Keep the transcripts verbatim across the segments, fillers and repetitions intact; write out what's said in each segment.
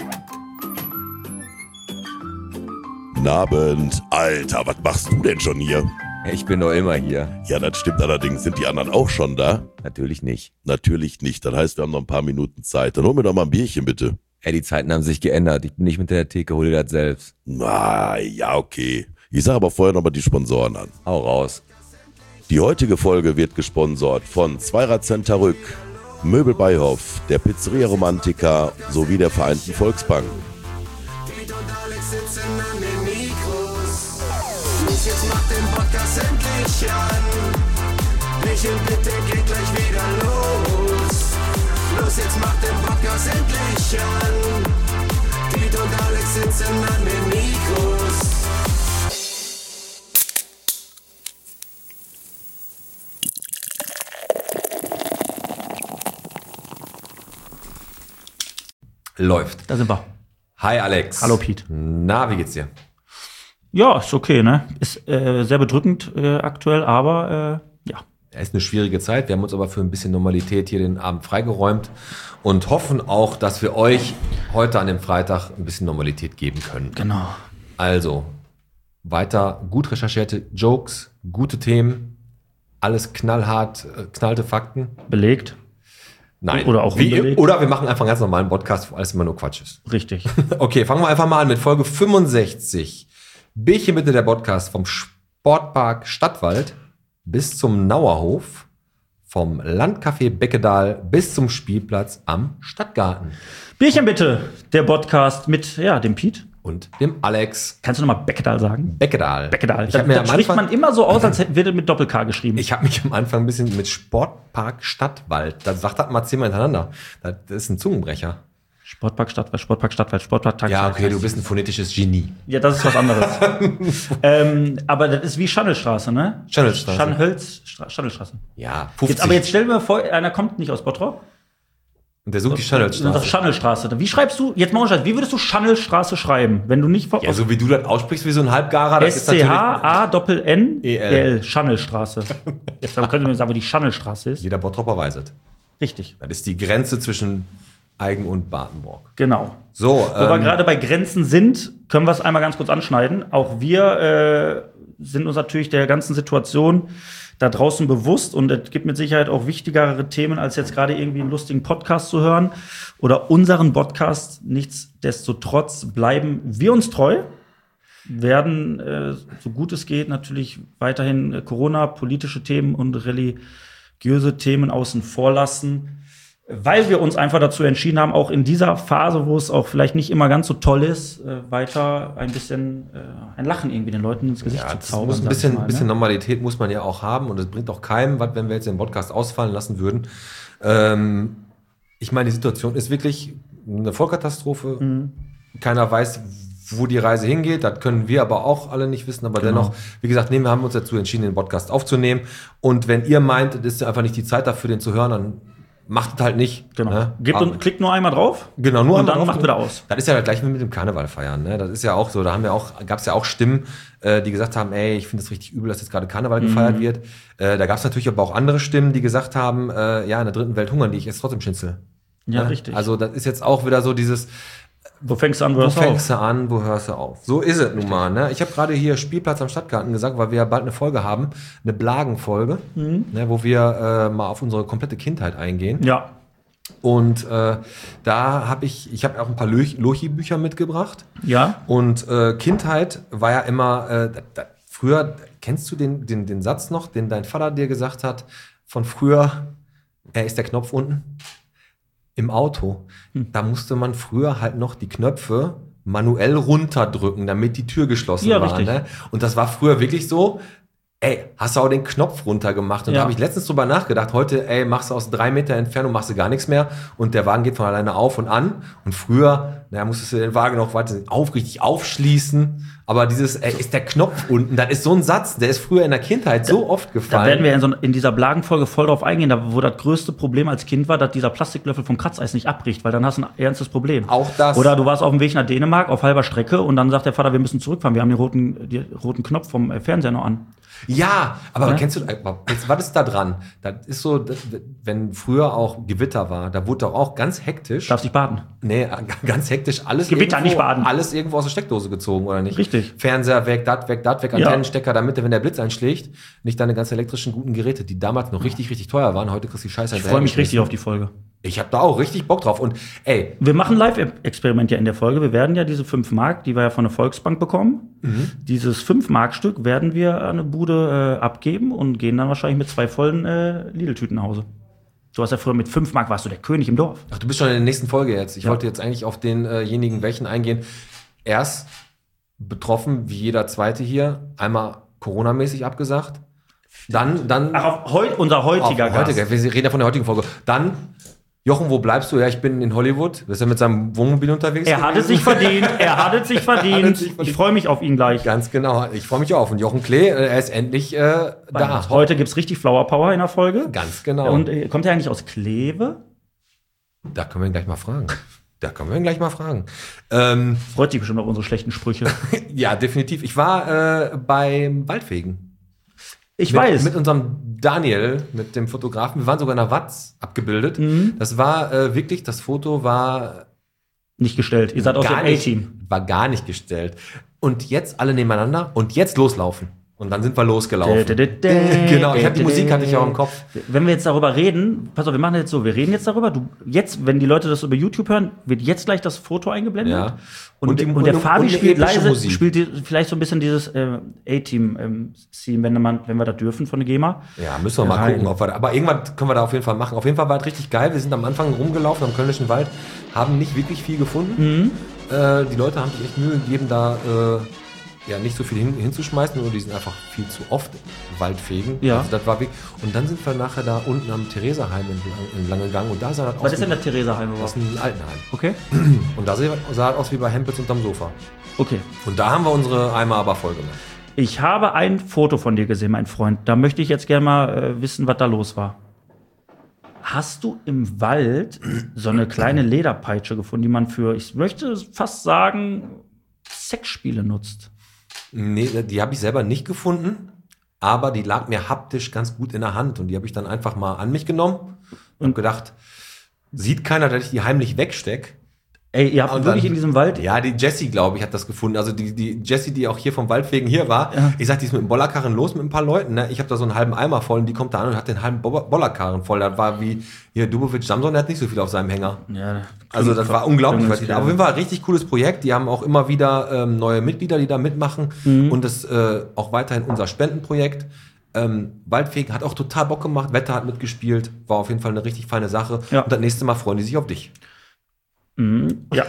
Guten Abend. Alter, was machst du denn schon hier? Ich bin doch immer hier. Ja, das stimmt allerdings. Sind die anderen auch schon da? Natürlich nicht. Natürlich nicht. Das heißt, wir haben noch ein paar Minuten Zeit. Dann hol mir doch mal ein Bierchen, bitte. Ey, die Zeiten haben sich geändert. Ich bin nicht mit der Theke, hol dir das selbst. Na, ja, okay. Ich sage aber vorher noch mal die Sponsoren an. Hau raus. Die heutige Folge wird gesponsert von Zweirad-Center Rück, Möbel Beihoff, der Pizzeria Romantica sowie der Vereinten Volksbank. Piet und Alex sitzen an den Mikros. Los, jetzt macht den Podcast endlich an. Michel, bitte geht gleich wieder los. Los, jetzt macht den Podcast endlich an. Piet und Alex sitzen an den Mikros. Läuft. Da sind wir. Hi Alex. Hallo Piet. Na, wie geht's dir? Ja, ist okay, ne? Ist äh, sehr bedrückend äh, aktuell, aber äh, ja. Es ist eine schwierige Zeit. Wir haben uns aber für ein bisschen Normalität hier den Abend freigeräumt und hoffen auch, dass wir euch heute an dem Freitag ein bisschen Normalität geben können. Genau. Also, weiter gut recherchierte Jokes, gute Themen, alles knallhart, äh, knallte Fakten. Belegt. Nein. Oder auch Wie, unbelegt. Oder wir machen einfach einen ganz normalen Podcast, wo alles immer nur Quatsch ist. Richtig. Okay, fangen wir einfach mal an mit Folge fünfundsechzig. Bierchen bitte, der Podcast vom Sportpark Stadtwald bis zum Nauerhof, vom Landcafé Beckedahl bis zum Spielplatz am Stadtgarten. Bierchen bitte, der Podcast mit, ja, dem Piet. Und dem Alex Kannst du nochmal Beckedahl sagen? Beckedahl. Beckedahl. Ich Das, habe mir das am spricht Anfang, man immer so aus, als hätte- würde mit Doppel-K geschrieben. ich habe mich am Anfang ein bisschen mit Sportpark Stadtwald, da sagt das mal zehnmal hintereinander. Das ist ein Zungenbrecher. Sportpark Stadtwald, Sportpark Stadtwald, Sportpark Tag. Ja, okay, du bist ein phonetisches Genie. Ja, das ist was anderes. ähm, aber das ist wie Schandelstraße, ne? Schandelstraße. Schanhölzstra- Schandelstraße. Ja, fünfzig. Jetzt, aber jetzt stell dir mal vor, einer kommt nicht aus Bottrop. Und der sucht die Das Schandelstraße. ist Schandelstraße. Wie schreibst du, jetzt mal unscheiß, wie würdest du Schandelstraße schreiben, wenn du nicht vor, Ja, so wie du das aussprichst, wie so ein Halbgarer, das ist natürlich... S-C-H-A-N-N-E-L, Schandelstraße. Jetzt können wir mir sagen, wo die Schandelstraße ist. Jeder Bottropper weiß es. Richtig, Das ist die Grenze zwischen Eigen und Badenburg. genau. So, Wo wir ähm, gerade bei Grenzen sind, können wir es einmal ganz kurz anschneiden. Auch wir äh, sind uns natürlich der ganzen Situation da draußen bewusst und es gibt mit Sicherheit auch wichtigere Themen, als jetzt gerade irgendwie einen lustigen Podcast zu hören oder unseren Podcast. Nichtsdestotrotz bleiben wir uns treu, werden, äh, so gut es geht, natürlich weiterhin äh, Corona, politische Themen und religiöse Themen außen vor lassen, weil wir uns einfach dazu entschieden haben, auch in dieser Phase, wo es auch vielleicht nicht immer ganz so toll ist, äh, weiter ein bisschen äh, ein Lachen irgendwie den Leuten ins Gesicht ja, zu das zaubern. muss ein sag ich bisschen, mal, bisschen ne? Normalität muss man ja auch haben und es bringt auch keinem was, wenn wir jetzt den Podcast ausfallen lassen würden. Ähm, ich meine, die Situation ist wirklich eine Vollkatastrophe. Mhm. Keiner weiß, wo die Reise hingeht. Das können wir aber auch alle nicht wissen. Aber Genau. dennoch, wie gesagt, nee, wir haben uns dazu entschieden, den Podcast aufzunehmen. Und wenn ihr meint, es ist einfach nicht die Zeit dafür, den zu hören, dann macht es halt nicht. Genau. Ne? Gebt Aber- und klickt nur einmal drauf. Genau, nur und einmal dann drauf macht wieder aus. Das ist ja gleich wie mit dem Karneval feiern. Ne? Das ist ja auch so. Da haben wir auch, gab es ja auch Stimmen, äh, die gesagt haben, ey, ich finde es richtig übel, dass jetzt gerade Karneval Mhm. gefeiert wird. Äh, da gab es natürlich aber auch andere Stimmen, die gesagt haben, äh, ja, in der dritten Welt hungern die, ich esse trotzdem Schnitzel. Ja, Ne? richtig. Also das ist jetzt auch wieder so dieses, Wo fängst du an, wo wo hörst du auf? fängst du an, wo hörst du auf? So ist es nun mal. Ne? Ich habe gerade hier Spielplatz am Stadtgarten gesagt, weil wir ja bald eine Folge haben, eine Blagenfolge, Mhm. ne, wo wir äh, mal auf unsere komplette Kindheit eingehen. Ja. Und äh, da habe ich, ich habe auch ein paar Loch- Lochi-Bücher mitgebracht. Ja. Und äh, Kindheit war ja immer, äh, da, da, früher, kennst du den, den, den Satz noch, den dein Vater dir gesagt hat, von früher, er ist der Knopf unten im Auto. Da musste man früher halt noch die Knöpfe manuell runterdrücken, damit die Tür geschlossen Ja, war. richtig. Ne? Und das war früher wirklich so, ey, hast du auch den Knopf runtergemacht? Und Ja. da habe ich letztens drüber nachgedacht, heute, ey, machst du aus drei Meter Entfernung, machst du gar nichts mehr und der Wagen geht von alleine auf und an. Und früher, naja, musstest du den Wagen noch weiter auf, richtig aufschließen. Aber dieses, ey, ist der Knopf unten, das ist so ein Satz, der ist früher in der Kindheit so oft Da gefallen. werden wir in, so, in dieser Blagenfolge voll drauf eingehen, da, wo das größte Problem als Kind war, dass dieser Plastiklöffel vom Kratzeis nicht abbricht, weil dann hast du ein ernstes Problem. Auch das. Oder du warst auf dem Weg nach Dänemark auf halber Strecke und dann sagt der Vater, wir müssen zurückfahren, wir haben den roten, den roten Knopf vom äh, Fernseher noch an. Ja, aber Ja? kennst du, jetzt, was ist da dran? Das ist so, das, wenn früher auch Gewitter war, da wurde doch auch ganz hektisch, Darfst dich baden. nee, ganz hektisch alles Gewitter, irgendwo, nicht baden. alles irgendwo aus der Steckdose gezogen, oder nicht? Richtig. Fernseher weg, dat weg, dat weg, Ja. Antennenstecker, damit, wenn der Blitz einschlägt, nicht deine ganzen elektrischen guten Geräte, die damals noch richtig, richtig teuer waren, heute kriegst du die Scheiße Ich freue mich richtig auf die Folge. Ich habe da auch richtig Bock drauf. Und ey, Wir machen Live-Experiment ja in der Folge. Wir werden ja diese fünf Mark, die wir ja von der Volksbank bekommen, Mhm. dieses fünf Mark Stück werden wir an eine Bude äh, abgeben und gehen dann wahrscheinlich mit zwei vollen äh, Lidl-Tüten nach Hause. Du hast ja früher mit fünf Mark warst du der König im Dorf. ach, du bist schon in der nächsten Folge jetzt. Ich Ja. wollte jetzt eigentlich auf denjenigen welchen eingehen. Erst betroffen, wie jeder Zweite hier, einmal Corona-mäßig abgesagt. Dann, dann Ach, auf heu unser heutiger auf, Gast. heutiger, wir reden ja von der heutigen Folge. Dann, Jochen, wo bleibst du? Ja, ich bin in Hollywood. Bist ja mit seinem Wohnmobil unterwegs? Er hat es sich verdient. Er hat es sich verdient. sich verdient. Ich freue mich auf ihn gleich. Ganz genau. Ich freue mich auch. Und Jochen Klee, äh, er ist endlich äh, da. Heute gibt's richtig Flower Power in der Folge. Ganz genau. Und äh, kommt er eigentlich aus Kleve? Da können wir ihn gleich mal fragen. Da können wir ihn gleich mal fragen. Ähm, Freut sich bestimmt auf unsere schlechten Sprüche. ja, definitiv. Ich war äh, beim Waldfegen. Ich mit, weiß. Mit unserem Daniel, mit dem Fotografen. Wir waren sogar in der Watz abgebildet. Mhm. Das war äh, wirklich, das Foto war Nicht gestellt. Ihr seid aus dem gar nicht, A-Team. war gar nicht gestellt. Und jetzt alle nebeneinander und jetzt loslaufen. Und dann sind wir losgelaufen. Genau, ich hab, die Musik hatte ich auch im Kopf. Wenn wir jetzt darüber reden, pass auf, wir machen jetzt so, wir reden jetzt darüber. Du, jetzt, wenn die Leute das über YouTube hören, wird jetzt gleich das Foto eingeblendet. Ja. Und, Und die- und, der und- Fabi und eine spielt epische leise, Musik. spielt die, vielleicht so ein bisschen dieses äh, A-Team-Theme, wenn, man- wenn wir das dürfen von der GEMA. Ja, müssen wir mal Rein. gucken. Ob wir da, aber irgendwann können wir da auf jeden Fall machen. Auf jeden Fall war es richtig geil. Wir sind am Anfang rumgelaufen am Kölnischen Wald, haben nicht wirklich viel gefunden. Äh, die Leute haben sich echt Mühe gegeben, da äh, ja, nicht so viel hin, hinzuschmeißen, nur die sind einfach viel zu oft Waldfegen. Ja. Also das war wirklich. Und dann sind wir nachher da unten am Theresaheim entlang, entlang gegangen und da sah das aus. Was ist denn wie- der Theresa-Heim Das ist überhaupt? ein Altenheim. Okay. Und da sah sah das aus wie bei Hempels unterm Sofa. Okay. Und da haben wir unsere Eimer aber voll gemacht. Ich habe ein Foto von dir gesehen, mein Freund. Da möchte ich jetzt gerne mal äh, wissen, was da los war. Hast du im Wald so eine kleine Lederpeitsche gefunden, die man für, ich möchte fast sagen, Sexspiele nutzt? Nee, die habe ich selber nicht gefunden, aber die lag mir haptisch ganz gut in der Hand und die habe ich dann einfach mal an mich genommen und gedacht, sieht keiner, dass ich die heimlich wegsteck. Ey, ihr habt Und wirklich dann- in diesem Wald. Ja, die Jessie, glaube ich, hat das gefunden. Also die, die Jessie, die auch hier vom Waldwegen hier war. Ja. Ich sag, die ist mit dem Bollerkarren los mit ein paar Leuten. Ne? Ich habe da so einen halben Eimer voll und die kommt da an und hat den halben Bo- Bollerkarren voll. Das war wie hier Dubovic Samson, der hat nicht so viel auf seinem Hänger. Ja, Also das war unglaublich. Klingelt- Aber auf jeden Fall ein richtig cooles Projekt. Die haben auch immer wieder ähm, neue Mitglieder, die da mitmachen. Mhm. Und das äh, auch weiterhin unser Spendenprojekt. Ähm, Waldfegen hat auch total Bock gemacht. Wetter hat mitgespielt. War auf jeden Fall eine richtig feine Sache. Ja. Und das nächste Mal freuen die sich auf dich. Mhm. Ja.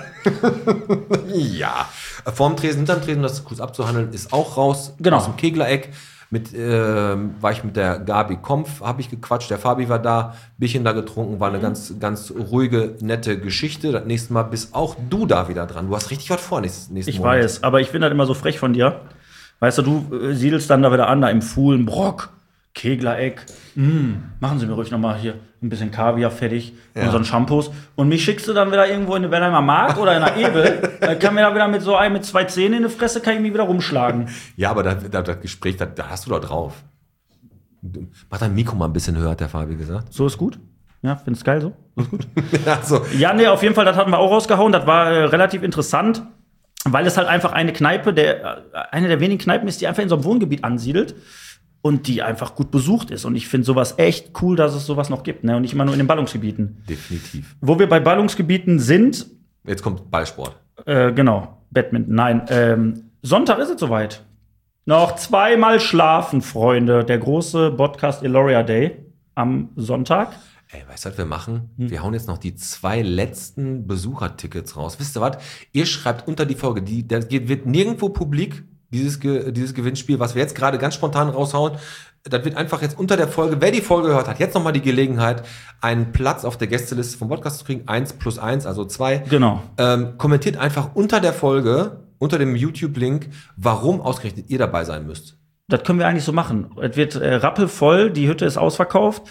Ja. Äh, Vorm Tresen, hinterm Tresen, um das kurz abzuhandeln, ist auch raus. Genau. Aus dem Keglereck. Mit, ähm, war ich mit der Gabi Kompf, habe ich gequatscht. Der Fabi war da, Bierchen da getrunken. War eine ganz, ganz ruhige, nette Geschichte. Das nächste Mal bist auch du da wieder dran. Du hast richtig was vor nächsten, nächsten Ich Monat. weiß, aber ich finde das immer so frech von dir. Weißt du, du äh, siedelst dann da wieder an, da im Fuhlenbrock, Keglereck. Mm, machen Sie mir ruhig nochmal hier ein bisschen Kaviar fertig Ja. und so ein Shampoos. Und mich schickst du dann wieder irgendwo in eine Wellheimer Mark oder in einer Ebel. Dann kann mir da wieder mit so einem mit zwei Zähnen in die Fresse, kann ich mich wieder rumschlagen. Ja, aber da, da, das Gespräch, da, da hast du doch drauf. Mach dein Mikro mal ein bisschen höher, hat der Fabi gesagt. So ist gut. Ja, findest geil so? So ist gut. Also, Ja, nee, auf jeden Fall, das hatten wir auch rausgehauen. Das war äh, relativ interessant, weil es halt einfach eine Kneipe, der, äh, eine der wenigen Kneipen ist, die einfach in so einem Wohngebiet ansiedelt und die einfach gut besucht ist. Und ich finde sowas echt cool, dass es sowas noch gibt, ne? Und nicht immer nur in den Ballungsgebieten. definitiv. Wo wir bei Ballungsgebieten sind, Jetzt kommt Ballsport. äh, genau, Badminton, nein, ähm, Sonntag ist es soweit. Noch zweimal schlafen, Freunde. Der große Podcast Eloria Day am Sonntag. Ey, weißt du, was wir machen? Hm. Wir hauen jetzt noch die zwei letzten Besuchertickets raus. Wisst ihr was? Ihr schreibt unter die Folge, die, der geht- wird nirgendwo publik, dieses, Ge- dieses Gewinnspiel, was wir jetzt gerade ganz spontan raushauen. Das wird einfach jetzt unter der Folge, wer die Folge gehört hat, jetzt nochmal die Gelegenheit, einen Platz auf der Gästeliste vom Podcast zu kriegen. Eins plus eins, also zwei. Genau. Ähm, kommentiert einfach unter der Folge, unter dem YouTube-Link, warum ausgerechnet ihr dabei sein müsst. Das können wir eigentlich so machen. Es wird äh, rappelvoll, die Hütte ist ausverkauft.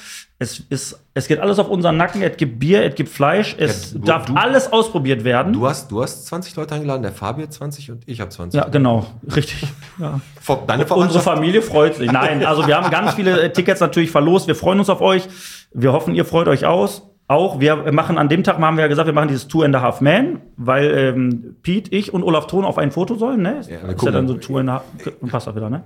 Es, ist, es geht alles auf unseren Nacken, es gibt Bier, es gibt Fleisch, es Ja, du- darf du- alles ausprobiert werden. Du hast, du hast zwanzig Leute eingeladen, der Fabi hat zwanzig und ich habe zwanzig. ja, genau, richtig. Ja. Vor- Deine Unsere Verwandtschaft? Familie freut sich. Nein, also wir haben ganz viele äh, Tickets natürlich verlost. Wir freuen uns auf euch. Wir hoffen, ihr freut euch aus. Auch wir machen an dem Tag, haben wir ja gesagt, wir machen dieses Two and a Half Man, weil ähm, Pete, ich und Olaf Thon auf ein Foto sollen. Ne? Ja, wir ist ja gucken. dann so Two and a Half. Passt das wieder, ne?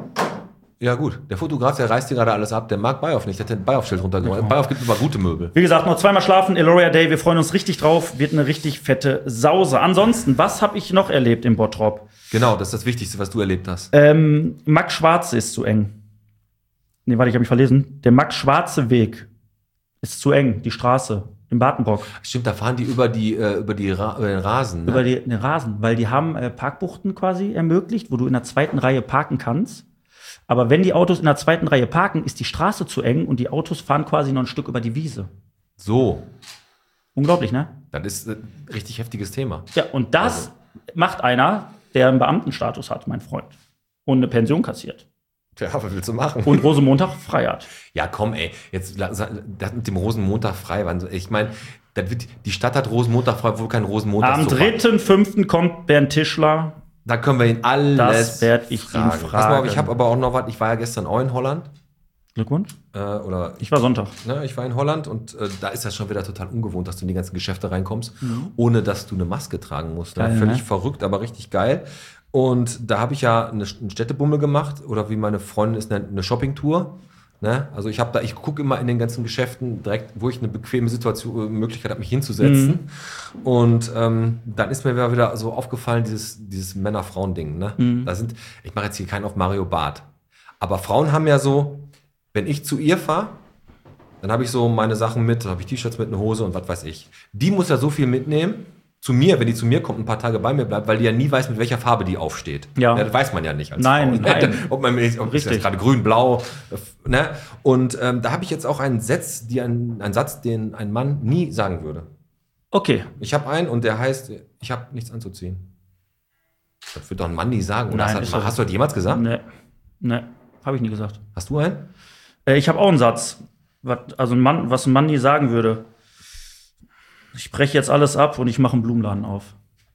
Ja, gut. Der Fotograf, der reißt dir gerade alles ab. Der mag Beihoff nicht. Der hat den Beihoff-Schild runtergemacht. Beihoff gibt immer gute Möbel. Wie gesagt, noch zweimal schlafen, Eloria Day. Wir freuen uns richtig drauf. Wird eine richtig fette Sause. Ansonsten, was habe ich noch erlebt im Bottrop? Genau, das ist das Wichtigste, was du erlebt hast. Ähm, Max Schwarze ist zu eng. Nee, warte, ich habe mich verlesen. Der Max Schwarze Weg ist zu eng. Die Straße im Bartenbrock. Stimmt, da fahren die über, die, äh, über, die Ra über den Rasen. Ne? Über die, den Rasen. Weil die haben äh, Parkbuchten quasi ermöglicht, wo du in der zweiten Reihe parken kannst. Aber wenn die Autos in der zweiten Reihe parken, ist die Straße zu eng und die Autos fahren quasi noch ein Stück über die Wiese. So, Unglaublich, ne? das ist ein richtig heftiges Thema. Ja, und das macht einer, der einen Beamtenstatus hat, mein Freund. Und eine Pension kassiert. Ja, was willst du machen? Und Rosenmontag frei hat. Ja, komm, ey, jetzt la- sa- das mit dem Rosenmontag frei. wann so- Ich meine, die Stadt hat Rosenmontag frei, wo kein Rosenmontag Am so dritten fünften kommt Bernd Tischler. Da können wir ihn alles Das werd ich ihn fragen. Pass mal auf, fragen. ich habe aber auch noch was. Ich war ja gestern auch in Holland. Glückwunsch. Äh, oder ich, Ich war Sonntag. ne, ich war in Holland und äh, da ist das schon wieder total ungewohnt, dass du in die ganzen Geschäfte reinkommst, ohne dass du eine Maske tragen musst. Ne? Geil, Völlig ne? verrückt, aber richtig geil. Und da habe ich ja eine, einen Städtebummel gemacht oder wie meine Freundin ist, eine, eine Shoppingtour. Ne? Also ich habe da, ich gucke immer in den ganzen Geschäften direkt, wo ich eine bequeme Situation, Möglichkeit habe, mich hinzusetzen. Und ähm, dann ist mir wieder so aufgefallen, dieses, dieses Männer-Frauen-Ding. Ne? Da sind, ich mache jetzt hier keinen auf Mario Barth. Aber Frauen haben ja so, wenn ich zu ihr fahre, dann habe ich so meine Sachen mit, dann habe ich T-Shirts mit, eine Hose und was weiß ich. Die muss ja so viel mitnehmen, zu mir, wenn die zu mir kommt, ein paar Tage bei mir bleibt, weil die ja nie weiß, mit welcher Farbe die aufsteht. Ja. Das weiß man ja nicht als Nein, Frau. nein. Ob man ob ist das Richtig. gerade grün, blau, äh, ne? Und ähm, da habe ich jetzt auch einen Satz, die einen, einen Satz, den ein Mann nie sagen würde. Okay. Ich habe einen und der heißt, ich habe nichts anzuziehen. Das wird doch ein Mann nie sagen. Oder Nein, hast, ist du, doch- hast du das jemals gesagt? Ne, ne, habe ich nie gesagt. Hast du einen? Äh, ich habe auch einen Satz. Was, also ein Mann, was ein Mann nie sagen würde. Ich breche jetzt alles ab und ich mache einen Blumenladen auf.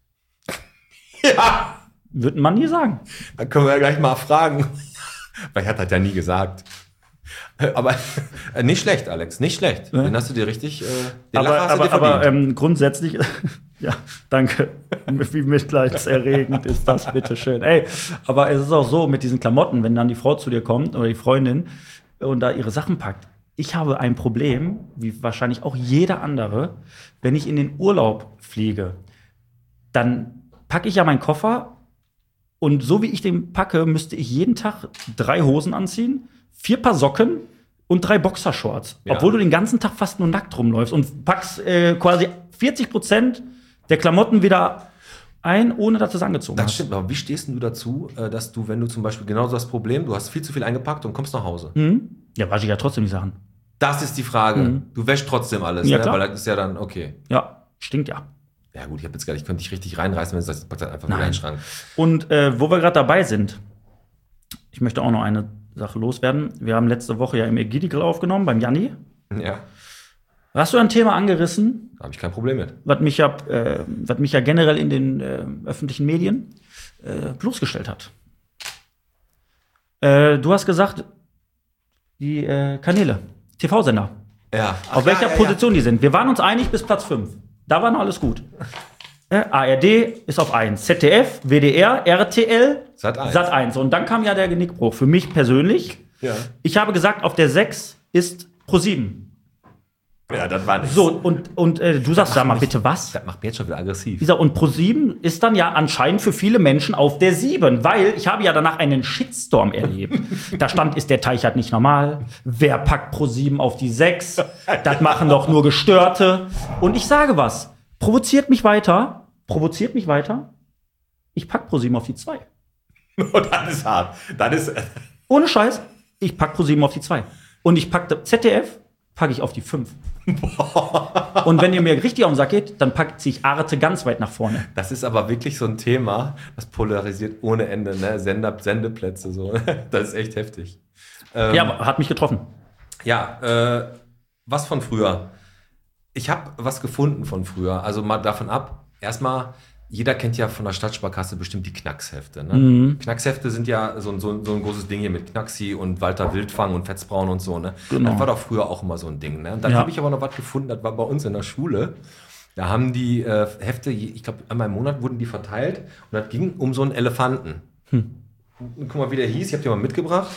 Ja. Wird ein Mann nie sagen. Dann können wir ja gleich mal fragen. Weil er hat das ja nie gesagt. Aber äh, nicht schlecht, Alex, nicht schlecht. Den hast du dir richtig, äh, den Aber, Lacher hast du aber, dir verdient. aber ähm, grundsätzlich, ja, danke. Wie mitleidserregend ist das, bitteschön. Ey, aber es ist auch so mit diesen Klamotten, wenn dann die Frau zu dir kommt oder die Freundin und da ihre Sachen packt. Ich habe ein Problem, wie wahrscheinlich auch jeder andere, wenn ich in den Urlaub fliege, dann packe ich ja meinen Koffer und so wie ich den packe, müsste ich jeden Tag drei Hosen anziehen, vier Paar Socken und drei Boxershorts. Ja. Obwohl du den ganzen Tag fast nur nackt rumläufst und packst äh, quasi vierzig Prozent der Klamotten wieder ein, ohne dass du es angezogen Das hast. stimmt, aber wie stehst denn du dazu, äh, dass du, wenn du zum Beispiel genau so das Problem, du hast viel zu viel eingepackt und kommst nach Hause? Mhm. Ja, wasche ich ja trotzdem die Sachen. Das ist die Frage. Mhm. Du wäschst trotzdem alles, Ja, ne? klar. Weil das ist ja dann, okay. Ja, stinkt ja. Ja gut, ich habe jetzt gar nicht, ich könnte dich richtig reinreißen, wenn du sagst, ich pack das einfach wieder in Nein. den Schrank. Und äh, wo wir gerade dabei sind, ich möchte auch noch eine Sache loswerden. Wir haben letzte Woche ja im Egidical aufgenommen, beim Janni. Ja, Hast du ein Thema angerissen, da habe ich kein Problem mit. was mich ja, äh, was mich ja generell in den äh, öffentlichen Medien äh, bloßgestellt hat. Äh, du hast gesagt, die äh, Kanäle, T V-Sender, Ja. auf welcher Position die sind. Wir waren uns einig bis Platz fünf. Da war noch alles gut. Äh, A R D ist auf eins, Z D F, W D R, R T L, Sat eins. Sat eins. Und dann kam ja der Genickbruch. Für mich persönlich. Ja. Ich habe gesagt, auf der sechs ist ProSieben. Ja, das war nicht. So, und, und äh, du sagst, sag mal bitte was? Das macht mir jetzt schon wieder aggressiv. Dieser, und ProSieben ist dann ja anscheinend für viele Menschen auf der sieben, weil ich habe ja danach einen Shitstorm erlebt. Da stand, ist der Teichert nicht normal? Wer packt ProSieben auf die sechs? Das machen doch nur Gestörte. Und ich sage was, provoziert mich weiter, provoziert mich weiter, ich pack ProSieben auf die zwei. Oh, das ist hart. Das ist. Ohne Scheiß, ich pack ProSieben auf die zwei. Und ich packe Z D F, packe ich auf die fünf. Und wenn ihr mir richtig auf den Sack geht, dann packt sich Arte ganz weit nach vorne. Das ist aber wirklich so ein Thema, das polarisiert ohne Ende, ne? Sender, Sendeplätze, so. Das ist echt heftig. Ähm, Ja, aber hat mich getroffen. Ja, äh, Was von früher? Ich habe was gefunden von früher. Also mal davon ab. Erstmal, jeder kennt ja von der Stadtsparkasse bestimmt die Knackshefte. Ne? Mhm. Knackshefte sind ja so, so, so ein großes Ding hier mit Knaxi und Walter Wildfang und Fetzbraun und so. Ne? Genau. Das war doch früher auch immer so ein Ding. Ne? Und dann ja. habe ich aber noch was gefunden, das war bei uns in der Schule. Da haben die äh, Hefte, ich glaube, einmal im Monat wurden die verteilt. Und das ging um so einen Elefanten. Hm. Und guck mal, wie der hieß. Ich habe dir mal mitgebracht.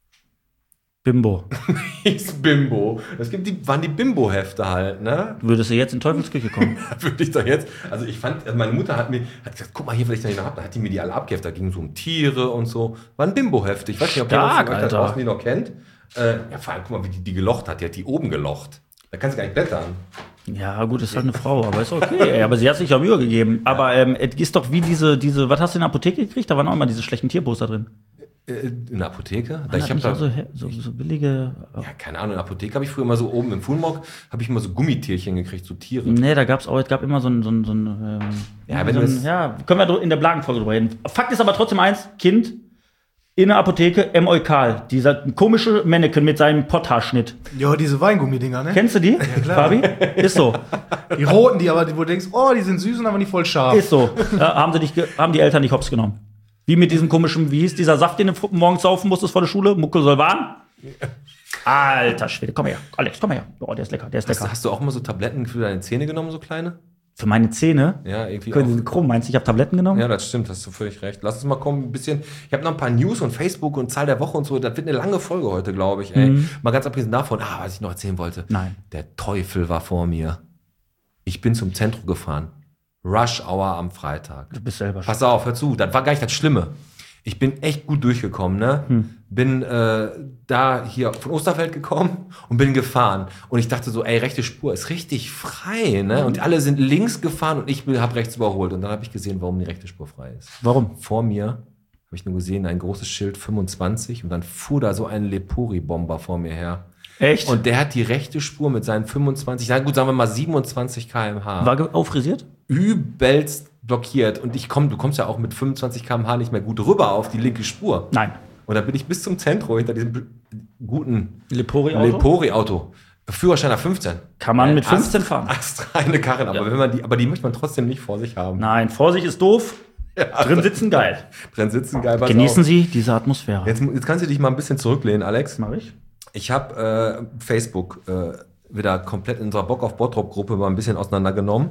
Bimbo. Hieß Bimbo. Das gibt die, waren die Bimbo-Hefte halt, ne? Würdest du jetzt in Teufelsküche kommen? Würde ich doch jetzt. Also ich fand, also meine Mutter hat mir hat gesagt, guck mal hier, was ich da nicht noch habe. Da hat die mir die alle abgeheftet. Da ging es um Tiere und so. Waren Bimbo-Hefte. Ich weiß nicht, ob Stark, jemand da draußen die noch kennt. Äh, ja, vor allem, guck mal, wie die die gelocht hat. Die hat die oben gelocht. Da kannst du gar nicht blättern. Ja, gut, ist halt eine Frau, aber ist okay. Ey, aber sie hat sich ja Mühe gegeben. Aber ähm, es ist doch wie diese, diese, was hast du in der Apotheke gekriegt? Da waren auch immer diese schlechten Tierposter drin. In der Apotheke? Da ich habe da so, so, so billige. Ja, keine Ahnung. In der Apotheke habe ich früher immer so oben im Fulmrock habe ich immer so Gummitierchen gekriegt, so Tiere. Nee, da gab's auch, es gab immer so ein, so ein, so ein ähm, ja, wenn so ein, ja, können wir in der Blagenfolge drüber reden. Fakt ist aber trotzdem eins: Kind in der Apotheke, M. Eukal, dieser komische Mannequin mit seinem Potthaarschnitt. Ja, diese Weingummidinger, ne? Kennst du die? Ja, klar. Fabi? Ist so. Die roten, die aber, wo du denkst, oh, die sind süß und aber nicht voll scharf. Ist so. Ja, haben sie nicht, haben die Eltern nicht hops genommen. Wie mit diesem komischen, wie hieß dieser Saft, den du morgens saufen musstest vor der Schule? Muckelsolvan? Alter Schwede, komm her. Alex, komm her. Oh, der ist lecker, der ist lecker. Hast, hast du auch mal so Tabletten für deine Zähne genommen, so kleine? Für meine Zähne? Ja, irgendwie Können die krumm, meinst du, ich habe Tabletten genommen? Ja, das stimmt, hast du völlig recht. Lass uns mal kommen, ein bisschen. Ich habe noch ein paar News und Facebook und Zahl der Woche und so. Das wird eine lange Folge heute, glaube ich. Ey. Mhm. Mal ganz abgesehen davon, ah, was ich noch erzählen wollte. Nein. Der Teufel war vor mir. Ich bin zum Zentrum gefahren. Rush Hour am Freitag. Du bist selber schon. Pass auf, hör zu, das war gar nicht das Schlimme. Ich bin echt gut durchgekommen, ne? Hm. Bin äh, da hier von Osterfeld gekommen und bin gefahren. Und ich dachte so, ey, rechte Spur ist richtig frei, ne? Und alle sind links gefahren und ich habe rechts überholt. Und dann habe ich gesehen, warum die rechte Spur frei ist. Warum? Vor mir habe ich nur gesehen, ein großes Schild fünfundzwanzig und dann fuhr da so ein Lepori-Bomber vor mir her. Echt? Und der hat die rechte Spur mit seinen fünfundzwanzig, na gut, sagen wir mal siebenundzwanzig Kilometer pro Stunde. War auffrisiert? Übelst blockiert. Und ich komm, du kommst ja auch mit fünfundzwanzig Kilometer pro Stunde nicht mehr gut rüber auf die linke Spur. Nein. Und da bin ich bis zum Zentrum hinter diesem guten Lepori-Auto. Lepori-Auto. Führerschein nach fünfzehn. Kann man mit fünfzehn fahren. Astreine Karren, aber, ja. wenn man die, aber die möchte man trotzdem nicht vor sich haben. Nein, Vorsicht ist doof. Ja, drin sitzen geil. Drin sitzen geil. Genießen Sie diese Atmosphäre. Jetzt, jetzt kannst du dich mal ein bisschen zurücklehnen, Alex. Mach ich. Ich habe äh, Facebook äh, wieder komplett in unserer Bock auf Bottrop-Gruppe mal ein bisschen auseinandergenommen.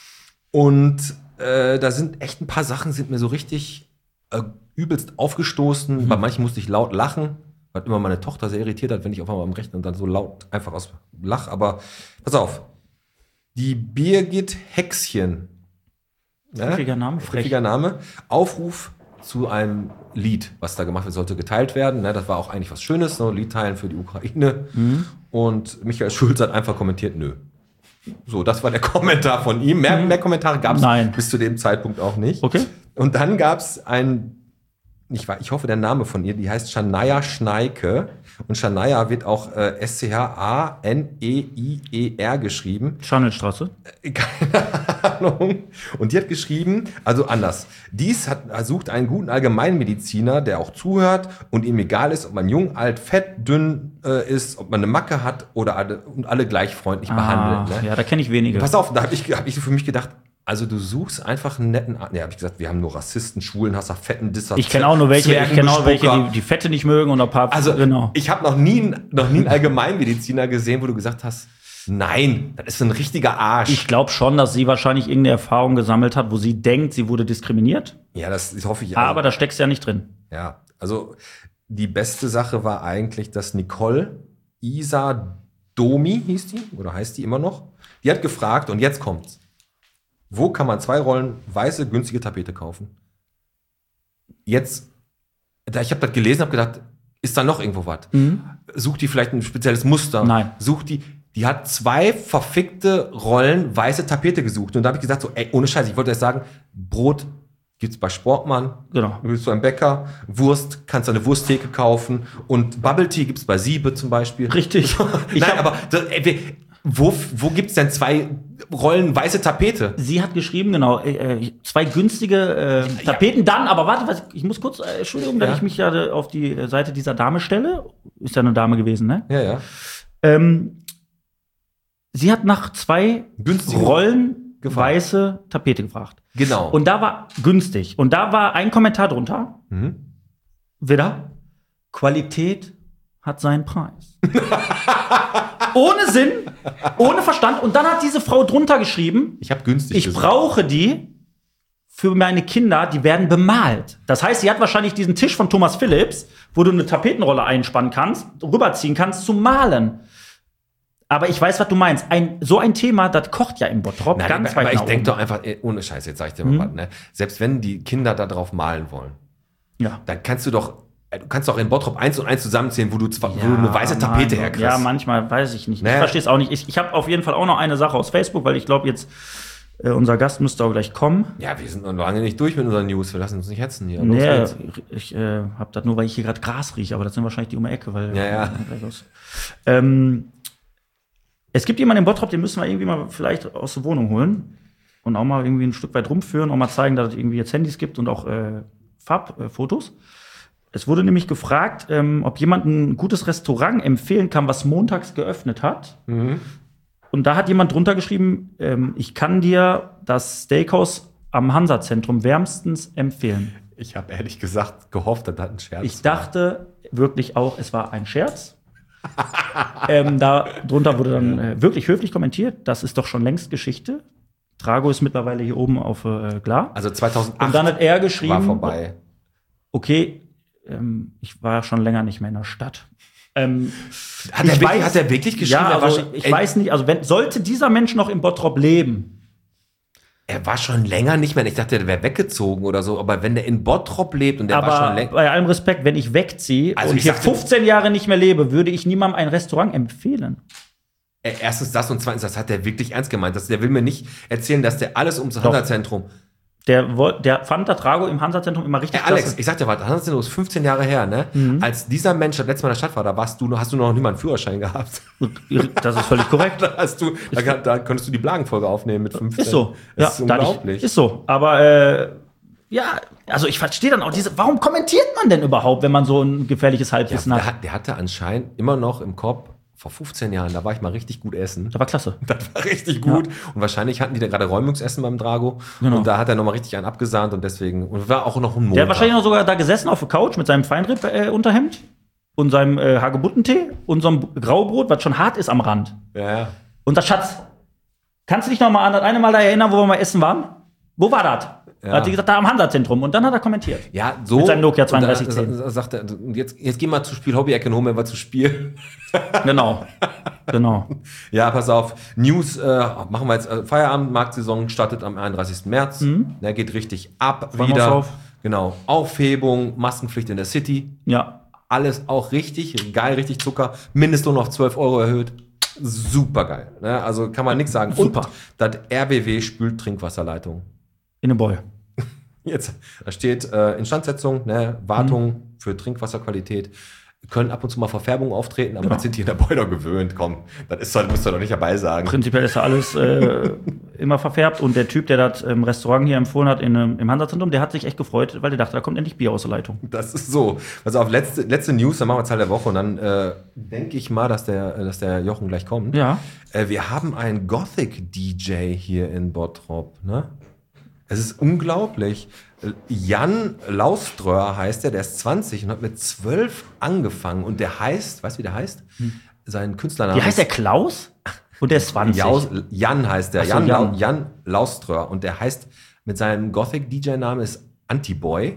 Und äh, da sind echt ein paar Sachen, sind mir so richtig äh, übelst aufgestoßen. Mhm. Bei manchen musste ich laut lachen, was immer meine Tochter sehr irritiert hat, wenn ich auf einmal am Rechnen und dann so laut einfach aus lach. Aber pass auf. Die Birgit Hexchen. Pfiffiger Name. Pfiffiger Name. Aufruf zu einem Lied, was da gemacht wird, sollte geteilt werden. Das war auch eigentlich was Schönes, so Lied teilen für die Ukraine. Mhm. Und Michael Schulz hat einfach kommentiert, nö. So, das war der Kommentar von ihm. Mehr, mehr Kommentare gab es bis zu dem Zeitpunkt auch nicht. Okay. Und dann gab es ein, ich, ich hoffe, der Name von ihr, die heißt Shania Schneike. Und Shania wird auch äh, S C H A N E I E R geschrieben. Scharnelstraße? Äh, keine Ahnung. Und die hat geschrieben, also anders. Dies hat, sucht einen guten Allgemeinmediziner, der auch zuhört und ihm egal ist, ob man jung, alt, fett, dünn äh, ist, ob man eine Macke hat oder alle, und alle gleich freundlich ah, behandelt. Ne? Ja, da kenne ich wenige. Pass auf, da habe ich, hab ich für mich gedacht, also du suchst einfach einen netten... Ja, habe ich gesagt, wir haben nur Rassisten, Schwulen, Hasser, Fetten, Disser... Ich kenne auch nur welche, ich kenne auch welche, die, die Fette nicht mögen und ein paar... Also, genau. Ich habe noch nie, noch nie einen Allgemeinmediziner gesehen, wo du gesagt hast, nein, das ist ein richtiger Arsch. Ich glaube schon, dass sie wahrscheinlich irgendeine Erfahrung gesammelt hat, wo sie denkt, sie wurde diskriminiert. Ja, das, das hoffe ich. Aber also, da steckst du ja nicht drin. Ja, also die beste Sache war eigentlich, dass Nicole Isa Domi hieß die, oder heißt die immer noch, die hat gefragt, und jetzt kommt's. Wo kann man zwei Rollen weiße, günstige Tapete kaufen? Jetzt, da ich habe das gelesen, habe gedacht, ist da noch irgendwo was? Mhm. Sucht die vielleicht ein spezielles Muster? Nein. Sucht die, die hat zwei verfickte Rollen weiße Tapete gesucht. Und da habe ich gesagt, so, ey, ohne Scheiß, ich wollte erst sagen, Brot gibt's bei Sportmann, genau. Du bist so ein Bäcker, Wurst, kannst du eine Wursttheke kaufen und Bubble Tea gibt's bei Siebe zum Beispiel. Richtig. Nein, hab, aber das, ey, Wo, wo gibt's denn zwei Rollen weiße Tapete? Sie hat geschrieben, genau, äh, zwei günstige äh, Tapeten. Ja. Dann, aber warte, was, ich muss kurz, äh, Entschuldigung, ja. dass ich mich ja auf die Seite dieser Dame stelle. Ist ja eine Dame gewesen, ne? Ja, ja. Ähm, sie hat nach zwei Günstige Rollen gefragt. weiße Tapete gefragt. Genau. Und da war günstig. Und da war ein Kommentar drunter. Mhm. Wieder. Qualität hat seinen Preis. Ohne Sinn, ohne Verstand. Und dann hat diese Frau drunter geschrieben, Ich habe günstig ich gesagt. brauche die für meine Kinder, die werden bemalt. Das heißt, sie hat wahrscheinlich diesen Tisch von Thomas Phillips, wo du eine Tapetenrolle einspannen kannst, rüberziehen kannst, zu malen. Aber ich weiß, was du meinst. Ein, so ein Thema, das kocht ja im Bottrop Nein, ganz aber, weit aber ich nach denke oben. doch einfach, ey, ohne Scheiß, jetzt sag ich dir mal Mhm. was, ne? Selbst wenn die Kinder da drauf malen wollen, Ja. dann kannst du doch, du kannst doch in Bottrop eins und eins zusammenzählen, wo du, zwar, wo du eine weiße Tapete Mann, herkriegst. Ja, manchmal weiß ich nicht. Naja. Ich verstehe es auch nicht. Ich, ich habe auf jeden Fall auch noch eine Sache aus Facebook, weil ich glaube, jetzt äh, unser Gast müsste auch gleich kommen. Ja, wir sind noch lange nicht durch mit unseren News. Wir lassen uns nicht hetzen hier. Los Nee, geht's. ich äh, habe das nur, weil ich hier gerade Gras rieche, aber das sind wahrscheinlich die um die Ecke. Weil, Ja, ja. Ähm, es gibt jemanden im Bottrop, den müssen wir irgendwie mal vielleicht aus der Wohnung holen und auch mal irgendwie ein Stück weit rumführen, auch mal zeigen, dass es irgendwie jetzt Handys gibt und auch äh, Farbfotos. Es wurde nämlich gefragt, ähm, ob jemand ein gutes Restaurant empfehlen kann, was montags geöffnet hat. Mhm. Und da hat jemand drunter geschrieben, ähm, ich kann dir das Steakhouse am Hansa-Zentrum wärmstens empfehlen. Ich habe ehrlich gesagt gehofft, das hat ein Scherz. Ich dachte wirklich auch, es war ein Scherz. ähm, da drunter wurde dann äh, wirklich höflich kommentiert, das ist doch schon längst Geschichte. Drago ist mittlerweile hier oben auf äh, Glar. Also zweitausendacht Und dann hat er geschrieben, war vorbei. okay, ähm, ich war schon länger nicht mehr in der Stadt. Ähm, Hat ich er, wirklich, weiß- hat er wirklich geschrieben? ja, er, war also schon, ich ey, weiß nicht, also wenn, sollte dieser Mensch noch im Bottrop leben, er war schon länger nicht mehr. Ich dachte, der wäre weggezogen oder so. Aber wenn der in Bottrop lebt und der war schon aber länger. bei allem Respekt, wenn ich wegziehe Also und ich hier sagte- fünfzehn Jahre nicht mehr lebe, würde ich niemandem ein Restaurant empfehlen. Äh, Erstens das und zweitens, das hat er wirklich ernst gemeint. Das, der will mir nicht erzählen, dass der alles ums Hansa-Zentrum. Der, woll- der fand das Drago im Hansa-Zentrum immer richtig Ey, Alex, klasse. ich sag dir was, Hansa-Zentrum ist fünfzehn Jahre her, ne? Als dieser Mensch das letzte Mal in der Stadt war, da warst du, hast du noch nicht mal einen Führerschein gehabt. Das ist völlig korrekt. Da, hast du, da, da konntest du die Blagenfolge aufnehmen mit fünfzehn. Ist so. Das ist da hatte unglaublich. Ich, ist so. Aber äh, ja, also ich verstehe dann auch diese. Warum kommentiert man denn überhaupt, wenn man so ein gefährliches ja, Halbwissen der, hat? hat, der hatte anscheinend immer noch im Kopf, vor fünfzehn Jahren, da war ich mal richtig gut essen. Das war klasse. Das war richtig gut. Und wahrscheinlich hatten die da gerade Räumungsessen beim Drago. Genau. Und da hat er nochmal richtig einen abgesahnt und deswegen. Und war auch noch ein Montag. Der hat wahrscheinlich noch sogar da gesessen auf der Couch mit seinem Feinripp-Unterhemd und seinem äh, Hagebuttentee und so einem Graubrot, was schon hart ist am Rand. Ja, ja. Und das Schatz, kannst du dich noch mal an das eine Mal da erinnern, wo wir mal essen waren? Wo war das? Ja. Hat die gesagt, da am Hansa-Zentrum. Und dann hat er kommentiert. Ja, so. Mit seinem Nokia Und dann zweiunddreißig zehn. sa- Sagt er, jetzt, jetzt geh mal zu Spiel Hobby-Ecke und hol mir was zu spielen. Genau. Genau. Ja, pass auf. News, äh, machen wir jetzt äh, Feierabend. Marktsaison startet am einunddreißigsten März. Der geht richtig ab Freuen wir wieder. uns drauf. Genau. Aufhebung, Maskenpflicht in der City. Ja. Alles auch richtig geil, richtig Zucker. Mindestlohn auf zwölf Euro erhöht. Super geil. Ne? Also kann man nichts sagen. Super. Und das R B W spült Trinkwasserleitung. In den Boy. Jetzt, da steht äh, Instandsetzung, ne, Wartung für Trinkwasserqualität. Können ab und zu mal Verfärbungen auftreten, aber Genau. das sind die in der Boiler gewöhnt. Komm, das ist doch, müsst ihr doch nicht dabei sagen. Prinzipiell ist da alles äh, immer verfärbt. Und der Typ, der das im Restaurant hier empfohlen hat, in, ähm, im Hansa-Zentrum, der hat sich echt gefreut, weil der dachte, da kommt endlich Bier aus der Leitung. Das ist so. Also auf letzte, letzte News, dann machen wir Zahl der Woche und dann äh, denke ich mal, dass der, dass der Jochen gleich kommt. Ja. Äh, wir haben einen Gothic-D J hier in Bottrop. Ne? Es ist unglaublich. Jan Lauströer heißt er, der ist zwanzig und hat mit zwölf angefangen. Und der heißt, weißt du, wie der heißt? Sein Künstlername Wie heißt der ist Klaus? Und der ist zwanzig. Jaus, Jan heißt der. Ach so, Jan, Jan. Lau- Jan Lauströer. Und der heißt, mit seinem Gothic-D J-Namen ist Antiboy.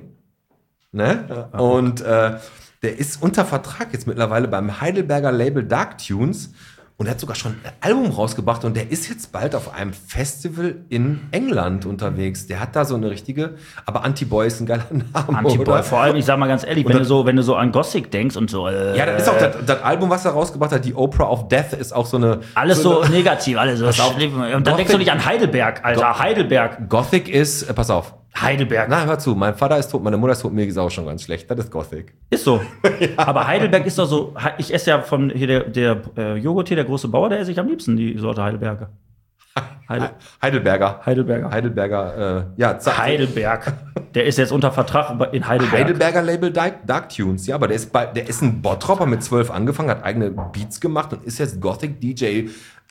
Ne? Und äh, der ist unter Vertrag jetzt mittlerweile beim Heidelberger Label Dark Tunes. Und er hat sogar schon ein Album rausgebracht und der ist jetzt bald auf einem Festival in England unterwegs. Der hat da so eine richtige, aber Antiboy ist ein geiler Name, Antiboy, oder? vor allem, ich sag mal ganz ehrlich, wenn Und du so, wenn du so an Gothic denkst und so, äh, Ja, das ist auch das, das Album, was er rausgebracht hat, die Oprah of Death, ist auch so eine... alles so negativ, alles so Pass auf. schlimm. Und dann Gothic- denkst du nicht an Heidelberg, Alter, Go- Heidelberg, Gothic ist, äh, pass auf, Heidelberg. na, hör zu, mein Vater ist tot, meine Mutter ist tot, mir ist auch schon ganz schlecht, das ist Gothic. Ist so. Aber Heidelberg ist doch so, ich esse ja von hier der, der äh, Joghurt-Tee, der große Bauer, der esse ich am liebsten, die Sorte Heidelberger. Heide, Heidelberger. Heidelberger. Heidelberger, äh, ja, zack. Heidelberg. Der ist jetzt unter Vertrag in Heidelberg. Heidelberger Label Dark, Dark Tunes, ja, aber der ist, bei, der ist ein Bottropper mit zwölf angefangen, hat eigene Beats gemacht und ist jetzt Gothic-D J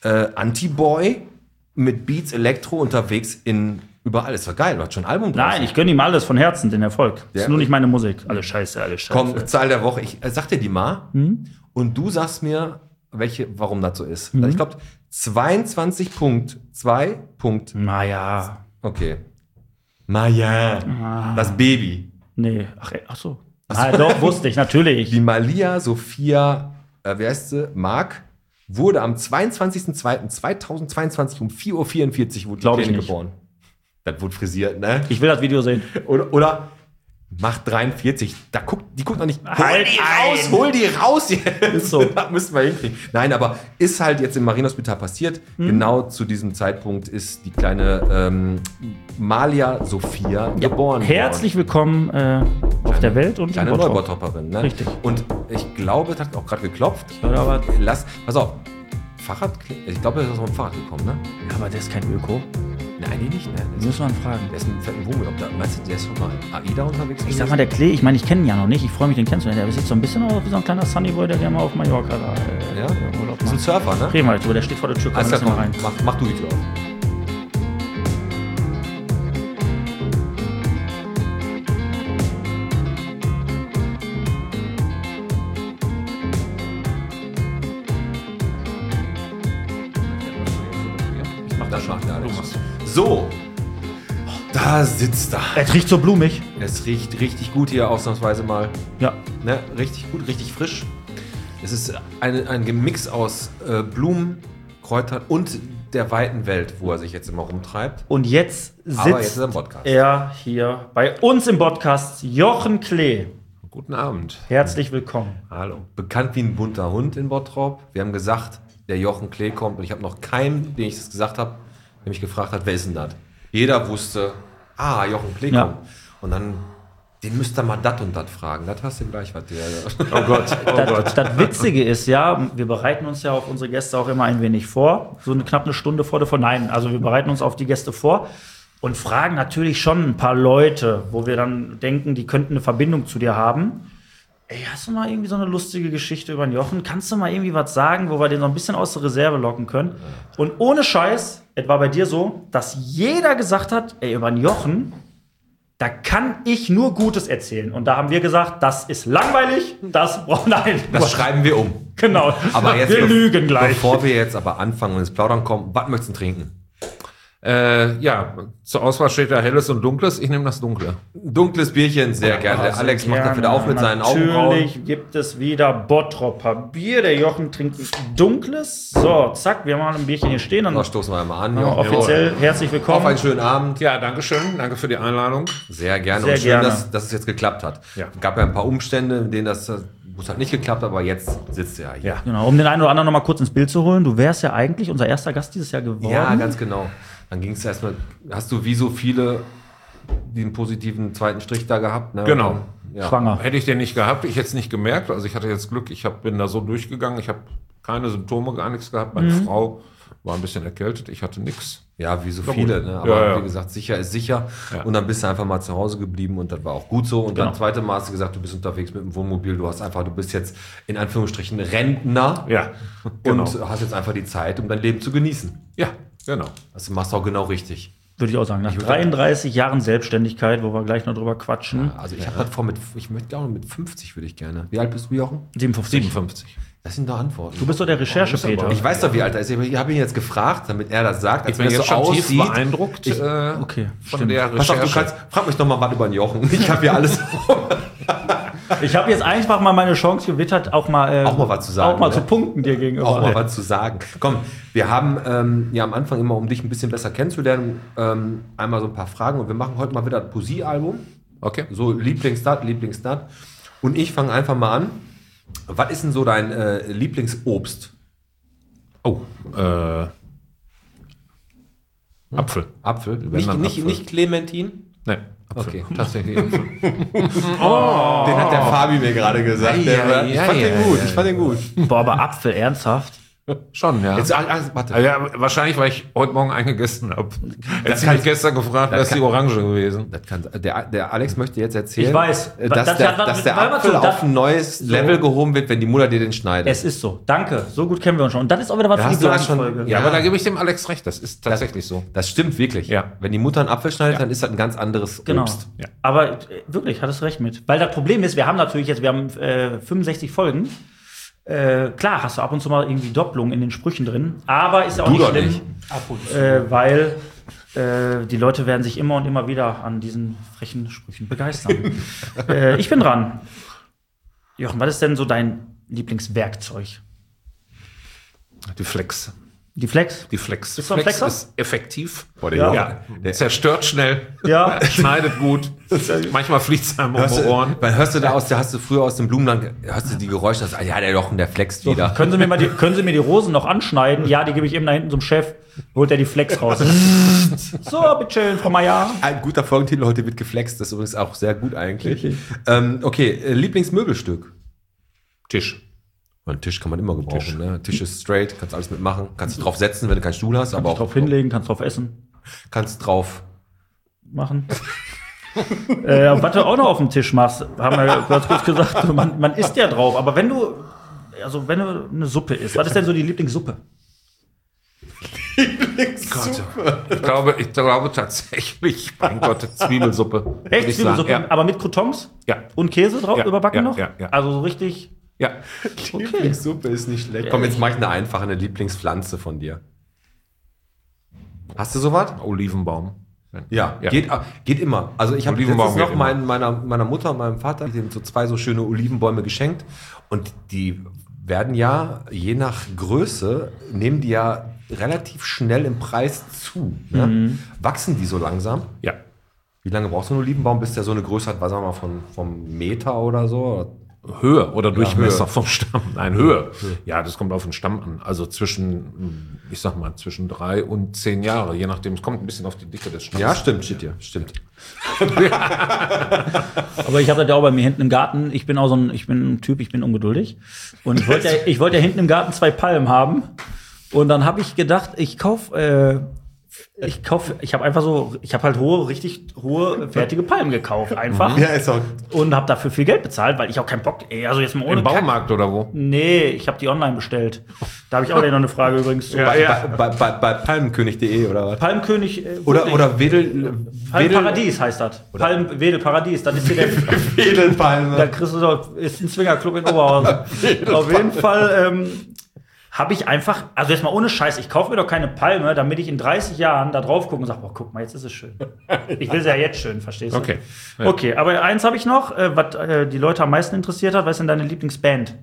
äh, Anti-Boy mit Beats, Elektro unterwegs in überall. Ist doch geil, du hast schon ein Album Nein, ich gönne ihm alles von Herzen, den Erfolg. Das Ja. ist nur nicht meine Musik. Alles scheiße, alles scheiße. Komm, Zahl der Woche. Ich äh, sag dir die mal. Und du sagst mir, welche, warum das so ist. Ich glaube, zweiundzwanzig Komma zwei. Naja. Okay. Maja. Das Baby. Nee, ach, ey, ach so. Ah, doch, wusste ich, natürlich. Die Malia Sophia, äh, wie heißt sie? Mark, wurde am zweiundzwanzigsten zweiten zweitausendzweiundzwanzig um vier Uhr vierundvierzig wurde die Glaub ich Kleine nicht. geboren. Das wurde frisiert, ne? Ich will das Video sehen. Oder, oder macht dreiundvierzig. Da guckt, die guckt noch nicht. Hol Halt die ein! raus, hol die raus jetzt. So. Das müssten wir hinkriegen. Nein, aber ist halt jetzt im Marienhospital passiert. Genau zu diesem Zeitpunkt ist die kleine ähm, Malia Sophia geboren Herzlich willkommen äh, auf der Welt und Kleine in Bottrop. Neubottropperin, ne? Richtig. Und ich glaube, es hat auch gerade geklopft. Oder aber, Lass, pass auf. Fahrrad, ich glaube, er ist aus dem Fahrrad gekommen, ne? ja, aber der ist kein Öko. Nein, nee, nicht, ne? Der ist, Müssen wir ihn fragen. der ist ein fetten Wohnmobil. Ob der, meinst du, der ist schon mal AIDA unterwegs? Ich sag mal, der Klee, ich meine, ich kenne ihn ja noch nicht. Ich freue mich, den kennenzulernen. Der sieht so ein bisschen aus wie so ein kleiner Sunnyboy, der gerne mal auf Mallorca da äh, Ja? Urlaub Das ist ein macht. Surfer, ne? Reden wir jetzt drüber, der steht vor der Tür. Komm, Alles lass klar, ihn mal komm, rein. mach, mach du die Tür auf. Ich mach das macht der Alex. So, da sitzt er. Es riecht so blumig. Es riecht richtig gut hier ausnahmsweise mal. Ja. Ne, richtig gut, richtig frisch. Es ist eine, ein Gemix aus äh, Blumen, Kräutern und der weiten Welt, wo er sich jetzt immer rumtreibt. Und jetzt Aber jetzt sitzt ist er im Podcast. er hier bei uns im Podcast, Jochen Klee. Guten Abend. Herzlich willkommen. Hallo. Bekannt wie ein bunter Hund in Bottrop. Wir haben gesagt, der Jochen Klee kommt und ich habe noch keinen, den ich das gesagt habe, der mich gefragt hat, wer ist denn das? Jeder wusste, ah, Jochen Klee Ja. kommt. Und dann, den müsst ihr mal dat und dat fragen. Das hast du gleich, was der... Oh Gott, oh Das, Gott. das Witzige ist ja, wir bereiten uns ja auf unsere Gäste auch immer ein wenig vor. So eine knapp eine Stunde vor der vor. Nein, also wir bereiten uns auf die Gäste vor und fragen natürlich schon ein paar Leute, wo wir dann denken, die könnten eine Verbindung zu dir haben. Ey, hast du mal irgendwie so eine lustige Geschichte über den Jochen? Kannst du mal irgendwie was sagen, wo wir den so ein bisschen aus der Reserve locken können? Und ohne Scheiß, es war bei dir so, dass jeder gesagt hat, ey, über den Jochen, da kann ich nur Gutes erzählen. Und da haben wir gesagt, das ist langweilig, das braucht nein. Das schreiben wir um. Genau. Aber jetzt, wir be- lügen gleich. Bevor wir jetzt aber anfangen und ins Plaudern kommen, was möchtest du trinken? Äh, ja, zur Auswahl steht da Helles und Dunkles. Ich nehme das Dunkle. Dunkles Bierchen, sehr gerne. Der Alex macht das wieder auf mit seinen Augenbrauen. Natürlich gibt es wieder Bottropper Bier. Der Jochen trinkt Dunkles. So, zack, wir haben mal ein Bierchen hier stehen. Dann Da stoßen wir einmal an. ja, Jochen. offiziell herzlich Auf willkommen. einen schönen Abend. Ja, danke schön. Danke für die Einladung. Sehr gerne. Sehr und schön, gerne. Dass, dass es jetzt geklappt hat. Ja. Es gab ja ein paar Umstände, in denen das, wo es halt nicht geklappt hat, aber jetzt sitzt er hier. Ja. Genau, um den einen oder anderen noch mal kurz ins Bild zu holen. Du wärst ja eigentlich unser erster Gast dieses Jahr geworden. Ja, ganz genau. Dann ging es erstmal, hast du wie so viele den positiven zweiten Strich da gehabt? Ne? Genau. Und dann, ja. Schwanger. Hätte ich den nicht gehabt, ich hätte es nicht gemerkt. Also ich hatte jetzt Glück, ich hab, bin da so durchgegangen. Ich habe keine Symptome, gar nichts gehabt. Meine Frau war ein bisschen erkältet, ich hatte nichts. Ja, wie so Na viele, gut. ne? Aber Ja, ja. wie gesagt, sicher ist sicher. Ja. Und dann bist du einfach mal zu Hause geblieben und das war auch gut so. Und dann Genau. zweite Mal hast du gesagt, du bist unterwegs mit dem Wohnmobil, du hast einfach, du bist jetzt in Anführungsstrichen Rentner Ja, genau. und hast jetzt einfach die Zeit, um dein Leben zu genießen. Ja, genau. Das machst du auch genau richtig. Würde ich auch sagen. Nach würde- dreiunddreißig Jahren Selbstständigkeit, wo wir gleich noch drüber quatschen. Also ich habe das vor mit, ich möchte auch mit fünfzig würde ich gerne. Wie alt bist du, Jochen? siebenundfünfzig. siebenundfünfzig. Das sind doch Antworten. Du bist doch der Recherche-Peter. Ich weiß doch, wie alt er ist. Ich habe ihn jetzt gefragt, damit er das sagt. Ich bin jetzt schon tief beeindruckt Ich- äh, okay, von stimmt. der Pass auf, Recherche. du kannst, frag mich doch mal was über den Jochen. Ich habe hier alles. Ich habe jetzt einfach mal meine Chance gewittert, auch mal, äh, Auch mal was zu sagen, Auch mal ne? zu punkten dir gegenüber. auch mal was zu sagen. Komm, wir haben ähm, ja am Anfang immer, um dich ein bisschen besser kennenzulernen, ähm, einmal so ein paar Fragen und wir machen heute mal wieder ein Poesie-Album. Okay. So Lieblingsdat, Lieblingsdat. Und ich fange einfach mal an. Was ist denn so dein äh, Lieblingsobst? Oh, äh, Apfel. Apfel? Wenn Nicht, dann nicht, Apfel. nicht Clementin? Nein, Apfel. Okay. Tatsächlich Apfel. Den hat der Fabi mir gerade gesagt. Ei, Der war- ei, ich fand ei, den ei, gut, ei. ich fand den gut. Boah, aber Apfel, ernsthaft? Schon, ja. Jetzt, ah, warte. Also, ja. Wahrscheinlich, weil ich heute Morgen eingegessen habe. Hätte ich mich gestern gefragt, wäre es die Orange gewesen. Das kann, der, der Alex möchte jetzt erzählen, Ich weiß. äh, dass, Das der, hat was dass mit- der warte mal Apfel zu, auf das- ein neues Level gehoben wird, wenn die Mutter dir den schneidet. Es ist so. Danke. So gut kennen wir uns schon. Und das ist auch wieder was Da für die hast du das schon- Folge. Ja, Ja. aber da gebe ich dem Alex recht. Das ist tatsächlich so. Das stimmt wirklich. Ja. Wenn die Mutter einen Apfel schneidet, dann ist das ein ganz anderes Genau. Obst. Ja. Aber äh, wirklich, hattest recht mit. Weil das Problem ist, wir haben natürlich jetzt, wir haben äh, fünfundsechzig Folgen. Äh, klar, hast du ab und zu mal irgendwie Doppelungen in den Sprüchen drin. Aber ist ja auch Du nicht doch schlimm. nicht. Äh, weil äh, die Leute werden sich immer und immer wieder an diesen frechen Sprüchen begeistern. äh, ich bin dran. Jochen, was ist denn so dein Lieblingswerkzeug? Die Flex. Die Flex? Die Flex. Bist du ein Flexer? ist effektiv. Boah, der Ja. Jochen, Ja, der- zerstört schnell. Ja. Schneidet gut. Manchmal fliegt es einem um Hörst die du, Ohren. weil hörst du da aus, da hast du früher aus dem Blumenland, hörst du die Geräusche, das, ah, ja, der Jochen, der flext wieder. Können Sie, mir mal die, können Sie mir die Rosen noch anschneiden? Ja, die gebe ich eben da hinten zum Chef. Holt er die Flex raus. So, bitteschön, Frau Meier. Ein guter Folgentitel, heute wird geflext, das ist übrigens auch sehr gut eigentlich. Ähm, okay, äh, Lieblingsmöbelstück. Tisch. Einen Tisch kann man immer gebrauchen. Tisch, ne? Tisch ist straight, kannst alles mitmachen. Kannst du drauf setzen, wenn du keinen Stuhl hast, aber Kannst auch drauf hinlegen, kannst drauf essen, kannst drauf. machen. äh, was du auch noch auf dem Tisch machst, haben wir ganz kurz gesagt, man, man isst ja drauf. Aber wenn du, also wenn du eine Suppe isst, was ist denn so die Lieblingssuppe? Ich glaube, ich glaube tatsächlich, mein Gott, Zwiebelsuppe. würd Echt? ich sagen. Zwiebelsuppe, Ja. aber mit Croutons? Ja. Und Käse drauf, Ja, überbacken ja, noch? ja, ja. Also so richtig. Ja. Lieblingssuppe ist nicht schlecht. Komm, jetzt mach ich eine einfache, eine Lieblingspflanze von dir. Hast du sowas? Olivenbaum. Ja, Ja. Geht, geht immer. Also ich habe Olivenbaum letztens noch geht immer. mein, meiner, meiner Mutter und meinem Vater dem so zwei so schöne Olivenbäume geschenkt und die werden ja, je nach Größe, nehmen die ja relativ schnell im Preis zu. Ne? Mhm. Wachsen die so langsam? Ja. Wie lange brauchst du einen Olivenbaum, bis der so eine Größe hat, was sagen wir mal, von, vom Meter oder so? Höhe oder Durchmesser Höhe. vom Stamm. Nein, Höhe. Ja, das kommt auf den Stamm an. Also zwischen, ich sag mal, zwischen drei und zehn Jahre, je nachdem. Es kommt ein bisschen auf die Dicke des Stamms. Ja, stimmt, steht hier, stimmt. Aber ich habe das ja auch bei mir hinten im Garten. Ich bin auch so ein, ich bin ein Typ, ich bin ungeduldig. Und ich wollte ja, ich wollte ja hinten im Garten zwei Palmen haben. Und dann habe ich gedacht, ich kaufe, äh, ich kaufe, ich habe einfach so, ich habe halt hohe, richtig hohe, fertige Palmen gekauft, einfach. ist auch. Und habe dafür viel Geld bezahlt, weil ich auch keinen Bock, ey, also jetzt mal ohne Im Kack- Baumarkt oder wo? Nee, ich habe die online bestellt. Da habe ich auch noch eine Frage übrigens zu. Bei, bei, bei, bei palmenkönig punkt de oder was? Palmkönig. Äh, Oder, wirklich. oder Wedel. Palmparadies heißt das. Palm, Wedelparadies. Dann ist hier der. Wedelpalme. Da kriegst du doch, ist ein Swingerclub in Oberhausen. Auf jeden Fall ähm, habe ich einfach, also jetzt mal ohne Scheiß, ich kaufe mir doch keine Palme, damit ich in dreißig Jahren da drauf gucke und sage, boah, guck mal, jetzt ist es schön. Ich will sie ja jetzt schön, verstehst du? Okay. Ja. Okay, aber eins habe ich noch, äh, was äh, die Leute am meisten interessiert hat. Was ist denn deine Lieblingsband?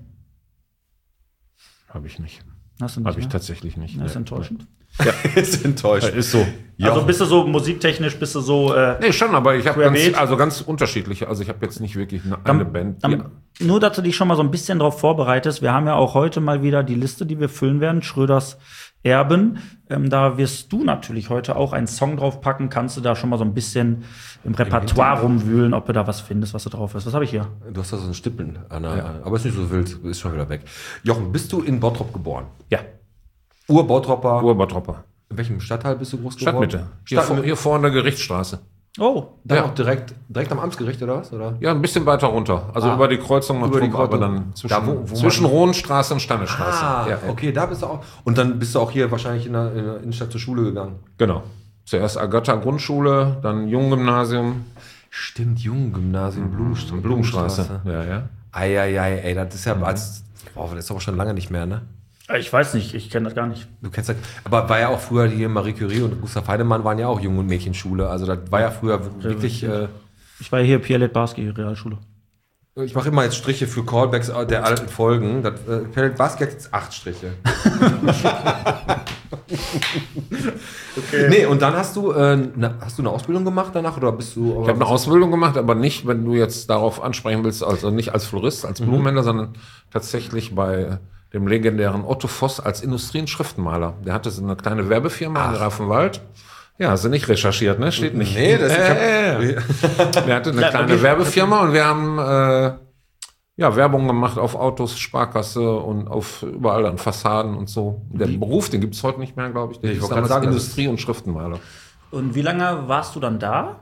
Habe ich nicht. Hast du nicht, Habe ich ne? tatsächlich nicht. Das ist Nee. enttäuschend. ist enttäuscht. Ist so. Also bist du so musiktechnisch, bist du so äh, Nee, schon, aber ich habe Querbeet. ganz, also ganz unterschiedliche. Also ich habe jetzt nicht wirklich eine, eine Band. die- Dann, nur, dass du dich schon mal so ein bisschen darauf vorbereitest. Wir haben ja auch heute mal wieder die Liste, die wir füllen werden, Schröders Erben. Ähm, da wirst du natürlich heute auch einen Song draufpacken. Kannst du da schon mal so ein bisschen im Repertoire rumwühlen, ob du da was findest, was da drauf ist. Was habe ich hier? Du hast da so einen Stippeln, an der, aber ist nicht so wild, ist schon wieder weg. Jochen, bist du in Bottrop geboren? Ja, Ur-Bottropper. Urbertropper. In welchem Stadtteil bist du groß geworden? Stadtmitte. Hier, vor, Stadtmitte. hier vorne der Gerichtsstraße. Oh, Dann Ja. auch direkt, direkt am Amtsgericht, oder was? Oder? Ja, ein bisschen weiter runter. Also Ah. über die Kreuzung noch Über die drüber, aber Kreuzung. dann zwischen, Da, wo- wo zwischen man- Rohnstraße und Stannestraße. Ah, ja, okay, da bist du auch. Und dann bist du auch hier wahrscheinlich in der, in der Innenstadt zur Schule gegangen. Genau. Zuerst Agatha Grundschule, dann Junggymnasium, Stimmt, Junggymnasium, Blumenstraße. Blumenstraße. Ja, ja. Eieiei, ey, das ist ja als. Boah, das ist aber schon lange nicht mehr, ne? ich weiß nicht, ich kenne das gar nicht. Du kennst das. Aber war ja auch früher hier Marie Curie und Gustav Heinemann waren ja auch Jung- und Mädchenschule. Also das war ja früher wirklich. Äh, Ich war hier Pierre Barski, Realschule. ich mache immer jetzt Striche für Callbacks der alten Folgen. Das, äh, Pellet Basket hat jetzt acht Striche. okay. Nee, und dann hast du, äh, ne, hast du eine Ausbildung gemacht danach oder bist du. Ich habe eine Ausbildung gemacht, aber nicht, wenn du jetzt darauf ansprechen willst, also nicht als Florist, als Blumenhändler, sondern tatsächlich bei dem legendären Otto Voss als Industrien-Schriftenmaler. Der hatte so eine kleine Werbefirma in Grafenwald. Ja, hast du nicht recherchiert, ne? Steht nicht. Nee, das äh, äh, äh. Der hatte eine Ja, kleine okay. Werbefirma und wir haben äh, ja, Werbung gemacht auf Autos, Sparkasse und auf überall an Fassaden und so. Der Beruf, den gibt es heute nicht mehr, glaube ich. Der Ich ist wollte gerade damals sagen, Industrie- und Schriftenmaler. Und wie lange warst du dann da?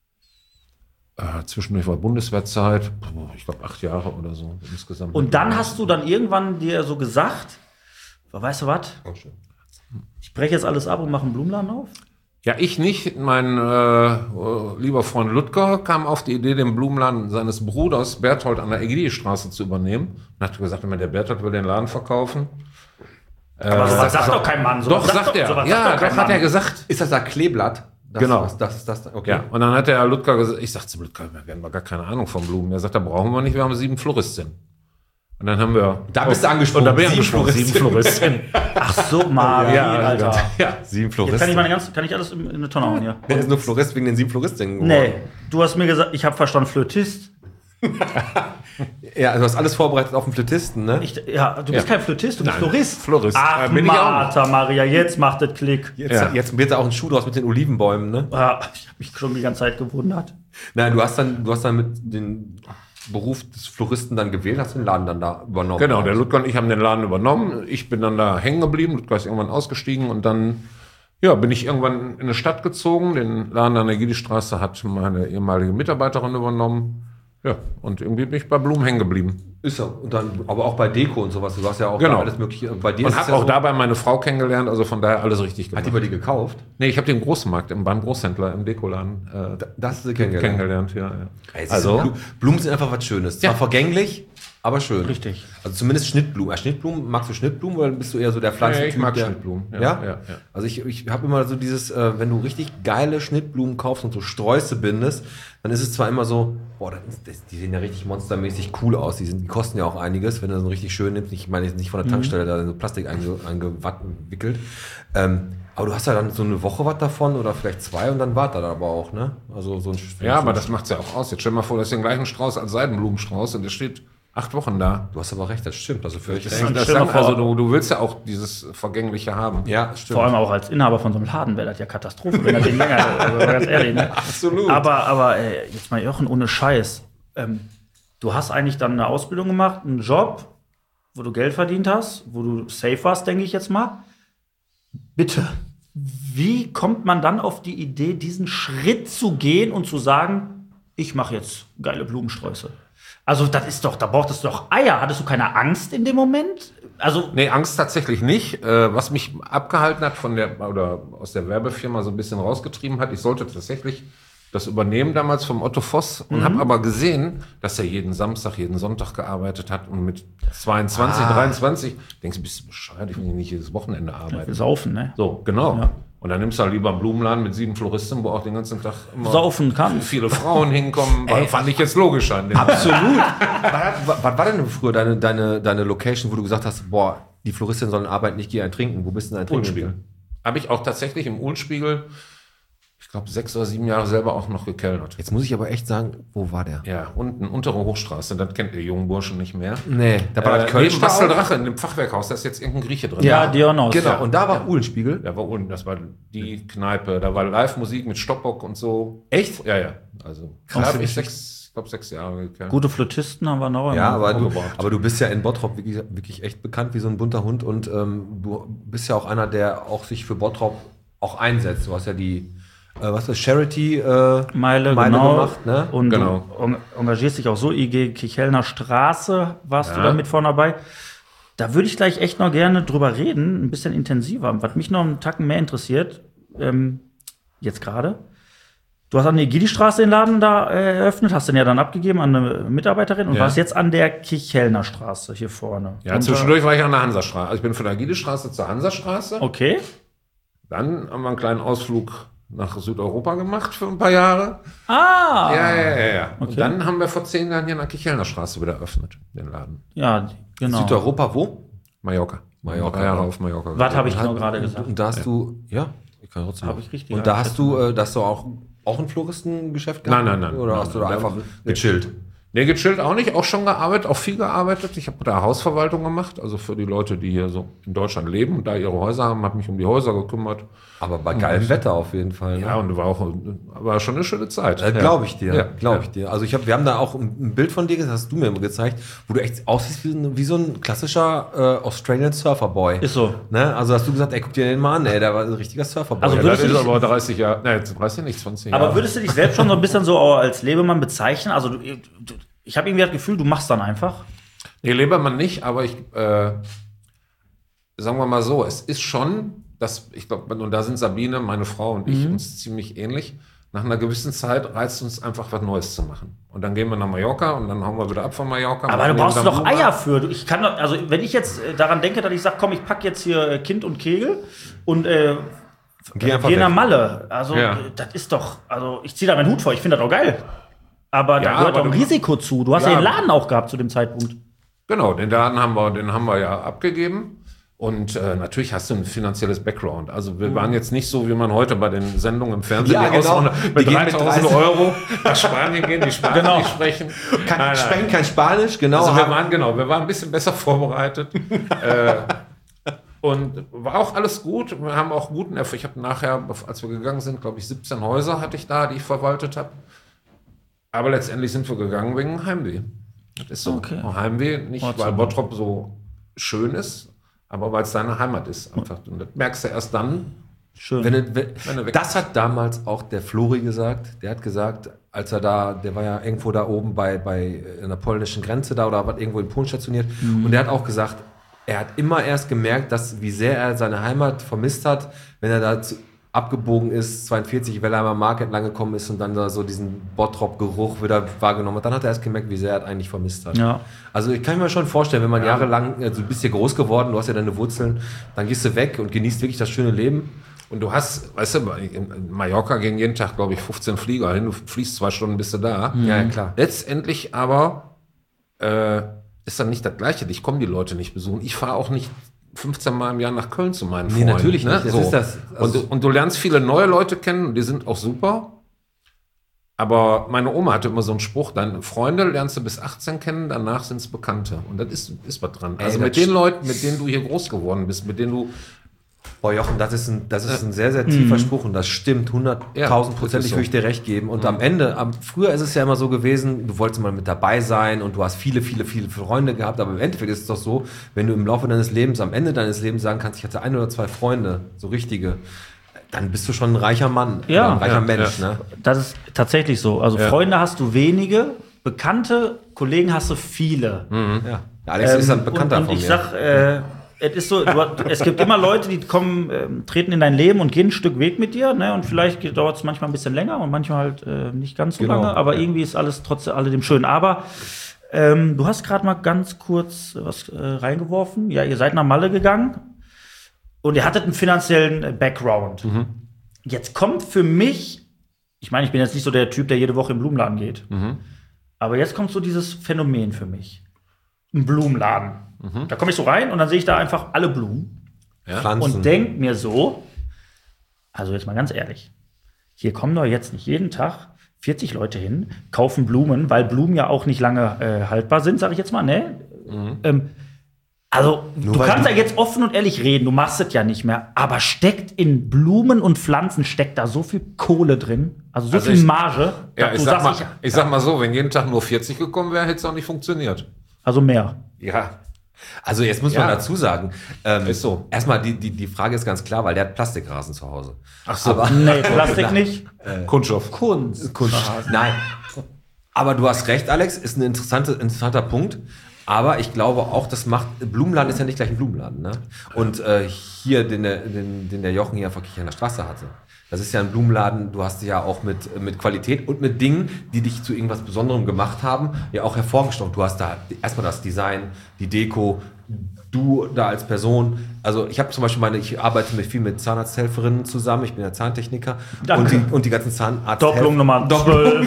Äh, zwischendurch war Bundeswehrzeit, boah, ich glaube acht Jahre oder so insgesamt. Und dann hast du dann irgendwann dir so gesagt, weißt du was? Ich breche jetzt alles ab und mache einen Blumenladen auf? Ja, ich nicht. Mein äh, lieber Freund Ludger kam auf die Idee, den Blumenladen seines Bruders Berthold an der Egidi-Straße zu übernehmen. Und hat gesagt, der Berthold will den Laden verkaufen. Aber sowas sagt doch kein Mann. Doch, sagt er. sowas Ja, sagt doch kein das hat er Mann. gesagt. Ist das da Kleeblatt? Das, Genau. Was, das ist das da? Okay. Ja, und dann hat der Ludger gesagt, ich sagte zu Ludger, wir haben gar keine Ahnung von Blumen. Er sagt, da brauchen wir nicht, wir haben sieben Floristinnen. Und dann haben wir... Da bist du angesprochen. Und da bin ich Sieben angesprochen, sieben Floristinnen. Ach so, Marie, Ja, Alter. ja. Sieben Jetzt Floristen. kann ich meine ganze, kann ich alles in, in eine Tonne hauen hier. Der ist nur Florist wegen den sieben Floristinnen geworden. Nee, du hast mir gesagt, ich habe verstanden Flötist. Ja, du hast alles vorbereitet auf den Flötisten, ne? Ich, ja, du bist Ja. kein Flötist, du bist Nein, Florist. Florist. Ach, Äh, bin ich auch Martha, Maria, jetzt macht das Klick. Jetzt, Ja. jetzt wird da auch ein Schuh draus mit den Olivenbäumen, ne? Ah, ich habe mich schon die ganze Zeit gewundert. Nein, du hast dann, du hast dann mit dem Beruf des Floristen dann gewählt, hast den Laden dann da übernommen. Genau, der Ludger und ich haben den Laden übernommen. Ich bin dann da hängen geblieben. Ludger ist irgendwann ausgestiegen und dann ja, bin ich irgendwann in eine Stadt gezogen. Den Laden an der Gidi-Straße hat meine ehemalige Mitarbeiterin übernommen. Ja, und irgendwie bin ich bei Blumen hängen geblieben. Ist ja. Und dann, aber auch bei Deko und sowas. Du hast ja auch Genau. alles Mögliche. Bei dir Und ist es habe ja auch so, dabei meine Frau kennengelernt, also von daher alles richtig Hat gemacht. die bei dir gekauft? Nee, ich habe den Großmarkt im beim Großhändler im Dekoladen äh, Das hast du kennengelernt. kennengelernt. Ja, ja. Also, Also, Blumen sind einfach was Schönes. Zwar Ja. vergänglich, aber schön. Richtig. Also zumindest Schnittblumen. Äh, Schnittblumen, magst du Schnittblumen oder bist du eher so der Pflanzentyp? ich mag der, Schnittblumen. Ja? Ja, ja, ja. Also ich, ich habe immer so dieses, äh, wenn du richtig geile Schnittblumen kaufst und so Sträuße bindest, dann ist es zwar immer so, boah, das, das, die sehen ja richtig monstermäßig cool aus. Die, sind, die kosten ja auch einiges, wenn du so richtig schön nimmst. Ich meine jetzt nicht von der Tankstelle, da in so Plastik einge, eingewickelt. Ähm, aber du hast ja dann so eine Woche was davon oder vielleicht zwei und dann war das aber auch, ne? Also so ein ja, so aber ein- das macht's ja auch aus. Jetzt stell dir mal vor, du hast den gleichen Strauß als Seidenblumenstrauß und der steht acht Wochen da. Du hast aber recht, das stimmt. Also völlig Das, recht. das stell dir mal sagen, also vor- du, du willst ja auch dieses Vergängliche haben. Ja, stimmt. Vor allem auch als Inhaber von so einem Laden wäre das ja Katastrophe, wenn er den länger, also ganz ehrlich. Ne? Absolut. Aber, aber ey, jetzt mal Jochen, ohne Scheiß. Ähm, du hast eigentlich dann eine Ausbildung gemacht, einen Job, wo du Geld verdient hast, wo du safe warst, denke ich jetzt mal. Bitte, wie kommt man dann auf die Idee, diesen Schritt zu gehen und zu sagen, ich mache jetzt geile Blumensträuße? Also das ist doch, da brauchtest du doch Eier. Hattest du keine Angst in dem Moment? Also Nee, Angst tatsächlich nicht. Äh, was mich abgehalten hat von der oder aus der Werbefirma so ein bisschen rausgetrieben hat, ich sollte tatsächlich das übernehmen damals vom Otto Voss und habe aber gesehen, dass er jeden Samstag, jeden Sonntag gearbeitet hat und mit zweiundzwanzig, dreiundzwanzig denkst du, bist du bescheuert, ich will nicht jedes Wochenende wir arbeiten. saufen, ne? So, genau. Ja. Und dann nimmst du halt lieber einen Blumenladen mit sieben Floristen, wo auch den ganzen Tag immer Saufen kann. viele Frauen hinkommen. Weil, fand ich jetzt logisch an. Absolut. was, was war denn früher deine, deine, deine Location, wo du gesagt hast, boah, die Floristin sollen arbeiten, ich gehe ein Trinken. Wo bist du denn ein Trinken? Uhlenspiegel. Habe ich auch tatsächlich im Uhlenspiegel, ich glaube, sechs oder sieben Jahre selber auch noch gekellnert. Jetzt muss ich aber echt sagen, wo war der? Ja, unten, untere Hochstraße, das kennt ihr jungen Burschen nicht mehr. Nee, da war Äh, das Kölsch neben da Bastel auch. Drache, in dem Fachwerkhaus, da ist jetzt irgendein Grieche drin. Ja, Dionos. Genau, Ja. und da war Uhlenspiegel. Da war unten, das war die Kneipe, da war Live-Musik mit Stockbock und so. Echt? Ja, ja. Also, da habe ich sechs, ich glaube, sechs Jahre gekellert. Gute Flötisten haben wir noch. Ja, immer. aber du, gebraucht. aber du bist ja in Bottrop wirklich, wirklich echt bekannt wie so ein bunter Hund und ähm, du bist ja auch einer, der auch sich für Bottrop auch einsetzt. Du hast ja die, äh, was ist das, Charity äh, Meile, Meile genau. gemacht, ne? Und Genau. du en- engagierst dich auch so, I G Kichelner Straße, warst du Ja. da mit vorne dabei. Da würde ich gleich echt noch gerne drüber reden, ein bisschen intensiver. Was mich noch einen Tacken mehr interessiert, ähm, jetzt gerade, du hast an der Gidi-Straße den Laden da äh, eröffnet, hast den ja dann abgegeben an eine Mitarbeiterin und Ja. warst jetzt an der Kichelner Straße hier vorne. Ja, und, zwischendurch war ich an der Hansastraße. Also ich bin von der Gidestraße zur Hansastraße. äh, Okay. Dann haben wir einen kleinen Ausflug nach Südeuropa gemacht für ein paar Jahre. Ah! Ja, ja, ja, ja. Okay. Und dann haben wir vor zehn Jahren hier an der Kichelner Straße wieder eröffnet, den Laden. Ja, genau. Südeuropa wo? Mallorca. Mallorca, Drei Jahre ja. auf Mallorca. Was habe ich Und nur hat- gerade und, gesagt? Und da hast du, ja, ich kann trotzdem. Hab noch. ich richtig Und da hast eingeschätzt. du, äh, da hast du auch, auch ein Floristengeschäft Nein, nein, nein. Oder Nein, hast du da nein. einfach Nee. gechillt? Nee, gechillt auch nicht, auch schon gearbeitet, auch viel gearbeitet. Ich habe da Hausverwaltung gemacht, also für die Leute, die hier so in Deutschland leben und da ihre Häuser haben, habe mich um die Häuser gekümmert. Aber bei geilem Wetter auf jeden Fall. Ne? Ja, und war auch war schon eine schöne Zeit. Äh, glaube ich dir, Ja. glaube ich dir. Also ich hab, wir haben da auch ein ein Bild von dir, das hast du mir gezeigt, wo du echt aussiehst wie, ein- wie so ein klassischer äh, Australian Surferboy. Ist so. Ne? Also hast du gesagt, ey, guck dir den mal an, ey, der war ein richtiger Surferboy. Also Ja, würdest das du ist dich- aber dreißig Jahre, ne, dreißig nicht, zwanzig Aber Jahre. würdest du dich selbst schon so ein bisschen so als Lebemann bezeichnen? Also, du, du, ich habe irgendwie das Gefühl, du machst dann einfach. Nee, Lebermann nicht, aber ich, äh, sagen wir mal so, es ist schon, das, ich glaube, und da sind Sabine, meine Frau und ich uns ziemlich ähnlich. Nach einer gewissen Zeit reizt uns einfach was Neues zu machen. Und dann gehen wir nach Mallorca und dann hauen wir wieder ab von Mallorca. Aber machen du brauchst dann doch Blumen. Eier für. Ich kann doch, also wenn ich jetzt äh, daran denke, dass ich sage, komm, ich packe jetzt hier äh, Kind und Kegel und äh, Geh einfach geh nach weg. Malle. Also Ja. äh, das ist doch, also ich ziehe da meinen Hut vor, ich finde das auch geil. Aber da Ja, gehört aber doch ein du- Risiko zu. Du hast ja, Ja. den Laden auch gehabt zu dem Zeitpunkt. Genau, den Laden haben wir, den haben wir ja abgegeben. Und äh, natürlich hast du ein finanzielles Background. Also wir waren jetzt nicht so, wie man heute bei den Sendungen im Fernsehen Ja, die genau. auswandern, Die mit gehen mit dreitausend dreißig Euro nach Spanien gehen, die Sprache Genau. nicht sprechen. Kein, Nein, nein. sprechen kein Spanisch, genau. Also wir haben- waren, genau, wir waren ein bisschen besser vorbereitet. äh, und war auch alles gut. Wir haben auch guten Erfolg. Ich habe nachher, als wir gegangen sind, glaube ich, siebzehn Häuser hatte ich da, die ich verwaltet habe. Aber letztendlich sind wir gegangen wegen Heimweh. Das ist so. Okay. Heimweh, nicht Trotzdem. weil Bottrop so schön ist, aber weil es deine Heimat ist. Einfach. Und das merkst du erst dann. Schön. Wenn, du- wenn, Wenn du weg das hat damals auch der Flori gesagt. Der hat gesagt, als er da, der war ja irgendwo da oben bei, bei einer polnischen Grenze da oder war irgendwo in Polen stationiert. Und der hat auch gesagt, er hat immer erst gemerkt, dass wie sehr er seine Heimat vermisst hat, wenn er da zu, abgebogen ist, zweiundvierzig, Wellheimer Market lang gekommen ist und dann da so diesen Bottrop-Geruch wieder wahrgenommen hat. Dann hat er erst gemerkt, wie sehr er es eigentlich vermisst hat. Ja. Also ich kann mir schon vorstellen, wenn man jahrelang, also du bist hier groß geworden, du hast ja deine Wurzeln, dann gehst du weg und genießt wirklich das schöne Leben. Und du hast, weißt du, in Mallorca gehen jeden Tag, glaube ich, fünfzehn Flieger hin. Du fliegst zwei Stunden, bist du da. Ja, ja, klar. Letztendlich aber äh, ist dann nicht das Gleiche. Dich kommen die Leute nicht besuchen. Ich fahre auch nicht fünfzehn Mal im Jahr nach Köln zu meinen Nee, Freunden. natürlich nicht. Das So. ist das- also- und, du, und du lernst viele neue Leute kennen und die sind auch super. Aber meine Oma hatte immer so einen Spruch, deine Freunde lernst du bis achtzehn kennen, danach sind es Bekannte. Und das ist, ist was dran. Also das mit den st- Leuten, mit denen du hier groß geworden bist, mit denen du Boah, Jochen, das ist ein, das ist ein sehr, sehr tiefer Spruch und das stimmt hunderttausend Ja, Prozent, das ist würde ich dir recht geben. Und am Ende, am, früher ist es ja immer so gewesen, du wolltest mal mit dabei sein und du hast viele, viele, viele Freunde gehabt, aber im Endeffekt ist es doch so, wenn du im Laufe deines Lebens, am Ende deines Lebens sagen kannst, ich hatte ein oder zwei Freunde, so richtige, dann bist du schon ein reicher Mann, Ja. oder ein reicher Ja, Mensch. ja. Ne? Das ist tatsächlich so. Also Ja. Freunde hast du wenige, Bekannte, Kollegen hast du viele. Ja. Alex ist ein Bekannter und, und von ich mir. sag, äh, es ist so, du, es gibt immer Leute, die kommen, ähm, treten in dein Leben und gehen ein Stück Weg mit dir, ne? Und vielleicht dauert es manchmal ein bisschen länger und manchmal halt äh, nicht ganz so Genau. lange, aber irgendwie ist alles trotz alledem schön. Aber ähm, du hast gerade mal ganz kurz was äh, reingeworfen. Ja, ihr seid nach Malle gegangen und ihr hattet einen finanziellen äh, Background. Mhm. Jetzt kommt für mich, ich meine, ich bin jetzt nicht so der Typ, der jede Woche im Blumenladen geht, aber jetzt kommt so dieses Phänomen für mich. Ein Blumenladen. Da komme ich so rein und dann sehe ich da einfach alle Blumen Pflanzen. und denke mir so, also jetzt mal ganz ehrlich, hier kommen doch jetzt nicht jeden Tag vierzig Leute hin, kaufen Blumen, weil Blumen ja auch nicht lange äh, haltbar sind, sage ich jetzt mal, ne? Ähm, also, du weil kannst du- ja jetzt offen und ehrlich reden, du machst es ja nicht mehr, aber steckt in Blumen und Pflanzen, steckt da so viel Kohle drin, also so Also viel ich- Marge, Ja, dass ich du sag, mal, sagst, ich, ich, sag mal so, wenn jeden Tag nur vierzig gekommen wäre, hätte es auch nicht funktioniert. also mehr. Ja. Also jetzt muss Ja. man dazu sagen, ähm, Ist so. erstmal die, die, die Frage ist ganz klar, weil der hat Plastikrasen zu Hause. Ach so. Aber, Nee, Plastik nicht. Kunststoff. Kunst. Kunst. Nein. Aber du hast recht, Alex, ist ein interessante, interessanter Punkt. Aber ich glaube auch, das macht, Blumenladen ist ja nicht gleich ein Blumenladen. Ne? Und äh, hier, den der, den, den der Jochen hier auf der Straße hatte, das ist ja ein Blumenladen, du hast ja auch mit, mit Qualität und mit Dingen, die dich zu irgendwas Besonderem gemacht haben, ja auch hervorgestochen. Du hast da erstmal das Design, die Deko, du da als Person. Also ich habe zum Beispiel meine, ich arbeite mit viel mit Zahnarzthelferinnen zusammen, ich bin ja Zahntechniker. Danke. Und die, und die ganzen Zahnarzt Doppelung Nummer zwölf.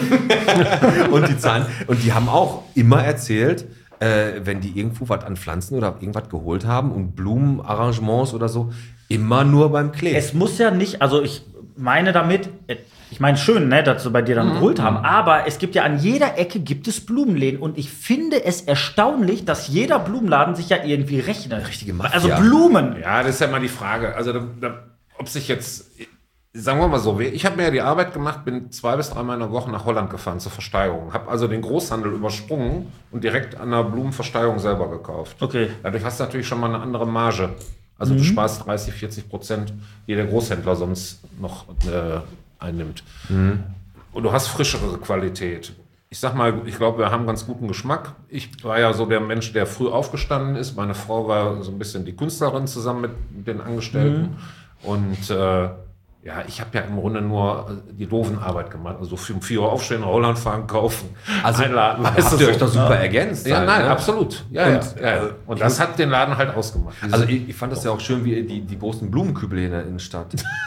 und die Zahn und die haben auch immer erzählt, äh, wenn die irgendwo was an Pflanzen oder irgendwas geholt haben und Blumenarrangements oder so, immer nur beim Klee. Es muss ja nicht, also ich meine damit, äh, Ich meine, schön, ne, dass sie bei dir dann geholt haben. Aber es gibt ja an jeder Ecke gibt es Blumenläden. Und ich finde es erstaunlich, dass jeder Blumenladen sich ja irgendwie rechnet. Richtige Mafia. Also Blumen. Ja, das ist ja mal die Frage. Also, da, da, ob sich jetzt, sagen wir mal so, ich habe mir ja die Arbeit gemacht, bin zwei bis dreimal in der Woche nach Holland gefahren zur Versteigerung. Habe also den Großhandel übersprungen und direkt an der Blumenversteigerung selber gekauft. Okay. Dadurch hast du natürlich schon mal eine andere Marge. Also, du sparst dreißig, vierzig Prozent, die der Großhändler sonst noch äh, einnimmt. Und du hast frischere Qualität. Ich sag mal, ich glaube, wir haben ganz guten Geschmack. Ich war ja so der Mensch, der früh aufgestanden ist. Meine Frau war so ein bisschen die Künstlerin zusammen mit den Angestellten. Und äh, ja, ich habe ja im Grunde nur die doofen Arbeit gemacht. Also um vier Uhr aufstehen, Holland fahren, kaufen, Also, einladen. habt weißt du ihr so. euch doch super ergänzt. Ja, halt, nein, ne? absolut. Ja, Und, ja, ja. äh, Und das hat den Laden halt ausgemacht. Dieses- Also ich, ich fand das ja auch schön, wie die, die großen Blumenkübel hier in der Innenstadt.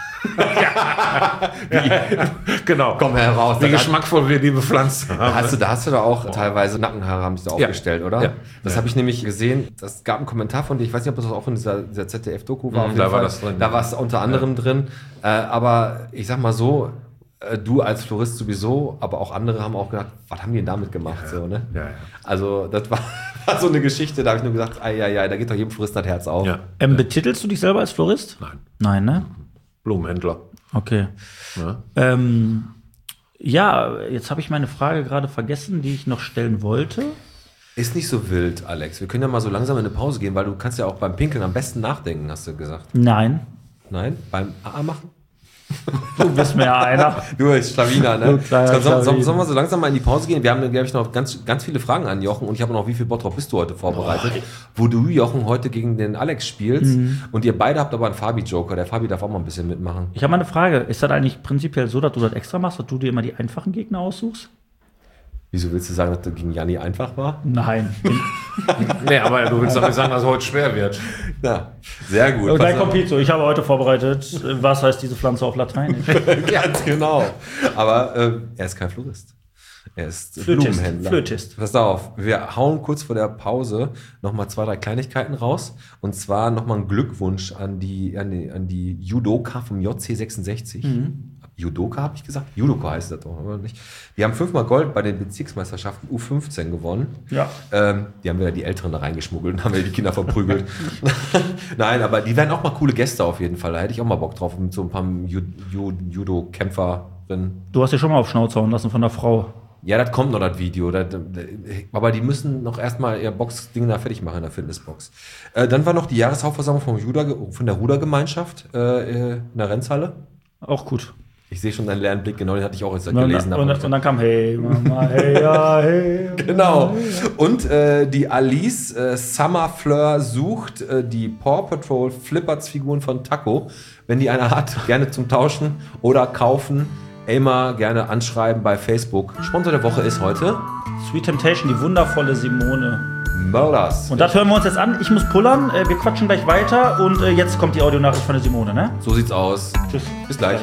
genau. Komm heraus. Wie Da- geschmackvoll wir die bepflanzt haben. Da hast du, da hast du da auch teilweise Nackenhaare haben sich da Ja. aufgestellt, oder? Ja. Das Ja. habe ich nämlich gesehen. Das gab einen Kommentar von dir. Ich weiß nicht, ob das auch in dieser, dieser Z D F-Doku war. Mhm, auf da jeden war Fall. das drin. Da war es unter anderem drin. Äh, aber ich sag mal so, äh, du als Florist sowieso, aber auch andere haben auch gedacht, was haben die denn damit gemacht? So, ne? Ja, ja. Also das war, war so eine Geschichte, da habe ich nur gesagt, ei, ei, ei, da geht doch jedem Florist das Herz auf. Ja. Ähm, betitelst du dich selber als Florist? Nein. Nein, ne? Blumenhändler. Okay. Ja. Ähm, ja, jetzt habe ich meine Frage gerade vergessen, die ich noch stellen wollte. Ist nicht so wild, Alex. Wir können ja mal so langsam in eine Pause gehen, weil du kannst ja auch beim Pinkeln am besten nachdenken, hast du gesagt. Nein. Nein? Beim A A machen? Du bist mir ja einer. Du bist Schlawiner, ne? Du kleiner Sollen soll, Schlawiner. sollen wir so langsam mal in die Pause gehen? Wir haben, glaube ich, noch ganz, ganz viele Fragen an Jochen und ich habe noch, wie viel Bottrop bist du heute vorbereitet? Wo du, Jochen, heute gegen den Alex spielst und ihr beide habt aber einen Fabi-Joker. Der Fabi darf auch mal ein bisschen mitmachen. Ich habe mal eine Frage. Ist das eigentlich prinzipiell so, dass du das extra machst, dass du dir immer die einfachen Gegner aussuchst? Wieso willst du sagen, dass das gegen Janni einfach war? Nein. Nee, aber du willst doch nicht sagen, dass es heute schwer wird. Ja, sehr gut. Und Pass dann auf. kommt Pizzo. Ich habe heute vorbereitet, was heißt diese Pflanze auf Lateinisch? Ganz genau. Aber äh, er ist kein Florist. Er ist Flötist. Blumenhändler. Flötist. Pass auf, wir hauen kurz vor der Pause nochmal zwei, drei Kleinigkeiten raus. Und zwar nochmal ein Glückwunsch an die, an die, an die Judoka vom J C sechsundsechzig. Judoka habe ich gesagt? Judoka heißt das doch, oder nicht? Die haben fünfmal Gold bei den Bezirksmeisterschaften U fünfzehn gewonnen. Ja. Ähm, die haben wieder die Älteren da reingeschmuggelt und haben wieder die Kinder verprügelt. Nein, aber die werden auch mal coole Gäste auf jeden Fall. Da hätte ich auch mal Bock drauf mit so ein paar Ju Ju Judo-Kämpferinnen. Du hast dir schon mal auf Schnauze hauen lassen von der Frau. Ja, das kommt noch, das Video. Das, das, aber die müssen noch erstmal ihr Boxding da fertig machen in der Fitnessbox. Äh, dann war noch die Jahreshauptversammlung vom Juda, von der Rudergemeinschaft äh, in der Rennhalle. Auch gut. Ich sehe schon deinen leeren Blick, genau, den hatte ich auch jetzt Und dann, gelesen. und, dann- und dann kam, hey Mama, hey ja, hey. Genau. Und äh, die Alice äh, Summer Fleur sucht äh, die Paw Patrol Flipperts Figuren von Taco. Wenn die einer hat, gerne zum Tauschen oder kaufen. Elmar gerne anschreiben bei Facebook. Sponsor der Woche ist heute Sweet Temptation, die wundervolle Simone. Mörders. Und das hören wir uns jetzt an. Ich muss pullern, äh, wir quatschen gleich weiter und äh, jetzt kommt die Audionachricht von der Simone, ne? So sieht's aus. Tschüss. Bis gleich.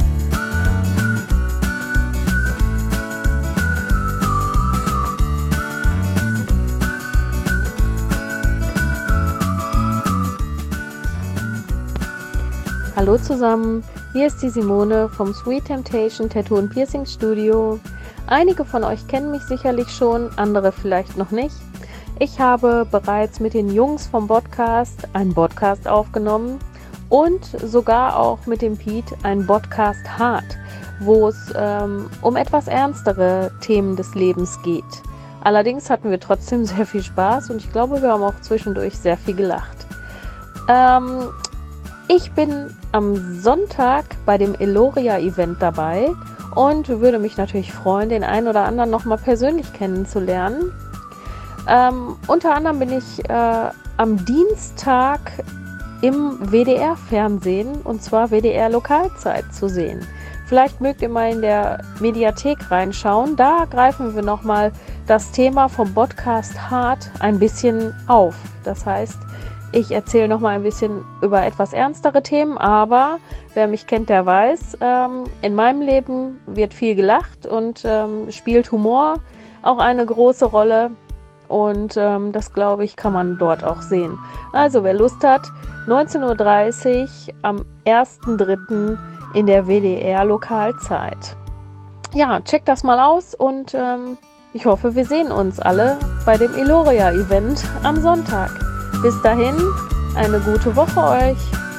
Hallo zusammen, hier ist die Simone vom Sweet Temptation Tattoo und Piercing Studio. Einige von euch kennen mich sicherlich schon, andere vielleicht noch nicht. Ich habe bereits mit den Jungs vom Podcast einen Podcast aufgenommen und sogar auch mit dem Pete einen Podcast Hard, wo es ähm, um etwas ernstere Themen des Lebens geht. Allerdings hatten wir trotzdem sehr viel Spaß und ich glaube, wir haben auch zwischendurch sehr viel gelacht. Ähm, Ich bin am Sonntag bei dem Eloria-Event dabei und würde mich natürlich freuen, den einen oder anderen nochmal persönlich kennenzulernen. Ähm, unter anderem bin ich äh, am Dienstag im W D R-Fernsehen und zwar W D R Lokalzeit zu sehen. Vielleicht mögt ihr mal in der Mediathek reinschauen. Da greifen wir nochmal das Thema vom Podcast Hard ein bisschen auf. Das heißt, ich erzähle noch mal ein bisschen über etwas ernstere Themen, aber wer mich kennt, der weiß, ähm, in meinem Leben wird viel gelacht und ähm, spielt Humor auch eine große Rolle. Und ähm, das, glaube ich, kann man dort auch sehen. Also wer Lust hat, neunzehn Uhr dreißig am ersten dritten in der W D R-Lokalzeit. Ja, checkt das mal aus und ähm, ich hoffe, wir sehen uns alle bei dem Eloria-Event am Sonntag. Bis dahin, eine gute Woche euch.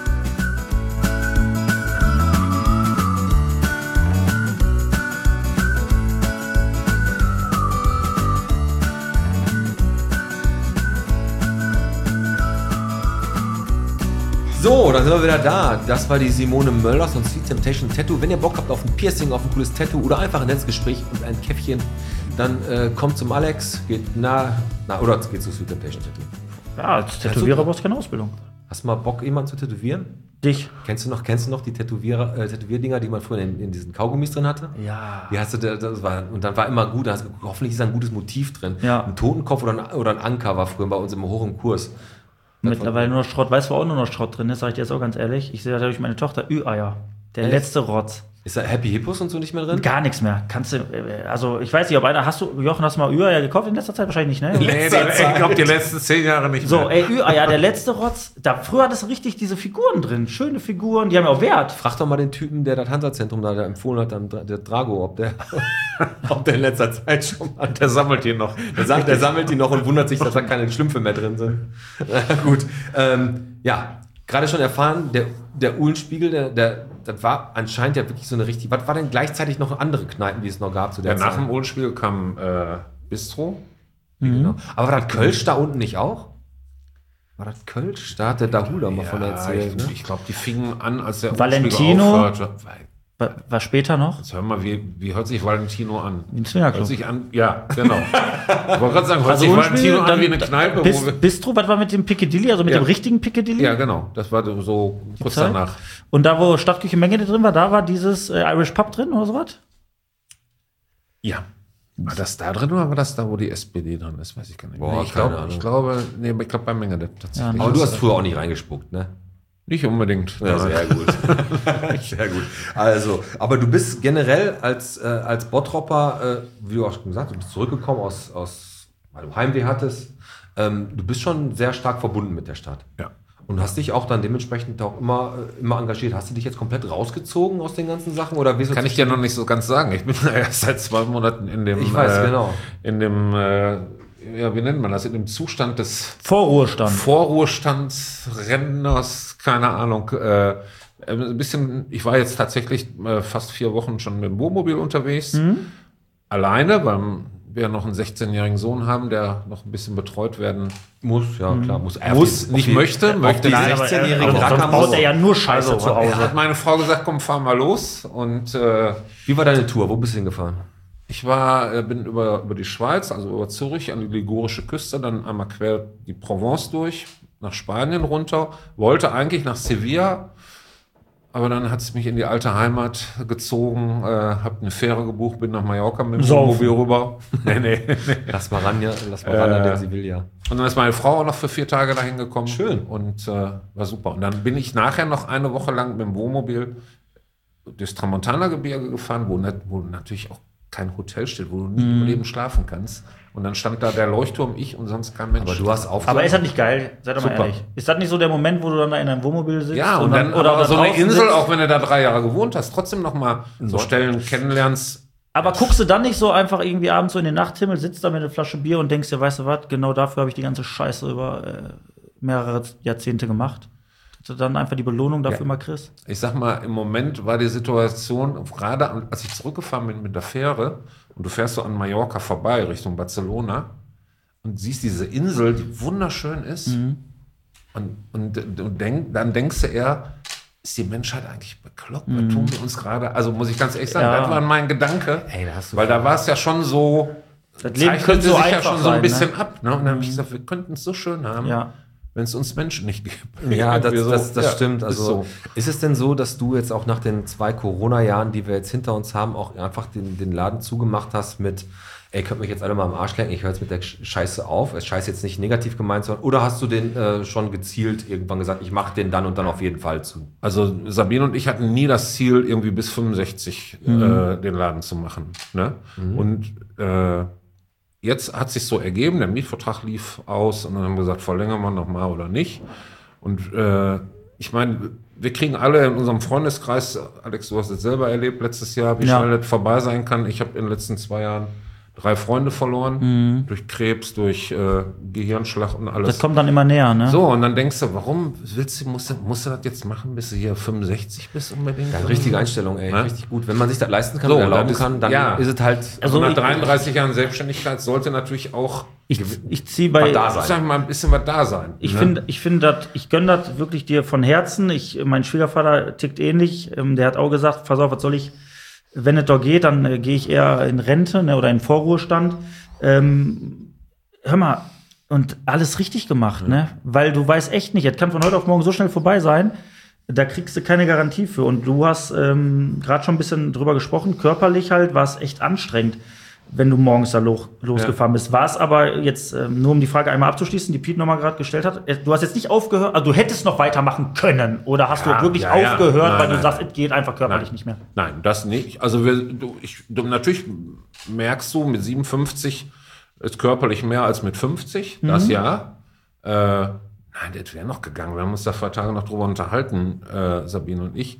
So, dann sind wir wieder da. Das war die Simone Möllers von Sweet Temptation Tattoo. Wenn ihr Bock habt auf ein Piercing, auf ein cooles Tattoo oder einfach ein nettes Gespräch und ein Käffchen, dann äh, kommt zum Alex, geht na, na oder geht zu Sweet Temptation Tattoo. Ja, als Tätowierer brauchst du keine Ausbildung. Hast du mal Bock, jemanden zu tätowieren? Dich. Kennst du noch, kennst du noch die Tätowierer, äh, Tätowierdinger, die man früher in, in diesen Kaugummis drin hatte? Ja. Die hast du, das war, und dann war immer gut, da hast du, hoffentlich ist da ein gutes Motiv drin. Ja. Ein Totenkopf oder ein, oder ein Anker war früher bei uns im hohen Kurs. Mittlerweile nur noch Schrott. Weißt du, wo auch nur noch Schrott drin ist, sag ich dir jetzt auch ganz ehrlich. Ich sehe dadurch meine Tochter Ü-Eier. Der Echt? letzte Rotz. Ist da Happy Hippos und so nicht mehr drin? Gar nichts mehr. Kannst du, äh, also ich weiß nicht, ob einer, hast du, Jochen, hast du mal Ü-Eier gekauft in letzter Zeit? Wahrscheinlich nicht, ne? Nee, die, ich glaube, die letzten zehn Jahre nicht So, mehr. ey, Ü-Eier, der letzte Rotz. Da, früher hat es richtig diese Figuren drin. Schöne Figuren, die haben ja auch Wert. Frag doch mal den Typen, der das Hansa-Zentrum da empfohlen hat, dann der Drago, ob der, ob der in letzter Zeit schon mal. Der sammelt die noch. Der, sagt, der sammelt die noch und wundert sich, dass da keine Schlümpfe mehr drin sind. Na gut. Ähm, ja, gerade schon erfahren, der, der Uhlenspiegel, der, der, das war anscheinend ja wirklich so eine richtig. Was war denn gleichzeitig noch andere Kneipen, die es noch gab zu der Ja, Zeit? nach dem Uhlenspiegel kam äh, Bistro. Genau. Aber war das Kölsch da unten nicht auch? War das Kölsch? Da hat der Dahula mal von Ja, erzählt. ich Ne? ich glaube, die fingen an, als der Valentino? Uhlenspiegel aufhörte. War, war später noch? Jetzt hör mal, wie, wie hört sich Valentino an? Wie ein Swingerclub. Hört sich an, ja, genau. Ich wollte gerade sagen, hört Also sich Uhlenspiegel, Valentino an dann wie eine Kneipe. Bis, wo wir, Bistro, was war mit dem Piccadilly, also mit Ja. dem richtigen Piccadilly? ja, genau. Das war so kurz Zeit? danach. Und da, wo Stadtküche Mengele drin war, da war dieses äh, Irish Pub drin oder sowas? Ja. War das da drin oder war das da, wo die S P D drin ist? Weiß ich gar nicht. Boah, nee, ich, keine glaube, Ahnung. ich glaube, nee, ich glaube bei Mengele tatsächlich. Aber du hast früher auch nicht reingespuckt, ne? Nicht unbedingt. Ja, Nein. sehr gut. Sehr gut. Also, aber du bist generell als, äh, als Bottropper, äh, wie du auch schon gesagt hast, du bist zurückgekommen aus, aus weil du Heimweh hattest. Ähm, du bist schon sehr stark verbunden mit der Stadt. Ja. Und hast dich auch dann dementsprechend auch immer, äh, immer engagiert. Hast du dich jetzt komplett rausgezogen aus den ganzen Sachen? Oder wie Kann ich dir noch nicht so ganz sagen. Ich bin ja erst seit zwei Monaten in dem, Ich weiß, äh, genau. in dem, äh, ja, wie nennt man das, in dem Zustand des Vorruhestand. Vorruhestands, Rentners, keine Ahnung. Äh, ein bisschen, ich war jetzt tatsächlich äh, fast vier Wochen schon mit dem Wohnmobil unterwegs. Alleine, weil wir noch einen sechzehnjährigen Sohn haben, der noch ein bisschen betreut werden muss, ja klar, muss. Er muss, nicht die- möchte, auf möchte die nicht. sechzehnjährigen aber Racker sonst baut muss. er ja nur Scheiße Also, zu Hause. Er hat meine Frau gesagt, komm, fahr mal los. Und äh, Wie war deine Tour? Wo bist du hingefahren? ich war, äh, bin über, über die Schweiz, also über Zürich an die ligurische Küste, dann einmal quer die Provence durch, nach Spanien runter, wollte eigentlich nach Sevilla, aber dann hat es mich in die alte Heimat gezogen, äh, hab eine Fähre gebucht, bin nach Mallorca mit dem Saufen. Wohnmobil rüber. nee, nee, nee. Lass mal ran, ja. Lass mal ran Äh, an den Sevilla. Und dann ist meine Frau auch noch für vier Tage dahin gekommen. Schön. Und äh, war super. Und dann bin ich nachher noch eine Woche lang mit dem Wohnmobil durchs Tramontana-Gebirge gefahren, wo, nat- wo natürlich auch kein Hotel steht, wo du nie Mhm. im Leben schlafen kannst. Und dann stand da der Leuchtturm, ich und sonst kein Mensch. Aber du hast auf. Aber ist das nicht geil? Seid doch mal Super. ehrlich. Ist das nicht so der Moment, wo du dann da in deinem Wohnmobil sitzt? ja, und dann, oder aber da so eine draußen Insel, sitzt? auch wenn du da drei Jahre gewohnt hast, trotzdem noch mal so Stellen kennenlernst. Aber guckst du dann nicht so einfach irgendwie abends so in den Nachthimmel, sitzt da mit einer Flasche Bier und denkst dir, weißt du was, genau dafür habe ich die ganze Scheiße über äh, mehrere Jahrzehnte gemacht. Dass du dann einfach die Belohnung dafür Ja. mal kriegst. Ich sag mal, im Moment war die Situation, gerade an- als ich zurückgefahren bin mit der Fähre und du fährst so an Mallorca vorbei Richtung Barcelona und siehst diese Insel, die wunderschön ist und, und, und denk, dann denkst du eher, ist die Menschheit eigentlich bekloppt? Was tun wir uns gerade? Also muss ich ganz ehrlich sagen, Ja. das war mein Gedanke, Ey, da hast du weil da war es ja schon so, Das Leben zeichnete könnte so sich ja einfach schon so ein sein, bisschen ne? ab. Ne? Und dann habe ich gesagt, wir könnten es so schön haben, Ja. wenn es uns Menschen nicht gibt. Ja, das, Irgendwie so. das, das Ja, stimmt. ist Also so. ist es denn so, dass du jetzt auch nach den zwei Corona-Jahren, die wir jetzt hinter uns haben, auch einfach den, den Laden zugemacht hast mit, ey, könnt mich jetzt alle mal am Arsch lecken, ich höre jetzt mit der Scheiße auf. Es Scheiße jetzt nicht negativ gemeint, sondern, oder hast du den äh, schon gezielt irgendwann gesagt, ich mache den dann und dann auf jeden Fall zu? Also Sabine und ich hatten nie das Ziel, irgendwie bis fünfundsechzig äh, den Laden zu machen. Ne? Und äh, jetzt hat sich so ergeben, der Mietvertrag lief aus und dann haben wir gesagt, verlängern wir nochmal oder nicht. Und äh, ich meine, wir kriegen alle in unserem Freundeskreis, Alex, du hast es selber erlebt letztes Jahr, wie Ja. schnell das vorbei sein kann. Ich habe in den letzten zwei Jahren drei Freunde verloren, Mhm. durch Krebs, durch äh, Gehirnschlag und alles. Das kommt dann immer näher, ne? So, und dann denkst du, warum willst du, musst du, musst du das jetzt machen, bis du hier fünfundsechzig bist unbedingt? Ja, richtige Einstellung, ey. Ne? Richtig gut. Wenn man sich das leisten kann So, und erlauben das ist- kann, dann ja. ist es halt. Also Also nach ich- dreiunddreißig Jahren Selbstständigkeit sollte natürlich auch Ich, ich ziehe bei. Was da ich sein. sag mal, ein bisschen was da sein. Ich ne? finde, ich finde das, ich gönne das wirklich dir von Herzen. Ich, mein Schwiegervater tickt ähnlich. Ähm, der hat auch gesagt, pass auf, was soll ich, wenn es doch geht, dann äh, gehe ich eher in Rente, ne, oder in Vorruhestand. Ähm, hör mal, und alles richtig gemacht, ne? Weil du weißt echt nicht, es kann von heute auf morgen so schnell vorbei sein. Da kriegst du keine Garantie für. Und du hast ähm, gerade schon ein bisschen drüber gesprochen, körperlich halt war es echt anstrengend, wenn du morgens da lo losgefahren bist. War es aber jetzt, ähm, nur um die Frage einmal abzuschließen, die Piet nochmal gerade gestellt hat, äh, du hast jetzt nicht aufgehört, also du hättest noch weitermachen können. Oder hast Ja, du wirklich ja, ja. aufgehört, Nein, weil du nein. sagst, es geht einfach körperlich Nein. nicht mehr? Nein, das nicht. Also wir, du, ich, du, natürlich merkst du, mit siebenundfünfzig ist körperlich mehr als mit fünfzig, das ja. Äh, nein, das wäre noch gegangen. Wir haben uns da vor Tagen noch drüber unterhalten, äh, Sabine und ich.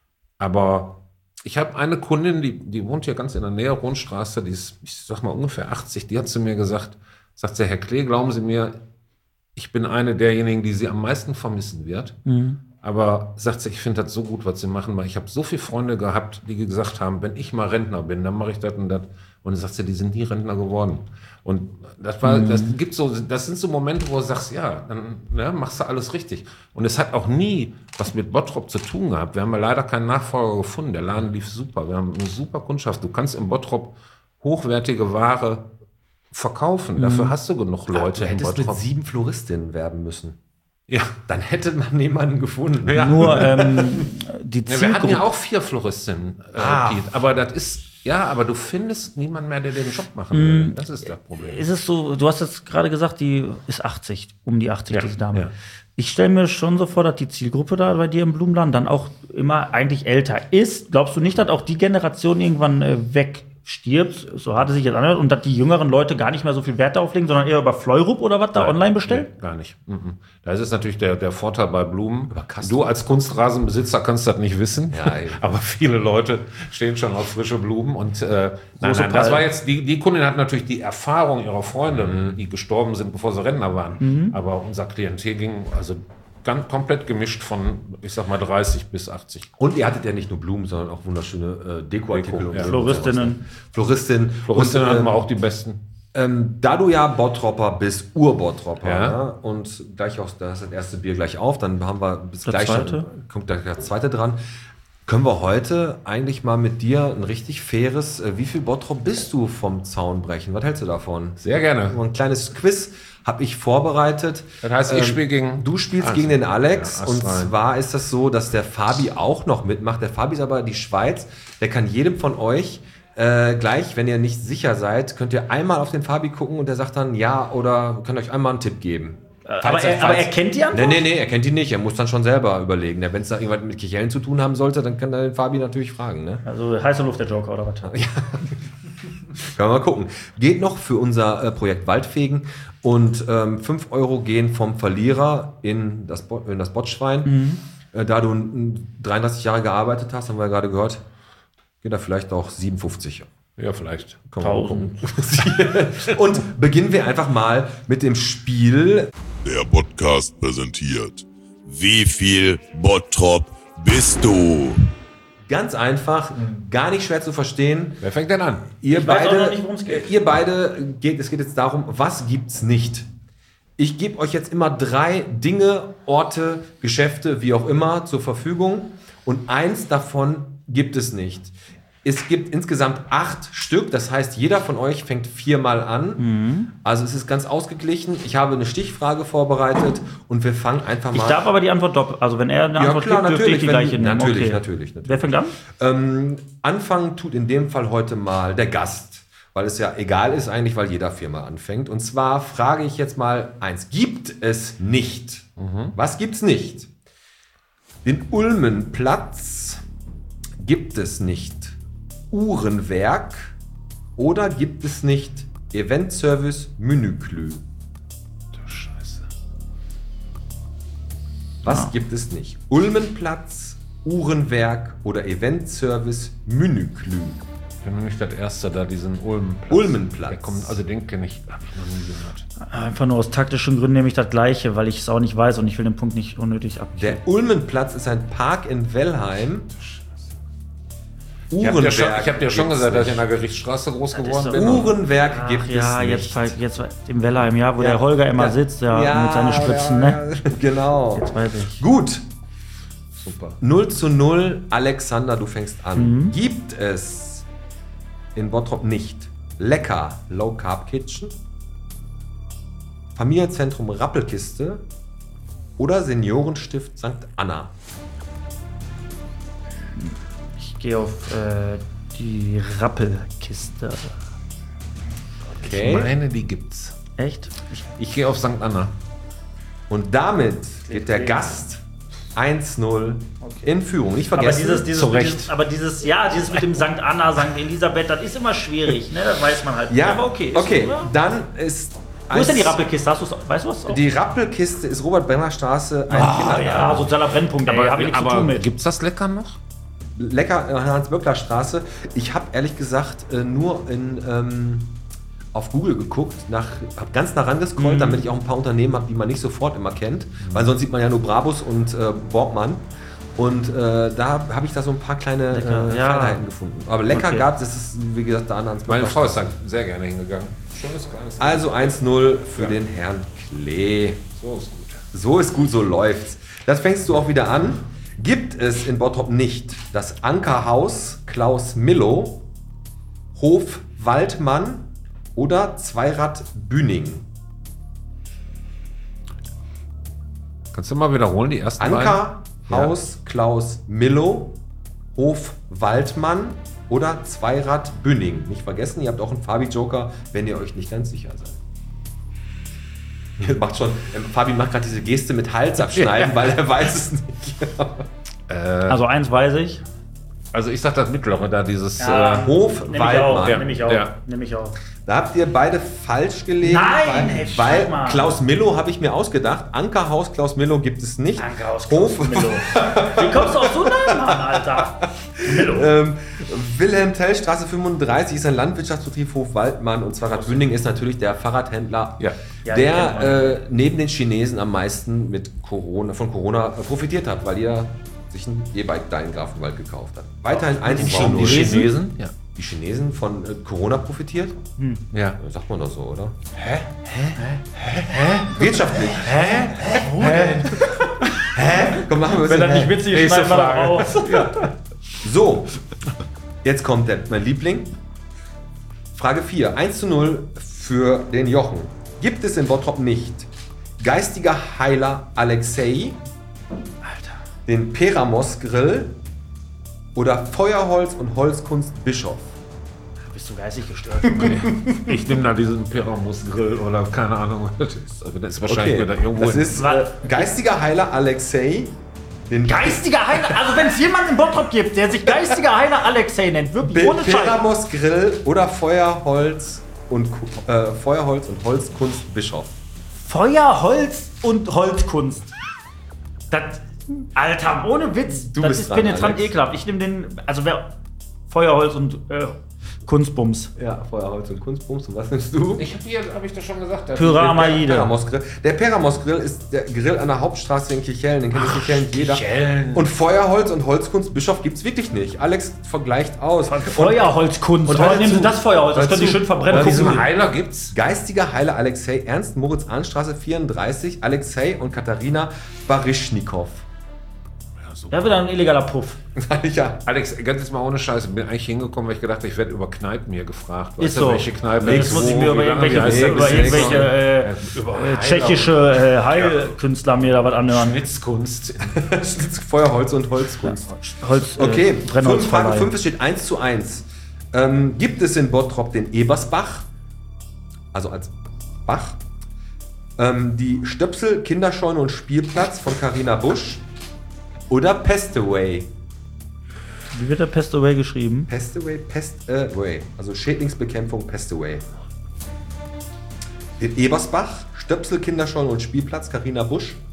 Aber ich habe eine Kundin, die, die wohnt hier ganz in der Nähe, Rundstraße, die ist, ich sag mal, ungefähr achtzig, die hat zu mir gesagt, sagt sie, Herr Klee, glauben Sie mir, ich bin eine derjenigen, die Sie am meisten vermissen wird. Aber sagt sie, ich finde das so gut, was Sie machen, weil ich habe so viele Freunde gehabt, die gesagt haben, wenn ich mal Rentner bin, dann mache ich das und das. Und dann sagt sie, die sind nie Rentner geworden. Und das war, das gibt so, das sind so Momente, wo du sagst, ja, dann ne, machst du alles richtig. Und es hat auch nie was mit Bottrop zu tun gehabt. Wir haben ja leider keinen Nachfolger gefunden. Der Laden lief super. Wir haben eine super Kundschaft. Du kannst in Bottrop hochwertige Ware verkaufen. Dafür hast du genug Leute Du in hättest mit Bottrop. sieben Floristinnen werben müssen. Ja. Dann hätte man niemanden gefunden. Ja. Nur ähm, die Ja, wir hatten Zielgruppe. ja auch vier Floristinnen, äh, Ah. Piet. Aber das ist, ja, aber du findest niemanden mehr, der den Job machen will. Das ist das Problem. Ist es so, du hast jetzt gerade gesagt, die ist achtzig, um die achtzig, Ja, diese Dame. ja. Ich stelle mir schon so vor, dass die Zielgruppe da bei dir im Blumenladen dann auch immer eigentlich älter ist. Glaubst du nicht, dass auch die Generation irgendwann äh, wegstirbt, so hart es sich jetzt anhört, und dass die jüngeren Leute gar nicht mehr so viel Wert darauf legen, sondern eher über Fleurup oder was da Nein, online bestellen? Nee, gar nicht. Mhm. Da ist es natürlich der, der Vorteil bei Blumen. Castro. Du als Kunstrasenbesitzer kannst das nicht wissen. Ja, eben. aber viele Leute stehen schon auf frische Blumen. Und äh, nein, Große nein, das Palmen. war jetzt, die, die Kundin hat natürlich die Erfahrung ihrer Freunde, Mhm. die gestorben sind, bevor sie Rentner waren. Aber unser Klientel ging also ganz komplett gemischt von, ich sag mal, dreißig bis achtzig. Und ihr hattet ja nicht nur Blumen, sondern auch wunderschöne äh, Dekoartikel. Deko, und ja. so. Floristinnen. Floristin. Floristinnen Und, hatten äh, wir auch die besten. Ähm, da du ja Bottropper bist, Ur-Bottropper, Ja. ja. und gleich auch, da ist das erste Bier gleich auf, dann haben wir bis Das gleich zweite? kommt da das zweite dran. Können wir heute eigentlich mal mit dir ein richtig faires, äh, wie viel Bottrop bist du vom Zaun brechen? Was hältst du davon? Sehr gerne. Ein kleines Quiz habe ich vorbereitet. Das heißt, ich Ähm, spiele gegen. Du spielst Ast- gegen den Alex, Ja, und Astral. zwar ist das so, dass der Fabi auch noch mitmacht. Der Fabi ist aber die Schweiz. Der kann jedem von euch äh, gleich, wenn ihr nicht sicher seid, könnt ihr einmal auf den Fabi gucken und der sagt dann ja oder könnt euch einmal einen Tipp geben. Aber Falls er, aber er kennt die Antwort? Nee, nee, nee, er kennt die nicht. Er muss dann schon selber überlegen. Wenn es da irgendwas mit Kichellen zu tun haben sollte, dann kann er den Fabi natürlich fragen. Ne? Also heiße Luft der Joker oder was? Können wir mal gucken. Geht noch für unser äh, Projekt Waldfegen und ähm, fünf Euro gehen vom Verlierer in das, Bo in das Botschwein. Äh, da du n- dreiunddreißig Jahre gearbeitet hast, haben wir ja gerade gehört, geht da vielleicht auch siebenundfünfzig. Ja, vielleicht. Können wir mal gucken. Und beginnen wir einfach mal mit dem Spiel. Der Podcast präsentiert. Wie viel Bottrop bist du? Ganz einfach, gar nicht schwer zu verstehen. Wer fängt denn an? Ihr Ich weiß auch beide, noch nicht, worum es geht. ihr beide geht, es geht jetzt darum, was gibt's nicht? Ich gebe euch jetzt immer drei Dinge, Orte, Geschäfte, wie auch immer, zur Verfügung. Und eins davon gibt es nicht. Es gibt insgesamt acht Stück, das heißt, jeder von euch fängt viermal an. Also es ist ganz ausgeglichen. Ich habe eine Stichfrage vorbereitet und wir fangen einfach mal Ich darf aber die Antwort doppelt. Also wenn er eine Ja, Antwort klar, gibt, dürfte ich natürlich, die wenn- gleiche nehmen. natürlich, Okay. natürlich, natürlich. Wer fängt an? Ähm, anfangen tut in dem Fall heute mal der Gast, weil es ja egal ist eigentlich, weil jeder viermal anfängt. Und zwar frage ich jetzt mal eins. Gibt es nicht? Was gibt's nicht? Den Ulmenplatz gibt es nicht. Uhrenwerk oder gibt es nicht Eventservice Menüklü? Scheiße. Was Ah. gibt es nicht? Ulmenplatz, Uhrenwerk oder Eventservice Münüklü? Ich kenne nicht das erste da, diesen Ulmenplatz. Ulmenplatz. Der kommt, also den kenne ich, habe ich noch nie gehört. Einfach nur aus taktischen Gründen nehme ich das Gleiche, weil ich es auch nicht weiß und ich will den Punkt nicht unnötig abgeben. Der Ulmenplatz ist ein Park in Wellheim. Ich habe dir schon, Uhrenwerk ich hab dir schon gibt's gesagt, dass ich in nicht. der Gerichtsstraße groß Das ist geworden so- bin. Uhrenwerk Ach, gibt ja, es jetzt, nicht. fall- jetzt im Wellheim, ja, wo Ja. der Holger immer Ja. sitzt, ja, mit seinen Spritzen, ja, ne? ja, genau. Jetzt weiß ich. Gut. Super. null zu null. Alexander, du fängst an. Mhm. Gibt es in Bottrop nicht Lecker Low Carb Kitchen, Familienzentrum Rappelkiste oder Seniorenstift Sankt Anna? Ich gehe auf äh, die Rappelkiste. Ich Okay. meine, die gibt's. Echt? Ich, Ich gehe auf Sankt Anna. Und damit geht der Gast eins null in Führung. Nicht aber vergessen. dieses, dieses, zu mit Recht. dieses, aber dieses, ja, dieses mit dem Sankt Anna, Sankt Elisabeth, das ist immer schwierig, ne? Das weiß man halt nicht. ja, Aber okay. ist- okay. ja. Dann ist. Wo ist denn die eins- Rappelkiste? Hast du's, weißt du was? Die Rappelkiste ist Robert-Brenner-Straße, ein Ah, Kindergarten. ja, sozialer Brennpunkt, ey, hab ich nichts zu tun mit. gibt's das lecker noch? Lecker äh, Hans-Böckler-Straße. Ich habe ehrlich gesagt äh, nur in, ähm, auf Google geguckt, nach, habe ganz nah rangescrollt, Mhm. damit ich auch ein paar Unternehmen habe, die man nicht sofort immer kennt. Weil sonst sieht man ja nur Brabus und äh, Borgmann. Und äh, da habe ich da so ein paar kleine Lecker, äh, ja. Feinheiten gefunden. Aber lecker Okay. gab es, das ist wie gesagt da an Meine Hans-Böckler. Frau ist da sehr gerne hingegangen. Schönes kleines. Also eins null für Ja. den Herrn Klee. So ist gut. So ist gut, so läuft's. Das fängst du auch wieder an. Gibt es in Bottrop nicht das Ankerhaus Klaus Millow, Hof Waldmann oder Zweirad Bühning? Kannst du mal wiederholen, die ersten beiden? Ankerhaus Klaus Millow, Hof Waldmann oder Zweirad Bühning. Nicht vergessen, ihr habt auch einen Fabi-Joker, wenn ihr euch nicht ganz sicher seid. Ihr macht schon, ähm, Fabi macht gerade diese Geste mit Hals abschneiden, weil er weiß es nicht. Äh, Also eins weiß ich. also ich sag das mittlere da, dieses... Ja. Äh, Hof Nehme ich auch, Waldmann. nehme ich auch, Ja. nehme ich auch. Da habt ihr beide falsch gelegen. Nein, weil, ey, weil schau mal. Klaus Millow habe ich mir ausgedacht. Ankerhaus Klaus Millow gibt es nicht. Ankerhaus Hof Klaus Millow. Wie kommst du auf so einen Namen an, Alter? Millow. ähm, Wilhelm Tell Straße fünfunddreißig ist ein Landwirtschaftsbetrieb. Hof Waldmann und Zweirad Bünding ist natürlich der Fahrradhändler, Ja. Ja, den kennt man. der äh, neben den Chinesen am meisten mit Corona, von Corona äh, profitiert hat, weil ihr sich ein E-Bike da in Grafenwald gekauft hat. Weiterhin eins zu warum die null. Chinesen? Ja. Die Chinesen von äh, Corona profitiert? Ja. Ja, sagt man doch so, oder? Hä? Hä? Hä? Hä? Wirtschaftlich. Hä? Wo denn? Hä? Komm, machen wir Wenn das das nicht witzig ist, schneiden wir doch raus. So, jetzt kommt der, mein Liebling. Frage vier. eins zu null für den Jochen. Gibt es in Bottrop nicht geistiger Heiler Alexei, den Peramos Grill oder Feuerholz und Holzkunst Bischof? Bist du geistig gestört? Ich nehme da diesen Pyramus-Grill oder keine Ahnung. Das ist, also das ist wahrscheinlich Okay, wieder irgendwo... das ist äh, geistiger Heiler Alexei, den Geistiger Heiler, also wenn es jemanden in Bottrop gibt, der sich geistiger Heiler Alexei nennt, wirklich ohne Scheiß. Peramos Grill oder Feuerholz und Ku- äh, Feuerholz und Holzkunst Bischof. Feuer, Holz und Holzkunst. Das, Alter, ohne Witz, Du das bist ist dran, penetrant Alex. ekelhaft. Ich nehme den, also wer, Feuerholz und äh, Kunstbums. Ja, Feuerholz und Kunstbums. Und was nimmst du? Ich habe hier, habe ich das schon gesagt. der- Pyramaide. Peramos Grill. Der Peramos Grill ist der Grill an der Hauptstraße in Kirchhellen. Den kennt in Kirchhellen jeder. Kirchhellen. Und Feuerholz und Holzkunst Bischof gibt es wirklich nicht. Alex vergleicht aus. Feuerholzkunst. und Und hör nehmen zu. Sie das Feuerholz, das Hör können Sie zu. schön verbrennen. Bei Guck diesem mal. Heiler gibt's... Geistiger Heiler Alexei Ernst Moritz Ahnstraße vierunddreißig. Alexei und Katharina Baryschnikow. Ja, wieder ein illegaler Puff. ja. Alex, ganz jetzt mal ohne Scheiße, bin eigentlich hingekommen, weil ich gedacht habe, ich werde über Kneipen hier gefragt. Ist Weißt du, so. welche Kneipe? Jetzt muss ich mir über irgendwelche, über irgendwelche äh, äh, tschechische äh, Heilkünstler mir da was anhören. Schnitzkunst. Feuerholz und Holzkunst. Holz, äh, Okay, fünf, Frage Brennholzverleih. fünf, es steht eins zu eins. Ähm, gibt es in Bottrop den Ebersbach, also als Bach, ähm, die Stöpsel, Kinderscheune und Spielplatz von Carina Busch oder Pestaway? Wie wird der Pest Away geschrieben? Pestaway, Pestaway, also Schädlingsbekämpfung Pestaway. Den Ebersbach, Stöpsel, Kinderscheune und Spielplatz Carina Busch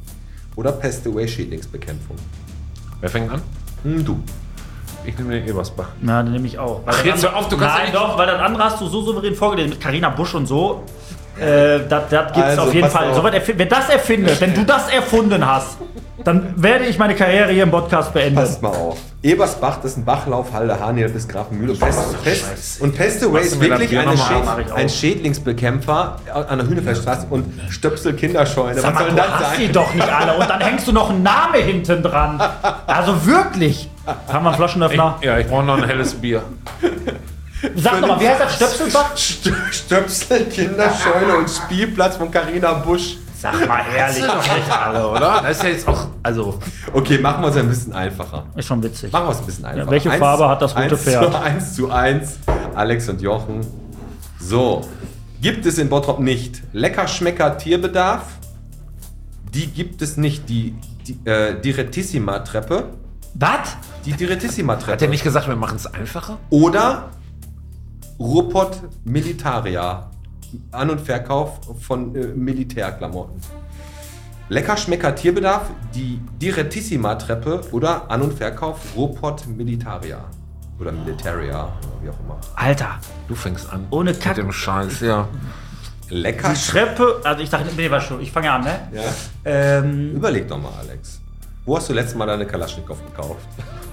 oder Pest-Away-Schädlingsbekämpfung? Wer fängt an? Hm, du. Ich nehme den Ebersbach. Na, den nehme ich auch. Weil Ach, das jetzt andere- hör auf, du kannst ja Nein, nicht- doch, weil das andere hast du so souverän vorgelesen mit Carina Busch und so. Äh, das das gibt's Also, auf jeden pass Fall. auf. So was erfi- wenn das erfindet, wenn du das erfunden hast, dann werde ich meine Karriere hier im Podcast beenden. Passt mal auf. Ebersbach, das ist ein Bachlauf, Halde, Haniel bis Grafenmühle. Pest, Pest, und Pestaway ist Machst du mir das wirklich Bier eine noch mal Schäd- auf? Mach ich auch. ein Schädlingsbekämpfer an der Hühnefeldstraße und Stöpsel Kinderscheune. Sag Was mal, soll du das hast die sein? doch nicht alle und dann hängst du noch einen Namen hinten dran. Also wirklich. Haben wir einen Flaschenöffner? Ja, ich brauche noch ein helles Bier. Sag doch mal, wie heißt das? Stöpselbach? St- Stöpsel, Kinderscheune und Spielplatz von Carina Busch. Sag mal ehrlich. Alle, oder? Das ist ja jetzt auch. Also, Okay, machen wir es ein bisschen einfacher. ist schon witzig. Machen wir es ein bisschen einfacher. welche Farbe hat das rote eins Pferd? Zu eins zu eins. Alex und Jochen. So. Gibt es in Bottrop nicht Leckerschmecker Tierbedarf? Die gibt es nicht. Die, die äh, Direttissima-Treppe. Was? Die Direttissima-Treppe. Hat er nicht gesagt, wir machen es einfacher? Oder Ruppert Militaria. An- und Verkauf von äh, Militärklamotten. Leckerschmecker Tierbedarf, die Direttissima-Treppe oder An- und Verkauf Ruppert Militaria. Oder Militaria, oder wie auch immer. Alter, Du fängst an. ohne Mit Kack. dem Scheiß, ja. Lecker. Die Treppe, also ich dachte, nee, war schon, ich fange ja an, ne? Ja. Ähm, Überleg doch mal, Alex. Wo hast du letztes Mal deine Kalaschnikow gekauft?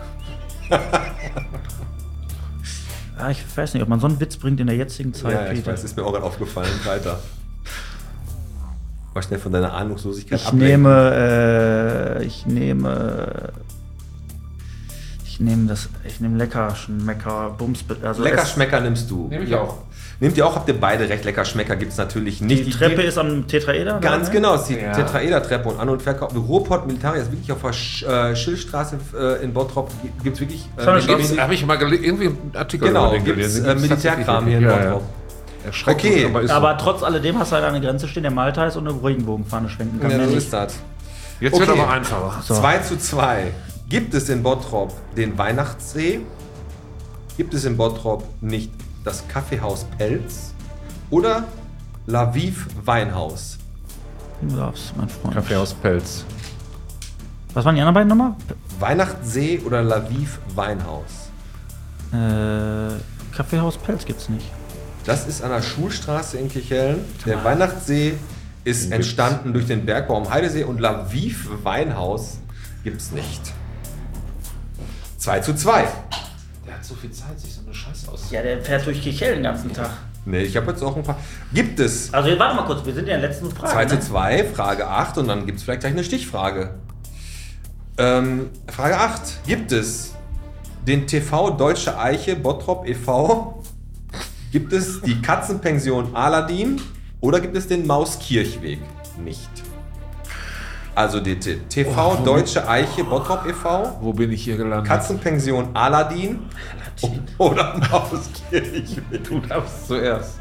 ja, ich weiß nicht, ob man so einen Witz bringt in der jetzigen Zeit, Ja, ich Peter. weiß, ist mir auch gerade aufgefallen. Weiter. Mal schnell von deiner Ahnungslosigkeit Ich ablenken. nehme, äh, ich nehme, ich nehme das, ich nehme Leckerschmecker, Bums, also Leckerschmecker nimmst du. Nehme ich auch. Nehmt ihr auch, habt ihr beide recht. Leckerschmecker gibt es natürlich es, nicht. die Treppe ist am Tetraeder. Ganz ne? genau, es ist die Ja. Tetraeder-Treppe und An- und Verkauf. Ruhrpott Militaria ist wirklich auf der Sch äh, Schillstraße äh, in Bottrop. Gibt es wirklich. Äh, Schon eine Mili- Jetzt habe ich mal gele- irgendwie einen Artikel Genau, über den gibt es gelesen. äh, Gibt's Militärkram tatsächlich hier in wirklich. Bottrop. Ja, ja. Erschreckend, Okay. aber ist Aber so. trotz alledem hast du halt an der Grenze stehen, der Malta ist und eine Regenbogenfahne schwenken kann. Ja, mehr so nicht. ist das. Jetzt Okay. wird aber einfacher. So. zwei zu zwei. Gibt es in Bottrop den Weihnachtssee? Gibt es in Bottrop nicht das Kaffeehaus Pelz? Oder Laviv Weinhaus? Du darfst, mein Freund. Kaffee aus Pelz. Was waren die anderen beiden nochmal? Weihnachtssee oder Laviv Weinhaus? Äh, Kaffeehaus Pelz gibt's nicht. Das ist an der Schulstraße in Kirchhellen. Der Weihnachtssee ist entstanden durch den Bergbau am Heidesee und Laviv Weinhaus gibt's nicht. zwei zu zwei. Der hat so viel Zeit, sich so eine Scheiße aus. Ja, der fährt durch Kichel den ganzen Tag. Nee, ich habe jetzt auch ein paar. Gibt es Also warte mal kurz, wir sind ja in der letzten Frage. zwei zu ne? zwei, Frage acht und dann gibt es vielleicht gleich eine Stichfrage. Ähm, Frage acht. Gibt es den T V Deutsche Eiche Bottrop e V? Gibt es die Katzenpension Aladin oder gibt es den Mauskirchweg nicht? Also die T- TV Deutsche Eiche Bottrop e V, Wo bin ich hier gelandet? Katzenpension Aladin oder Mauskirchweg. Du darfst zuerst.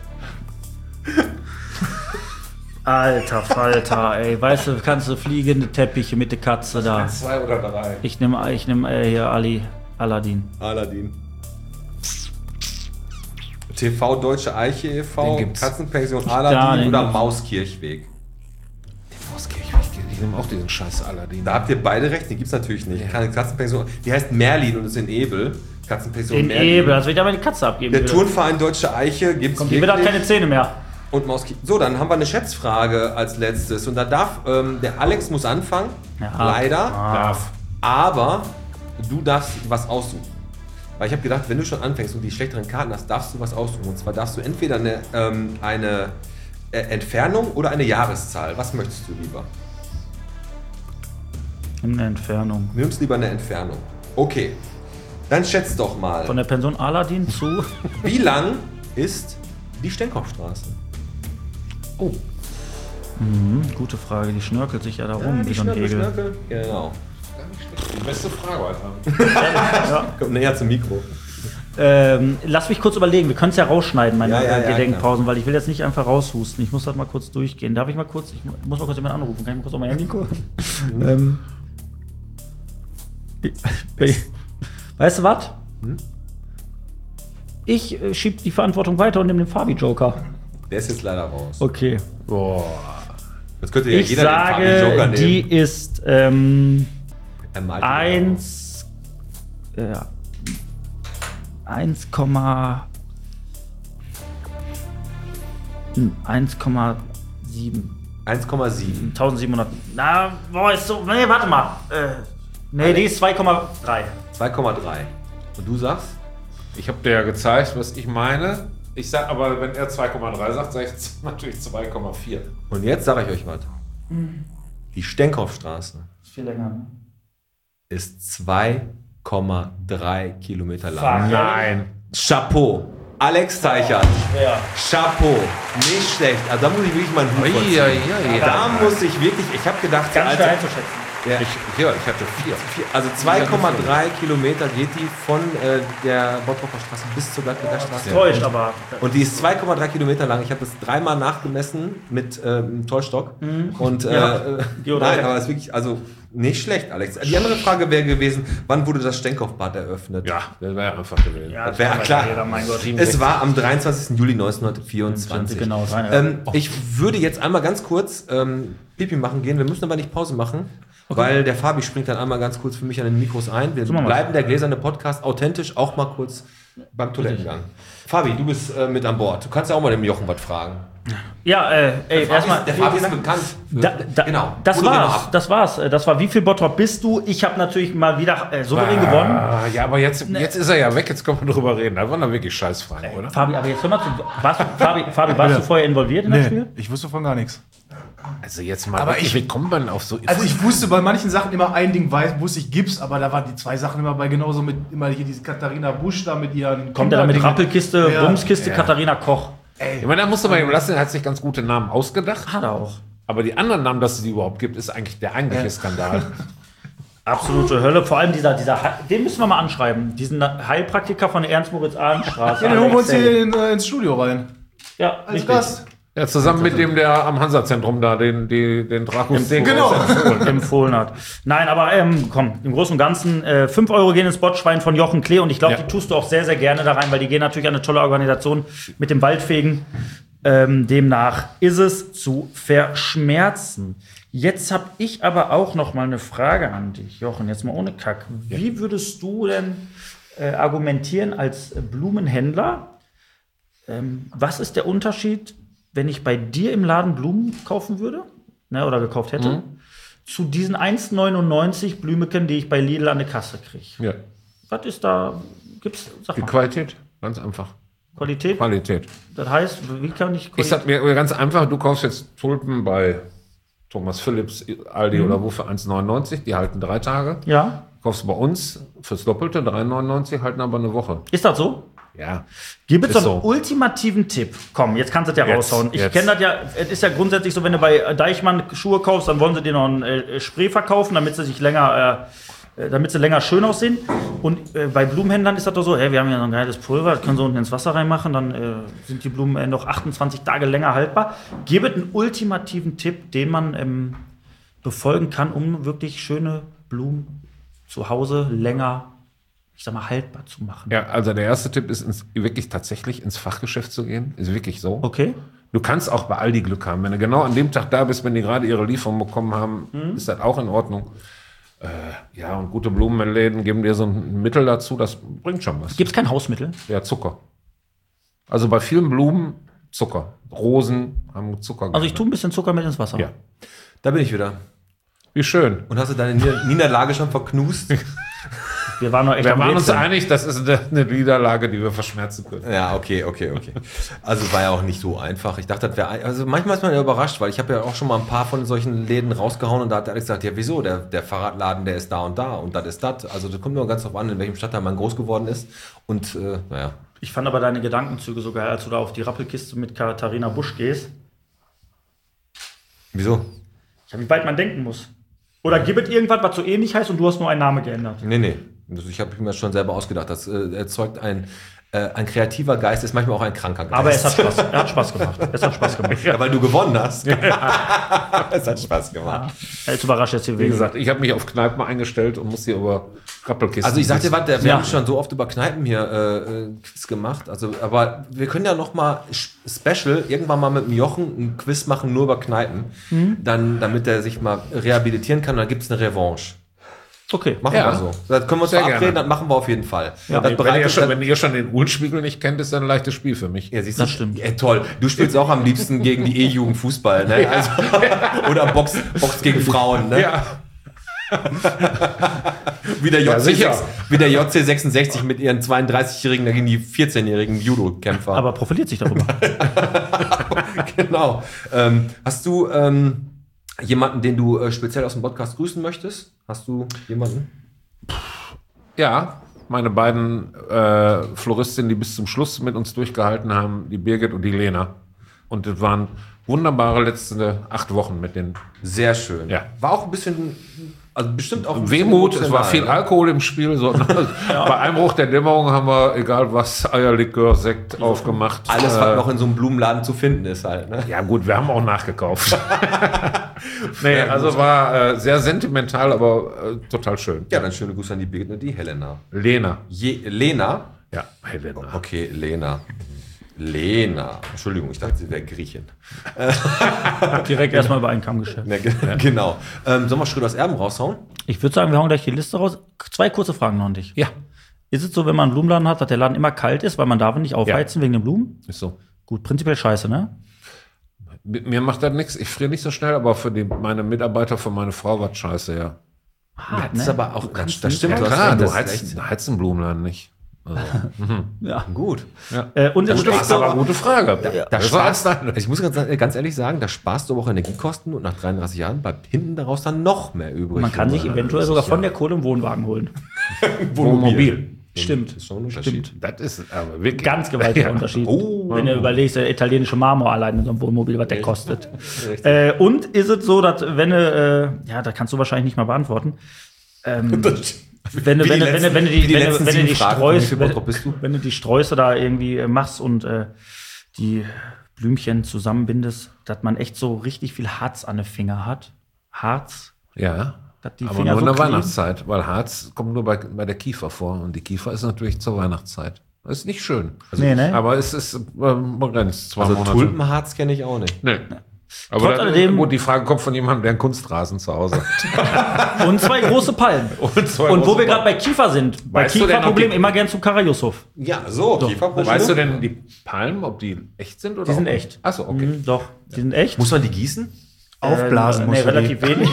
Alter Falter, ey. Weißt du, kannst du fliegende Teppiche mit der Katze da. Zwei oder drei. Ich nehme ich nehm, äh, hier Ali, Aladdin. Aladin. T V Deutsche Eiche e V, Den gibt's. Katzenpension Ja, Aladin den oder gibt's. Mauskirchweg. Mauskirchweg. Ich nehme auch diesen scheiß Aladdin. Da habt ihr beide recht, die gibt es natürlich nicht. Keine Katzenpension, die heißt Merlin und ist in Ebel. Katzenpension Den Merlin. Ebel, als wenn ich da mal die Katze abgeben Der würde. Turnverein Deutsche Eiche gibt es Kommt, die wird halt keine Zähne mehr. und Mauskirchweg. So, dann haben wir eine Schätzfrage als letztes. Und da darf, ähm, der Alex muss anfangen. Ja. Leider. Ah. Darf. Aber du darfst was aussuchen. Weil ich habe gedacht, wenn du schon anfängst und die schlechteren Karten hast, darfst du was aussuchen. Und zwar darfst du entweder eine, ähm, eine äh, Entfernung oder eine Jahreszahl. Was möchtest du lieber? In der Entfernung. Du nimmst lieber eine Entfernung. Okay. Dann schätz doch mal. Von der Pension Aladdin zu. Wie lang ist die Stenkopfstraße? Oh. Mhm, gute Frage, die schnörkelt sich ja da rum wie so ein Egel. Schnörkel. Genau. Die beste Frage heute. Kommt näher zum Mikro. Ähm, lass mich kurz überlegen, wir können es ja rausschneiden, meine Ja, ja, äh, ja, Gedenkpausen, weil ich will jetzt nicht einfach raushusten. Ich muss das mal kurz durchgehen. Darf ich mal kurz, ich muss mal kurz jemanden anrufen. Kann ich mal kurz auf mein Handy gucken? ähm, weißt du was? Hm? Ich äh, schieb die Verantwortung weiter und nehme den Fabi-Joker. Der ist jetzt leider raus. Okay. Boah. Jetzt könnte ja Ich jeder den Fabi sage, Joker die nehmen. ist ähm, Er malt die eins, ja, eins Komma eins Komma sieben. eins Komma sieben. eintausendsiebenhundert. Na, boah, ist so. Nee, warte mal. Äh, nee, die ist zwei Komma drei. zwei Komma drei. Und du sagst? Ich habe dir ja gezeigt, was ich meine. Ich sag aber, wenn er zwei Komma drei sagt, sage ich natürlich zwei Komma vier. Und jetzt sage ich euch was. Die Stenkopfstraße Ist viel länger, ne? ist zwei Komma drei Kilometer lang. Fuck. Nein. Chapeau. Alex Teichert. Ja. Chapeau. Nicht schlecht. Also da muss ich wirklich mal einen Hut vorziehen. Ja, ja, ja. Da muss ich wirklich, ich habe gedacht, Ganz also, schwer einzuschätzen. ja, Ich, ja, ich hatte vier. also zwei Komma drei Kilometer geht die von äh, der Bottroper Straße bis zur Gladbecker Straße. Täuscht, aber. Und die ist zwei Komma drei Kilometer lang. Ich habe das dreimal nachgemessen mit äh, einem Zollstock. Und äh, Ja. äh, Geodreieck. nein, aber es ist wirklich, also nicht schlecht, Alex. Die andere Frage wäre gewesen, wann wurde das Stenkopfbad eröffnet? Ja, das wäre einfach gewesen. Ja, Das wäre weiß klar. jeder, mein Gott. Es war am dreiundzwanzigsten Juli neunzehnhundertvierundzwanzig. Genau, rein, ähm, Ich würde jetzt einmal ganz kurz ähm, Pipi machen gehen. Wir müssen aber nicht Pause machen, weil der Fabi springt dann einmal ganz kurz für mich an den Mikros ein. Wir So machen wir's. bleiben der gläserne Podcast authentisch, auch mal kurz beim Toilettengang. Fabi, du bist äh, mit an Bord. Du kannst ja auch mal dem Jochen was fragen. Ja, äh, ey, Fabi erstmal. ist, der Fabi ist bekannt. Für, Da, da, genau. Das Hol doch mal war's. ab. Das war's. Äh, Das war wie viel Bottrop bist du? Ich habe natürlich mal wieder äh, souverän gewonnen. Ah, ja, aber jetzt, jetzt ist er ja weg, jetzt können wir drüber reden. Da waren da wirklich Scheißfragen, oder? Fabi, aber jetzt hör mal zu. Warst, du- Fabi, Fabi, warst du vorher involviert in das Nee, Spiel? ich wusste von gar nichts. Also jetzt mal, Aber wirklich, ich- wie kommt man auf so... Also ich wusste bei manchen Sachen immer ein Ding, weiß, wusste ich Gips, aber da waren die zwei Sachen immer bei, genauso mit immer hier diese Katharina Busch da mit ihren Kommt er da mit Kinderdingen. Rappelkiste, Ja. Bumskiste, Katharina Koch? ich meine, da musst du mal eben lassen, er hat sich ganz gute Namen ausgedacht. Hat er auch. Aber die anderen Namen, dass es die überhaupt gibt, ist eigentlich der eigentliche Skandal. Absolute Hölle. Vor allem dieser, dieser, Heil- den müssen wir mal anschreiben. Diesen Heilpraktiker von der Ernst-Moritz-Ahlen-Straße. Ja, den holen wir uns Alex hier Daly. in, äh, ins Studio rein. Ja, Als richtig. Gast. Ja, zusammen mit dem, der am Hansa-Zentrum da den, die, den Drakus den Genau. empfohlen hat. Nein, aber ähm, komm, im Großen und Ganzen, äh, fünf Euro gehen ins Botschwein von Jochen Klee und ich glaube, Ja. die tust du auch sehr, sehr gerne da rein, weil die gehen natürlich an eine tolle Organisation mit dem Waldfegen. Ähm, demnach ist es zu verschmerzen. Jetzt habe ich aber auch noch mal eine Frage an dich, Jochen, jetzt mal ohne Kack. Wie würdest du denn äh, argumentieren als Blumenhändler? Ähm, was ist der Unterschied, wenn ich bei dir im Laden Blumen kaufen würde, ne, oder gekauft hätte, zu diesen eins neunundneunzig Blümeken, die ich bei Lidl an der Kasse kriege? Ja, Was ist da, gibt's, sag die mal, Qualität, ganz einfach. Qualität? Qualität. Das heißt, wie kann ich Ich Qualität? sag mir ganz einfach, du kaufst jetzt Tulpen bei Thomas Phillips, Aldi oder wo für eins neunundneunzig, die halten drei Tage. Ja, Kaufst du bei uns fürs Doppelte, drei neunundneunzig, halten aber eine Woche. ist das so? Ja. Gib jetzt Ist so einen so. ultimativen Tipp. Komm, jetzt kannst du das ja Jetzt, raushauen. Ich jetzt. kenne das ja, es ist ja grundsätzlich so, wenn du bei Deichmann Schuhe kaufst, dann wollen sie dir noch ein äh, Spray verkaufen, damit sie sich länger, äh, äh, damit sie länger schön aussehen. Und äh, bei Blumenhändlern ist das doch so, hey, wir haben ja so ein geiles Pulver, das können sie unten ins Wasser reinmachen, dann äh, sind die Blumen äh, noch achtundzwanzig Tage länger haltbar. Gib einen ultimativen Tipp, den man ähm, befolgen kann, um wirklich schöne Blumen zu Hause länger, ich sag mal, haltbar zu machen. Ja, also der erste Tipp ist, ins, wirklich tatsächlich ins Fachgeschäft zu gehen. Ist wirklich so. Okay. Du kannst auch bei Aldi Glück haben. Wenn du genau an dem Tag da bist, wenn die gerade ihre Lieferung bekommen haben, Mhm. ist das auch in Ordnung. Äh, ja, und gute Blumenläden geben dir so ein Mittel dazu, das bringt schon was. Gibt es kein Hausmittel? Ja, Zucker. Also bei vielen Blumen Zucker. Rosen haben Zucker. Also ich tue ein bisschen Zucker mit ins Wasser. Ja. Da bin ich wieder. Wie schön. Und hast du deine Nieder- Niederlage schon verknust? Wir waren noch echt Wir am waren uns Rätseln. einig, das ist eine eine Niederlage, die wir verschmerzen können. Ja, okay, okay, okay. Also war ja auch nicht so einfach. Ich dachte, das wäre. Also manchmal ist man ja überrascht, weil ich habe ja auch schon mal ein paar von solchen Läden rausgehauen und da hat Alex gesagt, ja, wieso? Der, der Fahrradladen, der ist da und da und das ist das. Also das kommt nur ganz drauf an, in welchem Stadtteil man groß geworden ist. Und äh, naja. Ich fand aber deine Gedankenzüge so geil, als du da auf die Rappelkiste mit Katharina Busch gehst. Wieso? Ja, wie weit man denken muss. Oder gibt es irgendwas, was so ähnlich heißt und du hast nur einen Namen geändert? Nee, nee. Also ich habe mir das schon selber ausgedacht. Das äh, erzeugt ein äh, ein kreativer Geist ist manchmal auch ein kranker Geist. Aber es hat Spaß, er hat Spaß gemacht. Es hat Spaß gemacht. Ja, weil du gewonnen hast. Es hat Spaß gemacht. Er ist überrascht jetzt hier Wie wegen. gesagt, ich habe mich auf Kneipen eingestellt und muss hier über Rappelkisten. Also ich sag dir was, der- wir Ja. haben schon so oft über Kneipen hier äh, äh, Quiz gemacht. Also, aber wir können ja noch mal Special irgendwann mal mit dem Jochen ein Quiz machen, nur über Kneipen. Dann, damit er sich mal rehabilitieren kann. Und dann gibt es eine Revanche. Okay. Machen Ja. wir so. Das können wir uns Sehr verabreden, gerne. das machen wir auf jeden Fall. Ja. das wenn, ihr bereitet schon, dann- wenn ihr schon den Uhlenspiegel nicht kennt, ist das ein leichtes Spiel für mich. Ja, siehst Das du? stimmt. Ja, toll. Du spielst auch am liebsten gegen die E-Jugend Fußball, ne? Also, oder Box, Box gegen Frauen, ne? Ja. Wie der Ja, J C, sicher. sechs wie der J C sechsundsechzig mit ihren zweiunddreißigjährigen gegen die vierzehnjährigen Judo-Kämpfer. Aber profiliert sich darüber. Genau. Ähm, hast du ähm, jemanden, den du äh, speziell aus dem Podcast grüßen möchtest? Hast du jemanden? Ja, meine beiden äh, Floristinnen, die bis zum Schluss mit uns durchgehalten haben, die Birgit und die Lena. Und das waren wunderbare letzte acht Wochen mit den Sehr schön. Ja. War auch ein bisschen, also bestimmt auch ein bisschen Wehmut, es war emotional, viel ne? Alkohol im Spiel. So, Bei Einbruch der Dämmerung haben wir, egal was, Eierlikör, Sekt aufgemacht. Alles, Äh, was noch in so einem Blumenladen zu finden ist halt. Ne? Ja gut, wir haben auch nachgekauft. Nee, also war äh, sehr sentimental, aber äh, total schön. Ja, dann schöne Grüße an die Birgit und die Helena. Lena. Je, Lena? Ja, Helena. Okay, Lena. Lena. Entschuldigung, ich dachte, sie wäre Griechin. Direkt erstmal über einen Kamm geschert. Ne, ge- Genau. Ähm, sollen wir Schröders Erben raushauen? Ich würde sagen, wir hauen gleich die Liste raus. Zwei kurze Fragen noch an dich. Ja, Ist es so, wenn man einen Blumenladen hat, dass der Laden immer kalt ist, weil man darf ihn nicht aufheizen wegen den Blumen? ist so. Gut, prinzipiell scheiße, ne? Mit mir macht das nichts. Ich friere nicht so schnell, aber für die, meine Mitarbeiter, für meine Frau war es scheiße, ja. Hart, Das ist aber auch, das, das stimmt. Ja, du hast klar, recht, du das ist heizt, echt- du heizt einen Blumenladen nicht. Also, Ja. Gut. Äh, und Das ist es stimmt, so, aber gute Frage. Da Das sparst, war deine. ich muss ganz, ganz ehrlich sagen, da sparst du aber auch Energiekosten und nach dreiunddreißig Jahren bleibt hinten daraus dann noch mehr übrig. man kann sich eventuell sogar von der Kohle einen Wohnwagen holen. Wohnmobil. Stimmt. Das ist schon ein Unterschied. Das ist aber wirklich. Ganz gewaltiger Unterschied. Wenn du überlegst, der italienische Marmor allein in so einem Wohnmobil, was der kostet. Äh, und ist es so, dass wenn du, äh, ja, da kannst du wahrscheinlich nicht mal beantworten. Ähm, wenn du, Wie wenn die du, wenn du, letzten- wenn du wie die, die wenn du, letzten wenn du sieben die Fragen. Wie Sträuße, viel wenn, Bottrop bist du? wenn du die Sträuße da irgendwie äh, machst und äh, die Blümchen zusammenbindest, dass man echt so richtig viel Harz an den Finger hat. Harz, Ja. dass die Aber Finger nur in so der kleben. Weihnachtszeit, weil Harz kommt nur bei, bei der Kiefer vor und die Kiefer ist natürlich zur Weihnachtszeit. Das ist nicht schön. Nee, ne? Aber es ist ähm, begrenzt, zwei Also Monate. Tulpenharz kenne ich auch nicht. Nee. Aber Trotz dann, alledem- gut, die Frage kommt von jemandem, der einen Kunstrasen zu Hause hat. Und zwei große Palmen. Und, zwei Und wo große wir gerade bei Kiefer sind, bei Weißt du denn, ob Kieferproblem die- immer gern zu Kara Yusuf. Ja, so, Kieferproblem. Weißt du denn, die Palmen, ob die echt sind? Oder Die sind ob- echt. Achso, okay. Mhm, doch, die sind echt. Muss man die gießen? Aufblasen äh, muss nee, man die. relativ wenig.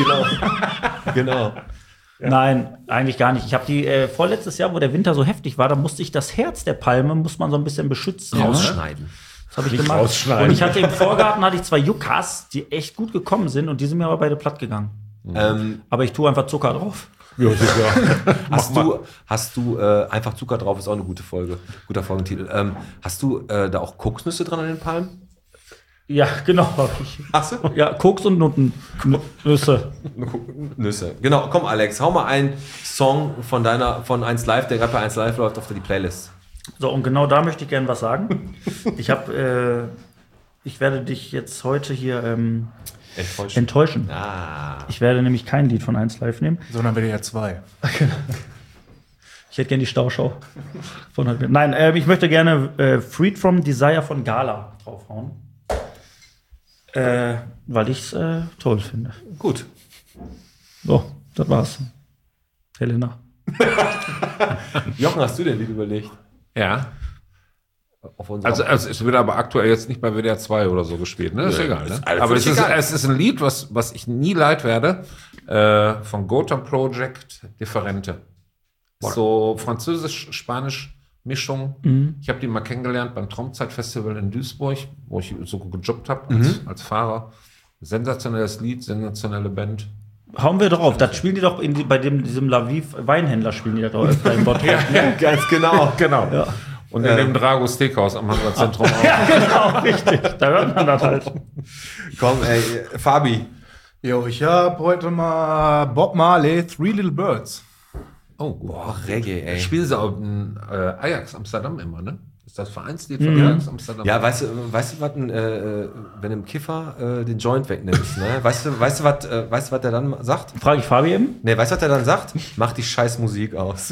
Genau. Nein, eigentlich gar nicht. Ich habe die äh, vorletztes Jahr, wo der Winter so heftig war, da musste ich das Herz der Palme muss man so ein bisschen beschützen. Ne? Rausschneiden. Das habe ich Nicht gemacht. rausschneiden. Und ich hatte im Vorgarten hatte ich zwei Yuccas, die echt gut gekommen sind und die sind mir aber beide platt gegangen. Ähm, Aber ich tue einfach Zucker drauf. Ja, sicher. hast du, hast du äh, einfach Zucker drauf, ist auch eine gute Folge, guter Folgentitel. Ähm, hast du äh, da auch Kokosnüsse dran an den Palmen? Ja, genau. hab ich. Hast du? Ja, Koks und Nutten. N- Nüsse. Nüsse. Genau, komm Alex, hau mal einen Song von deiner, von eins Live, der gerade bei eins Live läuft, auf die Playlist. So, und genau da möchte ich gerne was sagen. Ich habe, äh, ich werde dich jetzt heute hier ähm, Enttäuscht. enttäuschen. Ah. Ich werde nämlich kein Lied von eins Live nehmen. Sondern wäre ja zwei. Ich hätte gerne die Stauschau. Von heute. Nein, äh, ich möchte gerne äh, Freed from Desire von Gala draufhauen. Äh, weil ich es äh, toll finde. Gut. So, das war's. Helena. Jochen, hast du denn Lied überlegt? Ja. Auf unserer Also, also es wird aber aktuell jetzt nicht bei W D R zwei oder so gespielt, ne? Ist Nö, egal, ne? ist alles Aber es ist, egal. es ist ein Lied, was, was ich nie leid werde, äh, von Gotham Project, Differente. Ist so französisch-spanisch Mischung. Ich habe die mal kennengelernt beim Traumzeitfestival in Duisburg, wo ich so gejobbt habe als, als Fahrer. Sensationelles Lied, sensationelle Band. Hauen wir drauf. Das spielen die doch in die, bei dem, diesem Laviv Weinhändler spielen die das doch öfter im Bottrop. Ganz genau. Genau. Ja. Und in dem Drago Steakhouse am Hansa-Zentrum auch. Ja, genau, richtig. Da hört man das halt. Komm, ey, Fabi. Jo, ich habe heute mal Bob Marley, Three Little Birds. Oh, gut. Boah, Reggae, ey. Spielen sie auch in äh, Ajax Amsterdam immer, ne? Ist das Vereinslied von Mhm. Ajax Amsterdam? Ja, weißt du, weißt du, was, ein, äh, wenn du im Kiffer äh, den Joint wegnimmst, ne? Weißt du, weißt du, was, äh, weißt du, was der dann sagt? Frage ich Fabi eben. Ne, weißt du, was der dann sagt? Mach die scheiß Musik aus.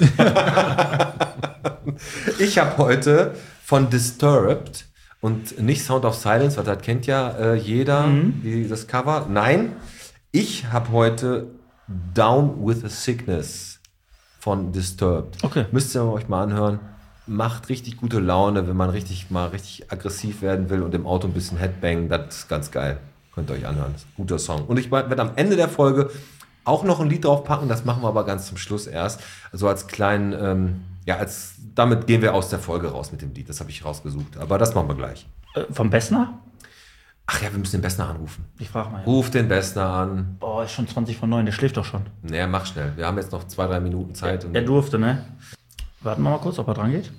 Ich habe heute von Disturbed und nicht Sound of Silence, weil das kennt ja äh, jeder, die, das Cover. Nein, ich habe heute Down with a Sickness von Disturbed. Okay. Müsst ihr euch mal anhören. Macht richtig gute Laune, wenn man richtig mal richtig aggressiv werden will und im Auto ein bisschen Headbang. Das ist ganz geil. Könnt ihr euch anhören. Das ist ein guter Song. Und ich werde am Ende der Folge auch noch ein Lied draufpacken. Das machen wir aber ganz zum Schluss erst. Also als kleinen, ähm, ja, als damit gehen wir aus der Folge raus mit dem Lied. Das habe ich rausgesucht. Aber das machen wir gleich. Äh, vom Bessner? Ach ja, wir müssen den Bessner anrufen. Ich frage mal. Ja. Ruf den Bessner an. Boah, ist schon zwanzig von neun, der schläft doch schon. Naja, mach schnell. Wir haben jetzt noch zwei, drei Minuten Zeit. Und Er durfte, ne? Warten wir mal kurz, ob er dran geht.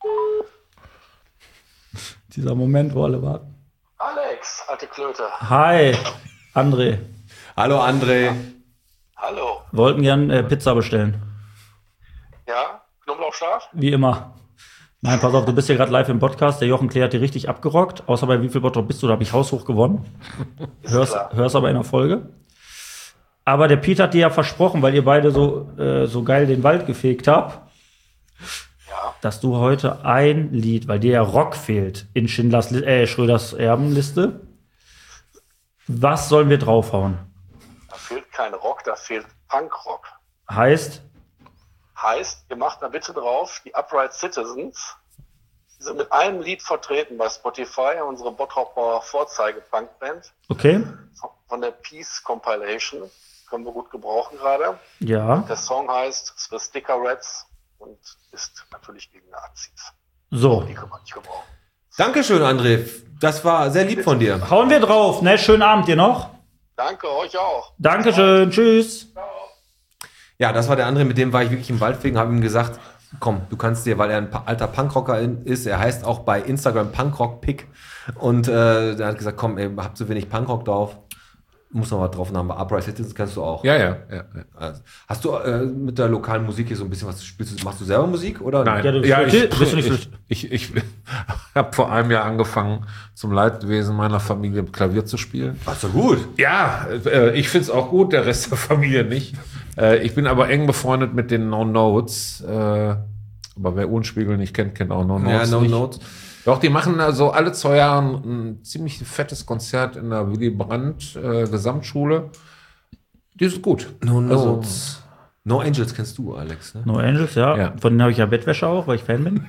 Dieser Moment, wo alle warten. Alex, alte Klöte. Hi, André. Hallo André. Hallo. Wollten gern äh, Pizza bestellen. Ja, Knoblauchscharf? Wie immer. Nein, pass auf, du bist ja gerade live im Podcast. Der Jochen Klee hat dir richtig abgerockt. Außer bei wie viel Bottrop bist du? Da habe ich haushoch gewonnen. Hörst, klar. hörst aber in der Folge. Aber der Pete hat dir ja versprochen, weil ihr beide so, äh, so geil den Wald gefegt habt, Ja. dass du heute ein Lied, weil dir ja Rock fehlt in Schindlers, Li- äh, Schröders Erbenliste. Was sollen wir draufhauen? Da fehlt kein Rock, da fehlt Punkrock. Heißt, Heißt, ihr macht da bitte drauf, die Upright Citizens, die sind mit einem Lied vertreten bei Spotify, unsere Bottroper Vorzeige-Punkband okay, von der Peace Compilation. Können wir gut gebrauchen gerade. ja, Der Song heißt The Sticker Rats und ist natürlich gegen Nazis. so. Die können wir nicht gebrauchen. Dankeschön, André. Das war sehr lieb von dir. Hauen wir drauf, ne? Schönen Abend dir noch. Danke, euch auch. Dankeschön, tschüss. Ja, das war der andere, mit dem war ich wirklich im Wald wegen, habe ihm gesagt, komm, du kannst dir, weil er ein pa- alter Punkrocker in- ist, er heißt auch bei Instagram Punkrock-Pick und äh, der hat gesagt, komm, ey, hab so wenig Punkrock drauf, muss noch was drauf, dann haben wir Upright Citizens, kannst du auch. Ja, ja, ja. ja. Also, hast du äh, mit der lokalen Musik hier so ein bisschen was, spielst du, machst du selber Musik oder? Nein, Ja, du- ja, ich, bist du nicht ich, ich, ich, ich habe vor einem Jahr angefangen, zum Leidwesen meiner Familie Klavier zu spielen. Ach so, gut. Ja, äh, ich finde es auch gut, der Rest der Familie nicht. Äh, ich bin aber eng befreundet mit den No Notes. Äh, aber wer Unspiegel nicht kennt, kennt auch No Notes. Ja, No nicht. Notes. Doch, die machen also alle zwei Jahre ein ziemlich fettes Konzert in der Willy Brandt äh, Gesamtschule. Die ist gut. No Also, Notes. No Angels kennst du, Alex, ne? No Angels, ja. Ja. Von denen habe ich ja Bettwäsche auch, weil ich Fan bin.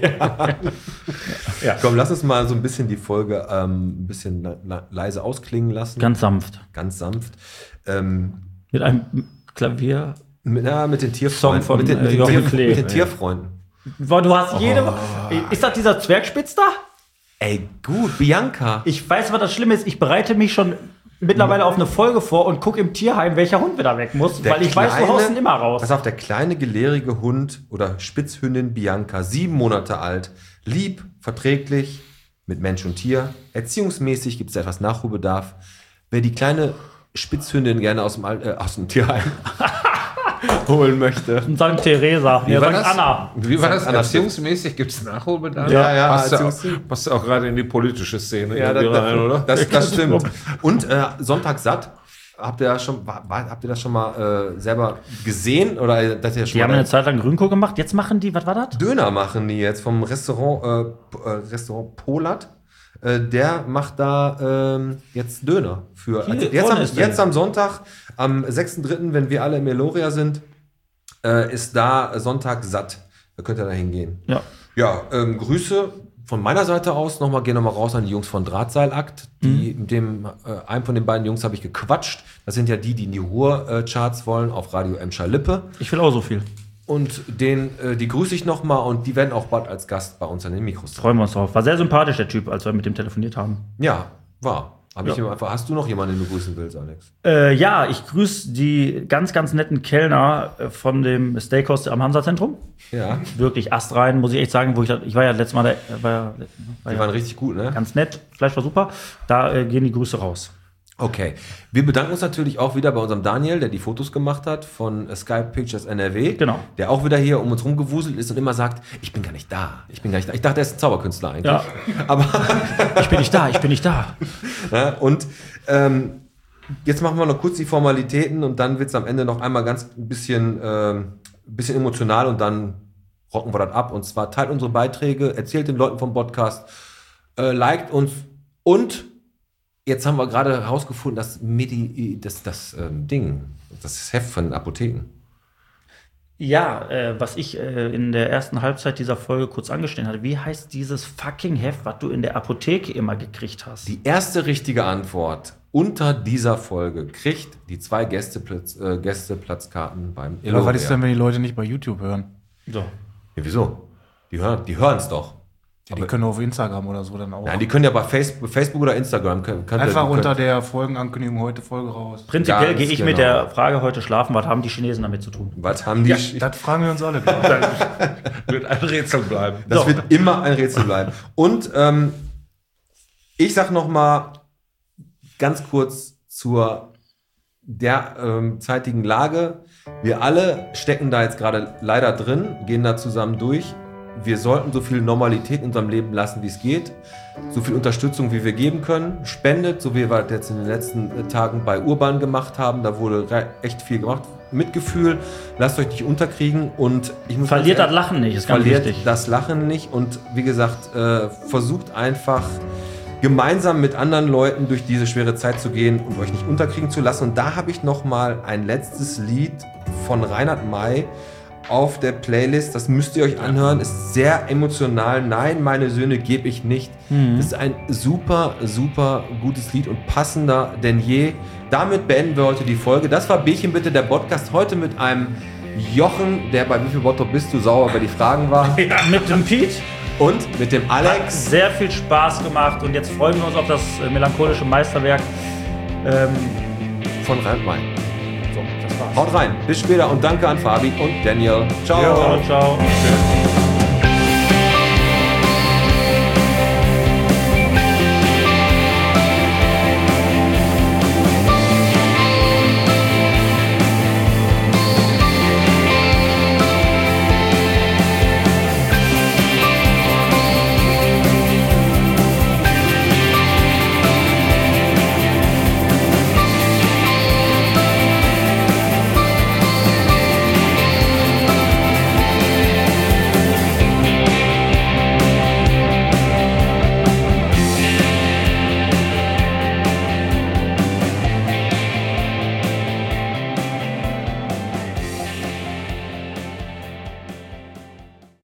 Komm, lass uns mal so ein bisschen die Folge ähm, ein bisschen le- le- leise ausklingen lassen. Ganz sanft. Ganz sanft. Ähm, Mit einem Klavier. mit, na, mit den Tierfreunden. Song von, mit den, mit äh, den, Jochen Tier, Klee. mit den Tierfreunden. Boah, du hast jede. Ist das dieser Zwergspitz da? Ey, gut, Bianca. Ich weiß, was das Schlimme ist. Ich bereite mich schon mittlerweile auf eine Folge vor und gucke im Tierheim, welcher Hund wieder weg muss, Der weil ich weiß, du kleine- haust ihn immer raus. Pass auf, der kleine, gelehrige Hund oder Spitzhündin Bianca, sieben Monate alt, lieb, verträglich, mit Mensch und Tier. Erziehungsmäßig gibt es etwas Nachholbedarf. Wer die kleine Spitzhündin gerne aus dem, Al äh, aus dem Tierheim holen möchte. Und Sankt Theresa. Nee, war Sankt das? Anna. Wie war das? Anna Erziehungsmäßig gibt es Nachholbedarf? Ja, ja, Passt ja, Erziehungs- auch, passt ja auch gerade in die politische Szene. Ja, das, irgendwie rein, oder? das, das stimmt. Und äh, Sonntag satt. Habt ihr, das schon, war, war- habt ihr das schon mal äh, selber gesehen? Oder äh, dass ihr schon Die haben mal eine Zeit lang Grünkohl gemacht. Jetzt machen die, was war das? Döner machen die jetzt vom Restaurant, äh, P- äh, Restaurant Polat. Äh, der macht da ähm, jetzt Döner. Für, Hier, also jetzt, vorne am, ist der. jetzt am Sonntag, am sechsten dritten, wenn wir alle im Meloria sind, äh, ist da Sonntag satt. Da könnt ihr da hingehen. Ja. Ja, ähm, Grüße von meiner Seite aus. Nochmal, gehen nochmal raus an die Jungs von Drahtseilakt. Die, mit dem, äh, einem von den beiden Jungs habe ich gequatscht. Das sind ja die, die in die Ruhr-Charts wollen, auf Radio Emscher Lippe. Ich will auch so viel. Und den, äh, die grüße ich nochmal und die werden auch bald als Gast bei uns an den Mikros sein. Freuen wir uns drauf. War sehr sympathisch, der Typ, als wir mit dem telefoniert haben. Ja, war. Hab ich Ja. ihm einfach, hast du noch jemanden, den du grüßen willst, Alex? Äh, ja, ich grüße die ganz, ganz netten Kellner äh, von dem Steakhouse am Hansa-Zentrum. Ja, Wirklich astrein, muss ich echt sagen. Wo ich, da- ich war ja letztes Mal, da, war ja, war die ja waren richtig gut, ne? ganz nett. Fleisch war super. Da äh, gehen die Grüße raus. Okay. Wir bedanken uns natürlich auch wieder bei unserem Daniel, der die Fotos gemacht hat von Sky Pictures N R W. Genau. Der auch wieder hier um uns rumgewuselt ist und immer sagt, ich bin gar nicht da. Ich bin gar nicht da. Ich dachte, er ist ein Zauberkünstler eigentlich. Ja. Aber Ich bin nicht da, ich bin nicht da. ja, und ähm, jetzt machen wir noch kurz die Formalitäten und dann wird es am Ende noch einmal ganz ein bisschen, ähm, bisschen emotional und dann rocken wir das ab. Und zwar teilt unsere Beiträge, erzählt den Leuten vom Podcast, äh, liked uns und jetzt haben wir gerade herausgefunden, dass Medi, das, das ähm, Ding, das Heft von den Apotheken. Ja, äh, was ich äh, in der ersten Halbzeit dieser Folge kurz angestellt hatte, wie heißt dieses fucking Heft, was du in der Apotheke immer gekriegt hast? Die erste richtige Antwort unter dieser Folge kriegt die zwei Gästeplatz, äh, Gästeplatzkarten beim Aber was ist denn, wenn die Leute nicht bei YouTube hören? So. Ja, wieso? Die hören die hören's doch. Ja, die können auf Instagram oder so dann auch. Nein, die können ja bei Facebook, Facebook oder Instagram. Können, könnt ihr- Einfach die unter können- der Folgenankündigung heute Folge raus. Prinzipiell Ganz gehe ich genau. mit der Frage heute schlafen, was haben die Chinesen damit zu tun? Was haben die? Das fragen wir uns alle. Wird ein Rätsel bleiben. Das So. wird immer ein Rätsel bleiben. Und ähm, ich sag noch mal ganz kurz zur derzeitigen Lage. Wir alle stecken da jetzt gerade leider drin, gehen da zusammen durch. Wir sollten so viel Normalität in unserem Leben lassen, wie es geht. So viel Unterstützung, wie wir geben können. Spendet, so wie wir das jetzt in den letzten Tagen bei Urban gemacht haben. Da wurde re- echt viel gemacht. Mitgefühl, lasst euch nicht unterkriegen und ich muss Verliert ganz das Lachen nicht, ist ganz verliert wichtig. das Lachen nicht und wie gesagt, äh, versucht einfach gemeinsam mit anderen Leuten durch diese schwere Zeit zu gehen und euch nicht unterkriegen zu lassen. Und da habe ich noch mal ein letztes Lied von Reinhard May auf der Playlist. Das müsst ihr euch anhören. Ist sehr emotional. Nein, meine Söhne gebe ich nicht. Das ist ein super, super gutes Lied und passender denn je. Damit beenden wir heute die Folge. Das war Bierchen bitte, der Podcast. Heute mit einem Jochen, der bei Wie viel Bottrop bist du sauer bei die Fragen war. Ja, mit dem Pete. Und mit dem Hat Alex. sehr viel Spaß gemacht und jetzt freuen wir uns auf das äh, melancholische Meisterwerk. Ähm, Von Reinhard May. so, das war's. Haut rein. Bis später und danke an Fabi und Daniel. Ciao. Ciao, ciao.